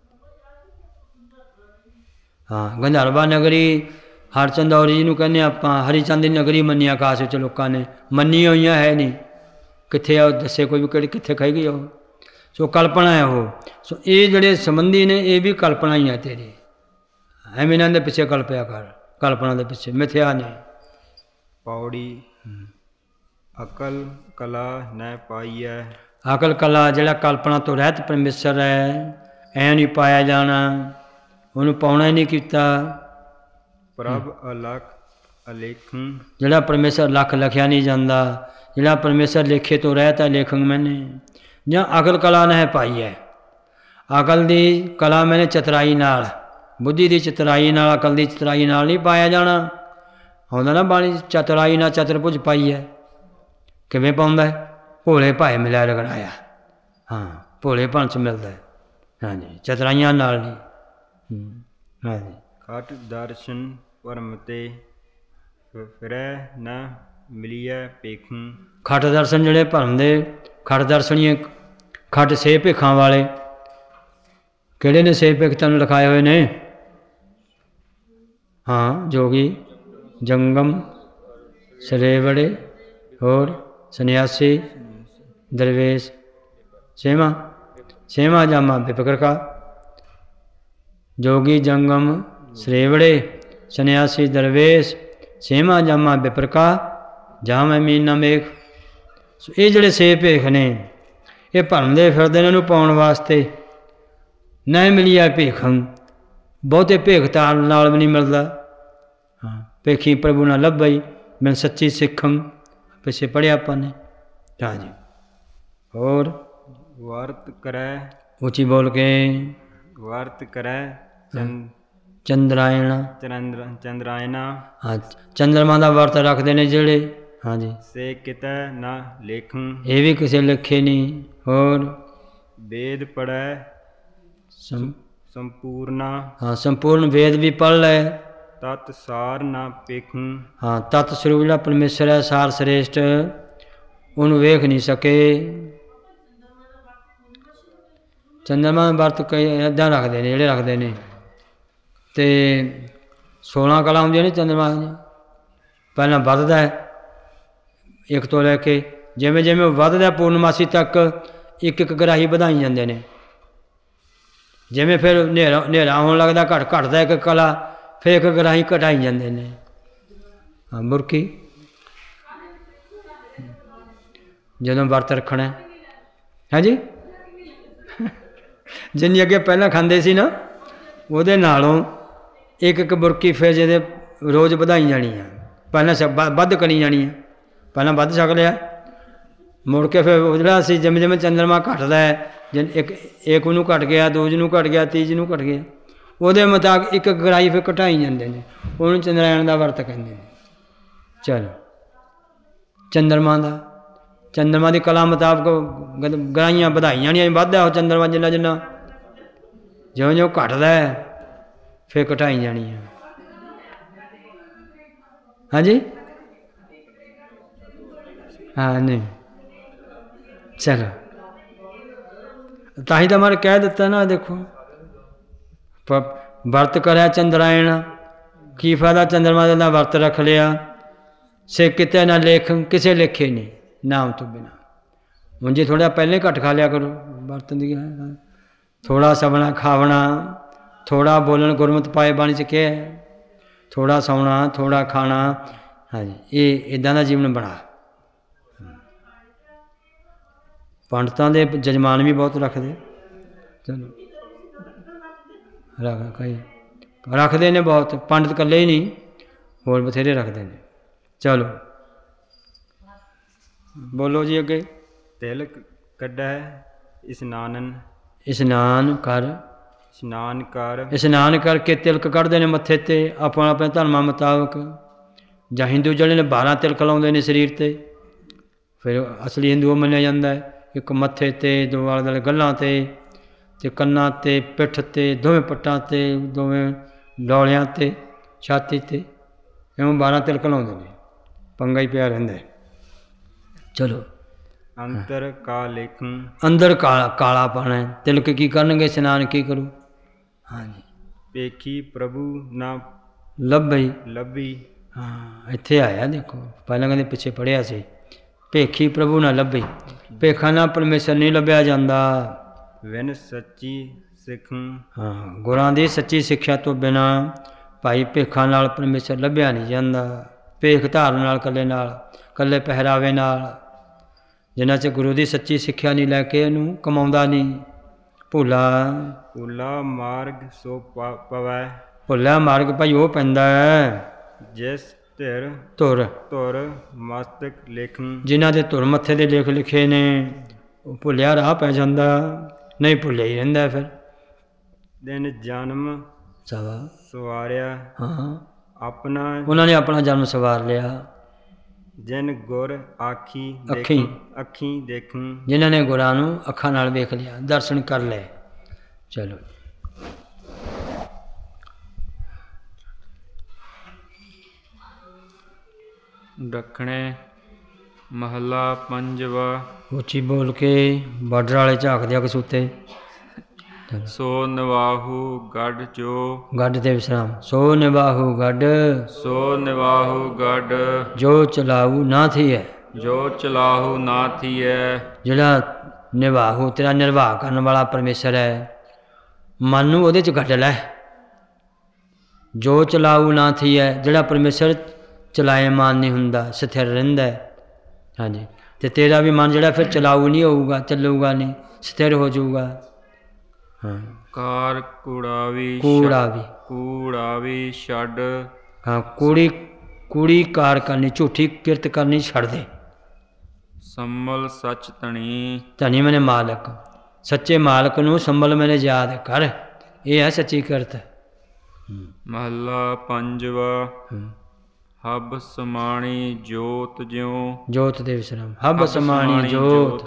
ਹਾਂ, ਗੰਧਰਵਾ ਨਗਰੀ ਹਰਚੰਦੌਰੀ ਜਿਹਨੂੰ ਕਹਿੰਦੇ ਆਪਾਂ, ਹਰੀਚੰਦ ਦੀ ਨਗਰੀ ਮੰਨੀ ਆਕਾਸ਼ ਵਿੱਚ ਲੋਕਾਂ ਨੇ, ਮੰਨੀ ਹੋਈਆਂ ਹੈ ਨਹੀਂ। ਕਿੱਥੇ ਆ ਦੱਸੇ ਕੋਈ ਵੀ, ਕਿਹੜੀ ਕਿੱਥੇ ਖਾਈ ਗਈ ਉਹ। ਸੋ ਕਲਪਨਾ ਹੈ ਉਹ। ਸੋ ਇਹ ਜਿਹੜੇ ਸੰਬੰਧੀ ਨੇ, ਇਹ ਵੀ ਕਲਪਨਾ ਹੀ ਹੈ ਤੇਰੀ। ਐਵੇਂ ਇਹਨਾਂ ਦੇ ਪਿੱਛੇ ਕਲਪਿਆ ਕਰ, ਕਲਪਨਾ ਦੇ ਪਿੱਛੇ, ਮਿਥਿਆ ਨੇ। ਪੌੜੀ ਅਕਲ ਕਲਾ ਨ ਪਾਈਐ। ਅਕਲ ਕਲਾ ਜਿਹੜਾ ਕਲਪਨਾ ਤੋਂ ਰਹਿਤ ਪਰਮੇਸ਼ਰ ਹੈ, ਐਂ ਨਹੀਂ ਪਾਇਆ ਜਾਣਾ, ਉਹਨੂੰ ਪਾਉਣਾ ਹੀ ਨਹੀਂ ਕੀਤਾ। ਪ੍ਰਭ ਅਲਖ ਅਲੇਖੰ। ਜਿਹੜਾ ਪਰਮੇਸ਼ਰ ਲੱਖ ਲਿਖਿਆ ਨਹੀਂ ਜਾਂਦਾ, ਜਿਹੜਾ ਪਰਮੇਸ਼ਰ ਲੇਖੇ ਤੋਂ ਰਹਿਤ ਹੈ ਲੇਖੰ ਮੈਨੇ। ਜਾਂ ਅਕਲ ਕਲਾ ਨਾ ਹੈ ਪਾਈ ਹੈ। ਅਕਲ ਦੀ ਕਲਾ ਮੈਨੇ ਚਤਰਾਈ ਨਾਲ, ਬੁੱਧੀ ਦੀ ਚਤਰਾਈ ਨਾਲ, ਅਕਲ ਦੀ ਚਤਰਾਈ ਨਾਲ ਨਹੀਂ ਪਾਇਆ ਜਾਣਾ। ਆਉਂਦਾ ਨਾ ਬਾਣੀ, ਚਤਰਾਈ ਨਾਲ ਚਤਰਭੁਜ ਪਾਈ ਹੈ। ਕਿਵੇਂ ਪਾਉਂਦਾ ਹੈ? ਭੋਲੇ ਭਾਏ ਮਿਲਿਆ ਰਗੜਾਇਆ। ਹਾਂ, ਭੋਲੇ ਭਾਣ 'ਚ ਮਿਲਦਾ ਹੈ। ਹਾਂਜੀ, ਚਤਰਾਈਆਂ ਨਾਲ ਨਹੀਂ। ਹਾਂਜੀ, ਖਟ ਦਰਸ਼ਨ ਭਰਮ ਤੇ ਫਿਰੈ ਨ ਮਿਲੀਐ ਭੇਖੰ। ਖਟ ਦਰਸ਼ਨ ਜਿਹੜੇ ਭਰਮ ਦੇ ਖਟ ਦਰਸ਼ਨੀਏ, ਖਟ ਸੇ ਭੇਖਾਂ ਵਾਲੇ ਕਿਹੜੇ ਨੇ? ਸੇ ਭੇਖ ਤੁਹਾਨੂੰ ਲਿਖਾਏ ਹੋਏ ਨੇ। ਹਾਂ, ਜੋਗੀ, ਜੰਗਮ, ਸਰੇਵੜੇ, ਹੋਰ ਸੰਨਿਆਸੀ, ਦਰਵੇਸ਼। ਛੇਵਾਂ ਜਾਮਾ ਬੇਫਿਕਰ ਕਾ। ਜੋਗੀ, ਜੰਗਮ, ਸਰੇਵੜੇ, ਸੰਨਿਆਸੀ, ਦਰਵੇਸ਼। ਛੇਵਾਂ ਜਾਮਾ ਬੇਪਰਕਾ, ਜਾਮ ਮੀਨ ਨਾ ਮੇਖ। ਸੋ ਇਹ ਜਿਹੜੇ ਸੇ ਭੇਖ ਨੇ, ਇਹ ਭਰਮ ਦੇ ਫਿਰਦੇ ਨੇ, ਇਹਨੂੰ ਪਾਉਣ ਵਾਸਤੇ। ਨਾ ਮਿਲਿਆ ਭੇਖੰ, ਬਹੁਤੇ ਭੇਖ ਤਾਰ ਨਾਲ ਵੀ ਨਹੀਂ ਮਿਲਦਾ। ਹਾਂ, ਭੇਖੀ ਪ੍ਰਭੂ ਨਾਲ ਲੱਭਈ ਮੈਂ ਸੱਚੀ ਸਿੱਖੰ, ਪਿੱਛੇ ਪੜ੍ਹਿਆ ਆਪਾਂ ਨੇ। ਹਾਂਜੀ, ਹੋਰ ਵਰਤ ਕਰੈ। ਉੱਚੀ ਬੋਲ ਕੇ। ਵਰਤ ਕਰੈ ਚੰਦਰਾਇਣ। ਚੰਦਰਾਇਣਾ। ਹਾਂ, ਚੰਦਰਮਾ ਦਾ ਵਰਤ ਰੱਖਦੇ ਨੇ ਜਿਹੜੇ। ਹਾਂਜੀ, ਸੇ ਕਿਤੈ ਨਾ ਲੇਖੰ। ਇਹ ਵੀ ਕਿਸੇ ਲਿਖੇ ਨਹੀਂ। ਹੋਰ ਵੇਦ ਪੜ੍ਹੈ ਸੰਪੂਰਨਾ। ਹਾਂ, ਸੰਪੂਰਨ ਵੇਦ ਵੀ ਪੜ੍ਹ ਲੈ ਤਤ ਸਾਰ ਨਾ ਪੇਖੂੰ। ਹਾਂ, ਤਤ ਸਰੂਪ ਜਿਹੜਾ ਪਰਮੇਸ਼ਰ ਹੈ, ਸਾਰ ਸ੍ਰੇਸ਼ਟ, ਉਹਨੂੰ ਵੇਖ ਨਹੀਂ ਸਕੇ। ਚੰਦਰਮਾ ਵਰਤ ਕਈ ਇੱਦਾਂ ਰੱਖਦੇ ਨੇ, ਜਿਹੜੇ ਰੱਖਦੇ ਨੇ, ਅਤੇ 16 ਕਲਾ ਹੁੰਦੀਆਂ ਨੇ ਚੰਦਰਮਾ ਦੀਆਂ। ਪਹਿਲਾਂ ਵੱਧਦਾ ਹੈ 1 ਤੋਂ ਲੈ ਕੇ, ਜਿਵੇਂ ਜਿਵੇਂ ਵੱਧਦਾ ਪੂਰਨਮਾਸੀ ਤੱਕ ਇੱਕ ਇੱਕ ਗਰਾਹੀ ਵਧਾਈ ਜਾਂਦੇ ਨੇ। ਜਿਵੇਂ ਫਿਰ ਹਨੇਰਾ ਹੋਣ ਲੱਗਦਾ, ਘਟਦਾ ਇੱਕ ਕਲਾ, ਫਿਰ ਇੱਕ ਗਰਾਹੀ ਘਟਾਈ ਜਾਂਦੇ ਨੇ। ਹਾਂ, ਬੁਰਕੀ ਜਦੋਂ ਵਰਤ ਰੱਖਣਾ ਹੈ ਜੀ, ਜਿੰਨੀ ਅੱਗੇ ਪਹਿਲਾਂ ਖਾਂਦੇ ਸੀ ਨਾ, ਉਹਦੇ ਨਾਲੋਂ ਇੱਕ ਇੱਕ ਬੁਰਕੀ ਫਿਰ ਜਿਹਦੇ ਰੋਜ਼ ਵਧਾਈ ਜਾਣੀ ਆ। ਪਹਿਲਾਂ ਵੱਧ ਕਰੀ ਜਾਣੀ ਆ, ਪਹਿਲਾਂ ਵੱਧ ਛਕ ਲਿਆ, ਮੁੜ ਕੇ ਫਿਰ ਉਹ ਜਿਹੜਾ ਅਸੀਂ ਜਿਵੇਂ ਜਿਵੇਂ ਚੰਦਰਮਾ ਘਟਦਾ ਹੈ, ਇੱਕ ਨੂੰ ਘਟ ਗਿਆ, ਦੂਜ ਨੂੰ ਘਟ ਗਿਆ, ਤੀਜ ਨੂੰ ਘਟ ਗਿਆ, ਉਹਦੇ ਮੁਤਾਬਕ ਇੱਕ ਗਰਾਈ ਫਿਰ ਘਟਾਈ ਜਾਂਦੇ ਨੇ। ਉਹਨੂੰ ਚੰਦਰਾਇਣ ਦਾ ਵਰਤ ਕਹਿੰਦੇ ਨੇ। ਚਲੋ, ਚੰਦਰਮਾ ਦੀ ਕਲਾ ਮੁਤਾਬਕ ਗਰਾਈਆਂ ਵਧਾਈਆਂ ਜਾਣੀਆਂ, ਵੱਧਦਾ ਉਹ ਚੰਦਰਮਾ ਜਿੰਨਾ ਜਿੰਨਾ, ਜਿਉਂ ਜਿਉਂ ਘਟਦਾ ਫਿਰ ਘਟਾਈ ਜਾਣੀ ਆ। ਹਾਂਜੀ, ਹਾਂ, ਨਹੀਂ, ਚਲੋ, ਤਾਂ ਹੀ ਤਾਂ ਮੈਂ ਕਹਿ ਦਿੱਤਾ ਨਾ। ਦੇਖੋ, ਵਰਤ ਕਰਿਆ ਚੰਦਰਾਇਣ, ਕੀ ਫਾਇਦਾ ਚੰਦਰਮਾ ਦਾ ਵਰਤ ਰੱਖ ਲਿਆ। ਸੇ ਕਿਤੇ ਨਾ ਲੇਖ, ਕਿਸੇ ਲੇਖੇ ਨਹੀਂ ਨਾਮ ਤੋਂ ਬਿਨਾ। ਹੁਣ ਜੀ ਥੋੜ੍ਹਾ ਪਹਿਲਾਂ ਘੱਟ ਖਾ ਲਿਆ ਕਰੋ, ਵਰਤਨ ਦੀ ਥੋੜ੍ਹਾ ਸਵਣਾ ਖਾਵਣਾ, ਥੋੜ੍ਹਾ ਬੋਲਣ, ਗੁਰਮਤਿ ਪਾਏ ਬਾਣੀ 'ਚ ਕਿਹਾ, ਥੋੜ੍ਹਾ ਸੌਣਾ, ਥੋੜ੍ਹਾ ਖਾਣਾ। ਹਾਂਜੀ, ਇਹ ਇੱਦਾਂ ਦਾ ਜੀਵਨ ਬਣਾ। ਪੰਡਤਾਂ ਦੇ ਜਜਮਾਨ ਵੀ ਬਹੁਤ ਰੱਖਦੇ, ਚਲੋ ਕਈ ਰੱਖਦੇ ਨੇ ਬਹੁਤ, ਪੰਡਤ ਇਕੱਲੇ ਹੀ ਨਹੀਂ, ਹੋਰ ਬਥੇਰੇ ਰੱਖਦੇ ਨੇ। ਚਲੋ ਬੋਲੋ ਜੀ ਅੱਗੇ। ਤਿਲਕ ਕੱਢੈ ਇਸ਼ਨਾਨਨ, ਇਸ਼ਨਾਨ ਕਰਕੇ ਤਿਲਕ ਕੱਢਦੇ ਨੇ ਮੱਥੇ 'ਤੇ, ਆਪਣਾ ਆਪਣੇ ਧਰਮਾਂ ਮੁਤਾਬਕ। ਜਾਂ ਹਿੰਦੂ ਜਿਹੜੇ ਨੇ 12 ਤਿਲਕ ਲਾਉਂਦੇ ਨੇ ਸਰੀਰ 'ਤੇ, ਫਿਰ ਅਸਲੀ ਹਿੰਦੂ ਉਹ ਮੰਨਿਆ ਜਾਂਦਾ ਹੈ। ਇੱਕ ਮੱਥੇ 'ਤੇ, ਦੋ ਆਲੇ ਦੁਆਲੇ ਗੱਲਾਂ 'ਤੇ, ਕੰਨਾਂ 'ਤੇ, ਪਿੱਠ 'ਤੇ, ਦੋਵੇਂ ਪੱਟਾਂ 'ਤੇ, ਦੋਵੇਂ ਡੌਲਿਆਂ 'ਤੇ, ਛਾਤੀ 'ਤੇ, ਇਉਂ 12 ਤਿਲਕ ਲਾਉਂਦੇ ਨੇ। ਪੰਗਾ ਹੀ ਪਿਆ ਰਹਿੰਦਾ। ਚਲੋ, ਅੰਤਰ ਕਾ ਲੇਖੂ, ਅੰਦਰ ਕਾਲਾ ਪਾਣਾ। ਤਿਲਕ ਕੀ ਕਰਨਗੇ, ਇਸ਼ਨਾਨ ਕੀ ਕਰੂ। ਹਾਂਜੀ, ਪੇਖੀ ਪ੍ਰਭੂ ਨਾ ਲੱਭੀ। ਹਾਂ, ਇੱਥੇ ਆਇਆ ਦੇਖੋ, ਪਹਿਲਾਂ ਕਹਿੰਦੇ ਪਿੱਛੇ ਪੜ੍ਹਿਆ ਸੀ, ਭੇਖੀ ਪ੍ਰਭੂ ਨਾ ਲੱਭੀ। ਭੇਖਾ ਨਾਲ ਪਰਮੇਸ਼ਰ ਨਹੀਂ ਲੱਭਿਆ ਜਾਂਦਾ। ਵਿਨ ਸੱਚੀ ਸਿੱਖੂ, ਹਾਂ, ਗੁਰਾਂ ਦੀ ਸੱਚੀ ਸਿੱਖਿਆ ਤੋਂ ਬਿਨਾਂ ਭਾਈ ਭੇਖਾਂ ਨਾਲ ਪਰਮੇਸ਼ਰ ਲੱਭਿਆ ਨਹੀਂ ਜਾਂਦਾ। ਭੇਖ ਧਾਰਨ ਨਾਲ, ਇਕੱਲੇ ਪਹਿਰਾਵੇ ਨਾਲ, ਜਿਨ੍ਹਾਂ 'ਚ ਗੁਰੂ ਦੀ ਸੱਚੀ ਸਿੱਖਿਆ ਨਹੀਂ ਲੈ ਕੇ ਉਹਨੂੰ ਕਮਾਉਂਦਾ ਨਹੀਂ। ਭੁੱਲਾ ਮਾਰਗ ਸੋ ਪਵੈ, ਭੁੱਲਿਆ ਮਾਰਗ ਭਾਈ ਉਹ ਪੈਂਦਾ ਹੈ ਜਿਸ ਧੁਰ ਮਸਤਕ ਲੇਖੂ, ਜਿਨ੍ਹਾਂ ਦੇ ਧੁਰ ਮੱਥੇ ਦੇ ਲੇਖ ਲਿਖੇ ਨੇ, ਉਹ ਭੁੱਲਿਆ ਰਾਹ ਪੈ ਜਾਂਦਾ, ਨਹੀਂ ਭੁੱਲਿਆ ਹੀ ਰਹਿੰਦਾ। ਫਿਰ ਦਿਨ ਜਨਮ ਸਵਾਰਿਆ, ਹਾਂ, ਉਹਨਾਂ ਨੇ ਆਪਣਾ ਜਨਮ ਸਵਾਰ ਲਿਆ। ਜਿਨ ਗੁਰ ਅੱਖੀਂ ਦੇਖੂ, ਜਿਨ੍ਹਾਂ ਨੇ ਗੁਰਾਂ ਨੂੰ ਅੱਖਾਂ ਨਾਲ ਵੇਖ ਲਿਆ, ਦਰਸ਼ਨ ਕਰ ਲਏ। ਚਲੋ, ਦੱਖਣੇ ਮਹੱਲਾ ਪੰਜਵਾ। ਉੱਚੀ ਬੋਲ ਕੇ ਬਾਰਡਰ ਵਾਲੇ ਝਾਕਦੇ ਆ ਕਸੂਤੇ। ਸੋ ਨਿਵਾਹੂ ਗੱਡ ਜੋ, ਗੱਡ ਤੇ ਵਿਸਰਾਮ। ਸੋ ਨਿਵਾਹੂ ਗੱਡ ਜੋ ਚਲਾਊ ਨਾ ਥੀਐ, ਜਿਹੜਾ ਨਿਵਾਹੂ ਤੇਰਾ ਨਿਰਵਾਹ ਕਰਨ ਵਾਲਾ ਪਰਮੇਸ਼ਰ ਹੈ, ਮਨ ਨੂੰ ਉਹਦੇ 'ਚ ਗੱਡ ਲੈ। ਜੋ ਚਲਾਊ ਨਾ ਥੀਐ, ਜਿਹੜਾ ਪਰਮੇਸ਼ਰ ਚਲਾਏਮਾਨ ਨਹੀਂ ਹੁੰਦਾ, ਸਥਿਰ ਰਹਿੰਦਾ। ਹਾਂਜੀ, ਅਤੇ ਤੇਰਾ ਵੀ ਮਨ ਜਿਹੜਾ ਫਿਰ ਚਲਾਊ ਨਹੀਂ ਹੋਊਗਾ, ਚੱਲੂਗਾ ਨਹੀਂ, ਸਥਿਰ ਹੋ ਜਾਊਗਾ। ਹਾਂ, ਕਾਰ ਕੂੜਾ ਵੀ ਛੱਡ। ਹਾਂ, ਕੂੜੀ ਕਾਰ ਕਰਨੀ, ਝੂਠੀ ਕਿਰਤ ਕਰਨੀ ਛੱਡ ਦੇ। ਸੰਭਲ ਸੱਚ ਧਨੀ ਮੈਨੇ ਮਾਲਕ, ਸੱਚੇ ਮਾਲਕ ਨੂੰ ਸੰਭਲ ਮੈਨੇ ਯਾਦ ਕਰ, ਇਹ ਹੈ ਸੱਚੀ ਕਿਰਤ। ਮਹੱਲਾ ਪੰਜਵਾ। ਹਬ ਸਮਾਣੀ ਜੋਤ ਜਿਉ, ਜੋਤ ਦੇ ਵਿਸਰਾਮ। ਹਬ ਸਮਾਣੀ ਜੋਤ,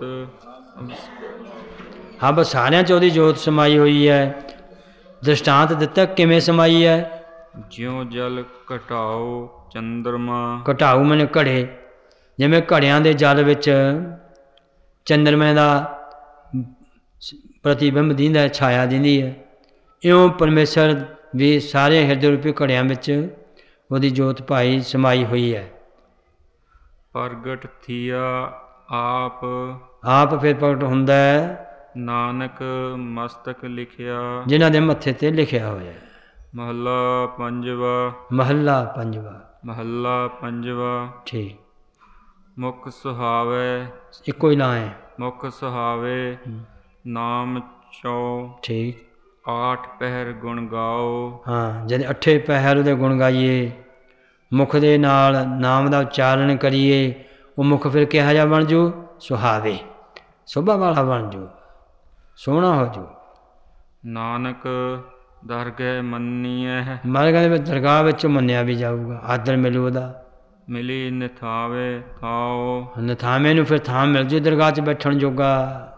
ਹਬ ਸਾਰਿਆਂ 'ਚ ਉਹਦੀ ਜੋਤ ਸਮਾਈ ਹੋਈ ਹੈ। ਦ੍ਰਿਸ਼ਟਾਂਤ ਦਿੱਤਾ ਕਿਵੇਂ ਸਮਾਈ ਹੈ। ਜਿਉ ਜਲ ਘਟਾਓ ਚੰਦਰਮਾ। ਘਟਾਊ ਮਨੇ ਘੜੇ, ਜਿਵੇਂ ਘੜਿਆਂ ਦੇ ਜਲ ਵਿੱਚ ਚੰਦਰਮੇ ਦਾ ਪ੍ਰਤੀਬਿੰਬ ਦਿੰਦਾ, ਛਾਇਆ ਦਿੰਦੀ ਹੈ, ਇਉਂ ਪਰਮੇਸ਼ਰ ਵੀ ਸਾਰੇ ਹਿਰਦੇ ਰੂਪੀ ਘੜਿਆਂ ਵਿੱਚ ਉਹਦੀ ਜੋਤ ਭਾਈ ਸਮਾਈ ਹੋਈ ਹੈ। ਪ੍ਰਗਟ ਥੀਆ ਆਪ, ਆਪ ਫਿਰ ਪ੍ਰਗਟ ਹੁੰਦਾ ਹੈ, ਨਾਨਕ ਮਸਤਕ ਲਿਖਿਆ, ਜਿਨ੍ਹਾਂ ਦੇ ਮੱਥੇ ਤੇ ਲਿਖਿਆ ਹੋਇਆ ਹੈ। ਮਹੱਲਾ ਪੰਜਵਾ। ਮਹੱਲਾ ਪੰਜਵਾ। ਮਹੱਲਾ ਪੰਜਵਾ। ਠੀਕ। ਮੁਖ ਸੁਹਾਵੇ, ਇੱਕੋ ਹੀ ਨਾਂ ਹੈ। ਮੁਖ ਸੁਹਾਵੇ ਨਾਮ ਚੌ। ਠੀਕ। 8 ਪਹਿਰ ਗੁਣ ਗਾਓ। ਹਾਂ, ਜਦ 8 ਪਹਿਰ ਉਹਦੇ ਗੁਣ ਗਾਈਏ, ਮੁਖ ਦੇ ਨਾਲ ਨਾਮ ਦਾ ਉਚਾਰਨ ਕਰੀਏ, ਉਹ ਮੁਖ ਫਿਰ ਕਿਹਾ ਜਾ ਬਣ ਜੂ? ਸੁਹਾਵੇ, ਸ਼ੋਭਾ ਵਾਲਾ ਬਣ ਜੂ, ਸੋਹਣਾ ਹੋ ਜੂ। ਨਾਨਕ ਦਰਗਹਿ ਮੰਨੀਐ, ਮਾਰੇ ਕਹਿੰਦੇ ਦਰਗਾਹ ਵਿੱਚ ਮੰਨਿਆ ਵੀ ਜਾਊਗਾ, ਆਦਰ ਮਿਲੂ ਉਹਦਾ। ਮਿਲੀ ਨਿਥਾਵੇ ਥਾਓ, ਨਿਥਾਵੇਂ ਨੂੰ ਫਿਰ ਥਾਂ ਮਿਲ ਜੂ ਦਰਗਾਹ 'ਚ ਬੈਠਣ ਜੋਗਾ।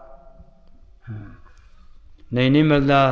ਨਹੀਂ, ਨਹੀਂ ਮਿਲਦਾ।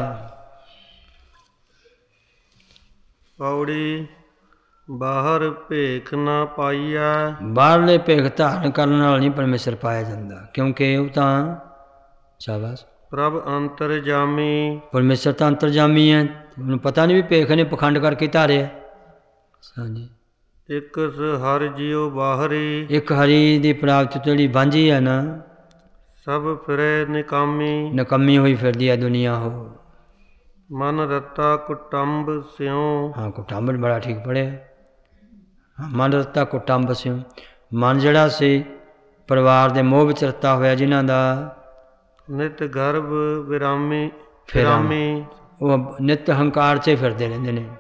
ਪੌੜੀ ਬਾਹਰ ਭੇਖ ਨਾ ਪਾਈਆ। ਬਾਹਰਲੇ ਭੇਖ ਧਾਰਨ ਕਰਨ ਨਾਲ ਨਹੀਂ ਪਰਮੇਸ਼ਰ ਪਾਇਆ ਜਾਂਦਾ, ਕਿਉਂਕਿ ਉਹ ਤਾਂ ਸ਼ਾਬਾਸ਼ ਪ੍ਰਭ ਅੰਤਰਜਾਮੀ। ਪਰਮੇਸ਼ਰ ਤਾਂ ਅੰਤਰਜਾਮੀ ਹੈ, ਉਹਨੂੰ ਪਤਾ ਨਹੀਂ ਵੀ ਭੇਖ ਨੇ ਪਖੰਡ ਕਰਕੇ ਧਾਰਿਆ। ਹਾਂਜੀ। ਇੱਕ ਹਰ ਜੀਉ ਬਾਹਰੀ। ਇੱਕ ਹਰੀ ਦੀ ਪ੍ਰਾਪਤੀ ਜਿਹੜੀ ਵਾਂਝੀ ਹੈ ਨਾ, ਸਭ ਫਿਰੇ ਨਿਕਾਮੀ। ਨਿਕੰਮੀ ਹੋਈ ਫਿਰਦੀ ਹੈ ਦੁਨੀਆ ਉਹ। ਮਨ ਰਤਾ ਕੁਟੰਬ ਸਿਉ। ਹਾਂ, ਕੁਟੰਬ ਬੜਾ ਠੀਕ ਪੜਿਆ। ਮਨ ਰਤਾ ਕੁਟੰਬ ਸਿਉ, ਮਨ ਜਿਹੜਾ ਸੀ ਪਰਿਵਾਰ ਦੇ ਮੋਹ ਵਿੱਚ ਰਤਾ ਹੋਇਆ ਜਿਨ੍ਹਾਂ ਦਾ। ਨਿਤ ਗਰਭ ਵਿਰਾਮੀ ਫਿਰਾਮੀ, ਉਹ ਨਿਤ ਹੰਕਾਰ 'ਚ ਫਿਰਦੇ ਰਹਿੰਦੇ ਨੇ।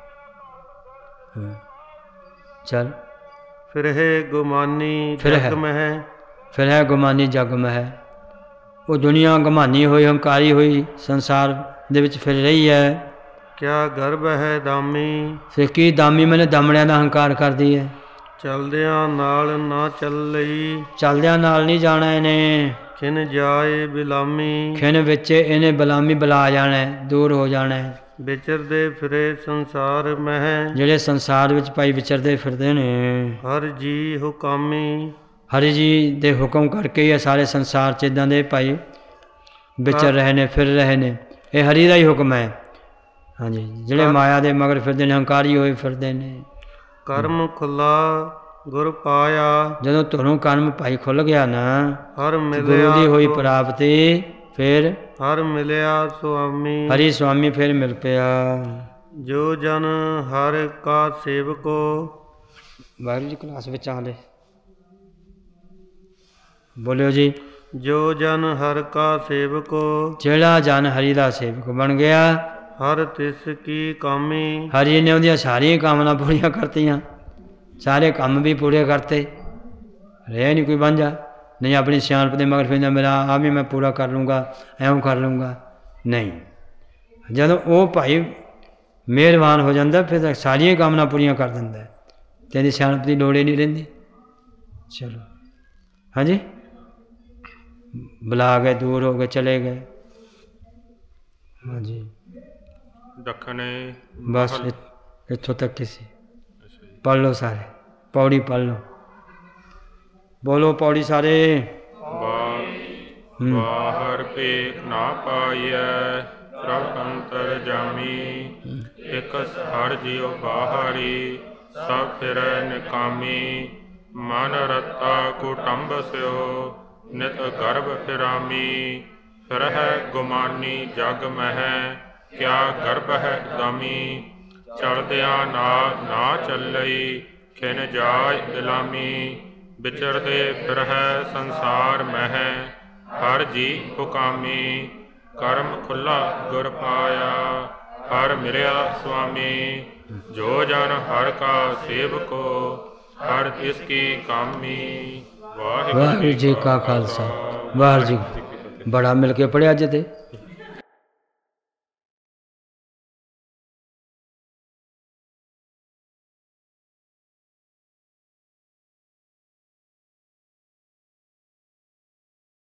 ਚੱਲ ਫਿਰ ਹੈ ਗੁਮਾਨੀ ਜਗ ਮਹਿ। ਫਿਰ ਹੈ ਗੁਮਾਨੀ ਜਗ ਮਹਿ, ਉਹ ਦੁਨੀਆ ਗੁਮਾਨੀ ਹੋਈ, ਹੰਕਾਰੀ ਹੋਈ, ਸੰਸਾਰ ਦੇ ਵਿੱਚ ਫਿਰ ਰਹੀ ਹੈ। ਕਿਆ ਗਰਭ ਹੈ ਦਾਮੀ। ਫਿਰ ਕੀ ਦਾਮੀ ਮੈਨੇ ਦਾਮੜਿਆਂ ਦਾ ਹੰਕਾਰ ਕਰਦੀ ਹੈ। ਚਲਦਿਆਂ ਨਾਲ ਨਾ ਚੱਲਈ, ਚਲਦਿਆਂ ਨਾਲ ਨਹੀਂ ਜਾਣਾ ਇਹਨੇ। ਖਿਨ ਜਾਏ ਬਿਲਾਮੀ, ਖਿਨ ਵਿੱਚ ਇਹਨੇ ਬਲਾਮੀ ਬੁਲਾ ਜਾਣਾ, ਦੂਰ ਹੋ ਜਾਣਾ। ਵਿਚਰਦੇ ਫਿਰੇ ਸੰਸਾਰ ਮਹਿ, ਜਿਹੜੇ ਸੰਸਾਰ ਵਿੱਚ ਭਾਈ ਵਿਚਰਦੇ ਫਿਰਦੇ ਨੇ। ਹਰ ਜੀ ਹੁਕਾਮੀ, ਹਰੀ ਜੀ ਦੇ ਹੁਕਮ ਕਰਕੇ ਹੀ ਸਾਰੇ ਸੰਸਾਰ 'ਚ ਇੱਦਾਂ ਦੇ ਭਾਈ ਵਿਚਰ ਰਹੇ ਨੇ, ਫਿਰ ਰਹੇ ਨੇ। ਇਹ ਹਰੀ ਦਾ ਹੀ ਹੁਕਮ ਹੈ। ਹਾਂਜੀ, ਜਿਹੜੇ ਮਾਇਆ ਦੇ ਮਗਰ ਫਿਰਦੇ ਨੇ, ਹੰਕਾਰੀ ਹੋਏ ਫਿਰਦੇ ਨੇ। ਕਰਮ ਖੁੱਲਾ ਗੁਰ ਪਾਇਆ, ਜਦੋਂ ਤੁਹਾਨੂੰ ਕਰਮ ਭਾਈ ਖੁੱਲ ਗਿਆ ਨਾ, ਹਰ ਮਿਲਿਆ ਗੁਰੂ ਦੀ ਹੋਈ ਪ੍ਰਾਪਤੀ, ਫਿਰ ਹਰ ਮਿਲਿਆ ਸੁਆਮੀ। ਹਰੀ ਸੁਆਮੀ ਫਿਰ ਮਿਲ ਪਿਆ। ਜੋ ਜਨ ਹਰ ਕਾ ਸੇਵਕੋ। ਵਾਹਿਗੁਰੂ ਜੀ ਕਲਾਸ ਵਿੱਚ ਆਲੇ ਬੋਲਿਓ ਜੀ। ਜੋ ਜਨ ਹਰ ਕਾ ਸੇਵਕੋ, ਜਿਹੜਾ ਜਨ ਹਰੀ ਦਾ ਸੇਵਕ ਬਣ ਗਿਆ, ਹਰ ਤਿਸ ਕੀ ਕਾਮੀ। ਹਰੀ ਨੇ ਉਹਦੀਆਂ ਸਾਰੀਆਂ ਕਾਮਨਾ ਪੂਰੀਆਂ ਕਰਤੀਆਂ, ਸਾਰੇ ਕੰਮ ਵੀ ਪੂਰੇ ਕਰਤੇ। ਰਿਹਾ ਨਹੀਂ ਕੋਈ ਵਾਂਝਾ, ਨਹੀਂ ਆਪਣੀ ਸਿਆਣਪ ਦੇ ਮਗਰ ਫਿਰਦਾ ਮੇਰਾ ਆ ਵੀ ਮੈਂ ਪੂਰਾ ਕਰ ਲੂੰਗਾ, ਐਵੇਂ ਕਰ ਲੂੰਗਾ। ਨਹੀਂ, ਜਦੋਂ ਉਹ ਭਾਈ ਮਿਹਰਬਾਨ ਹੋ ਜਾਂਦਾ ਫਿਰ ਤਾਂ ਸਾਰੀਆਂ ਕਾਮਨਾ ਪੂਰੀਆਂ ਕਰ ਦਿੰਦਾ, ਤੇਰੀ ਸਿਆਣਪ ਦੀ ਲੋੜ ਹੀ ਨਹੀਂ ਰਹਿੰਦੀ। ਚਲੋ ਹਾਂਜੀ, ਬੁਲਾ ਗਏ, ਦੂਰ ਹੋ ਗਏ, ਚਲੇ ਗਏ। ਹਾਂਜੀ, ਦੱਖਣੇ ਬਸ ਇੱਥੋਂ ਤੱਕ ਕਿਸੇ ਪੜ੍ਹ ਲਓ ਸਾਰੇ, ਪੌੜੀ ਪੜ੍ਹ ਲਓ। ਬੋਲੋ ਪੌੜੀ ਸਾਰੇ। ਬਾਹਰ ਭੇਖ ਨਾ ਪਾਈਐ, ਪ੍ਰਭ ਅੰਤਰ ਜਾਮੀ। ਇਕ ਹਰ ਜੀਉ ਬਾਹਰੀ, ਸਭ ਫਿਰੈ ਨਿਕਾਮੀ। ਮਨ ਰਤਾ ਕੁਟੰਬ ਸਿਉ, ਨਿਤ ਗਰਭ ਫਿਰਾਮੀ। ਫਿਰਹਿ ਗੁਮਾਨੀ ਜਗ ਮਹਿ, ਕਿਆ ਗਰਭ ਹੈ ਦਾਮੀ। ਚਲਦਿਆਂ ਨਾਲ ਨਾ ਚੱਲਈ, ਖਿਨ ਜਾਇ ਬਿਲਾਮੀ। ਵਿਚਰਦੇ ਫਿਰਹਿ ਸੰਸਾਰ ਮਹਿ, ਹਰ ਜੀ ਹੁਕਾਮੀ। ਕਰਮ ਖੁੱਲਾ ਗੁਰ ਪਾਇਆ, ਹਰ ਮਿਲਿਆ ਸੁਆਮੀ। ਜੋ ਜਨ ਹਰ ਕਾ ਸੇਵਕੋ, ਹਰ ਤਿਸ ਕੀ ਕਾਮੀ। ਵਾਹਿਗੁਰੂ ਜੀ ਕਾ ਖਾਲਸਾ, ਵਾਹਿਗੁਰੂ ਜੀ। ਬੜਾ ਮਿਲ ਕੇ ਪੜ੍ਹਿਆ ਅੱਜ ਤੇ।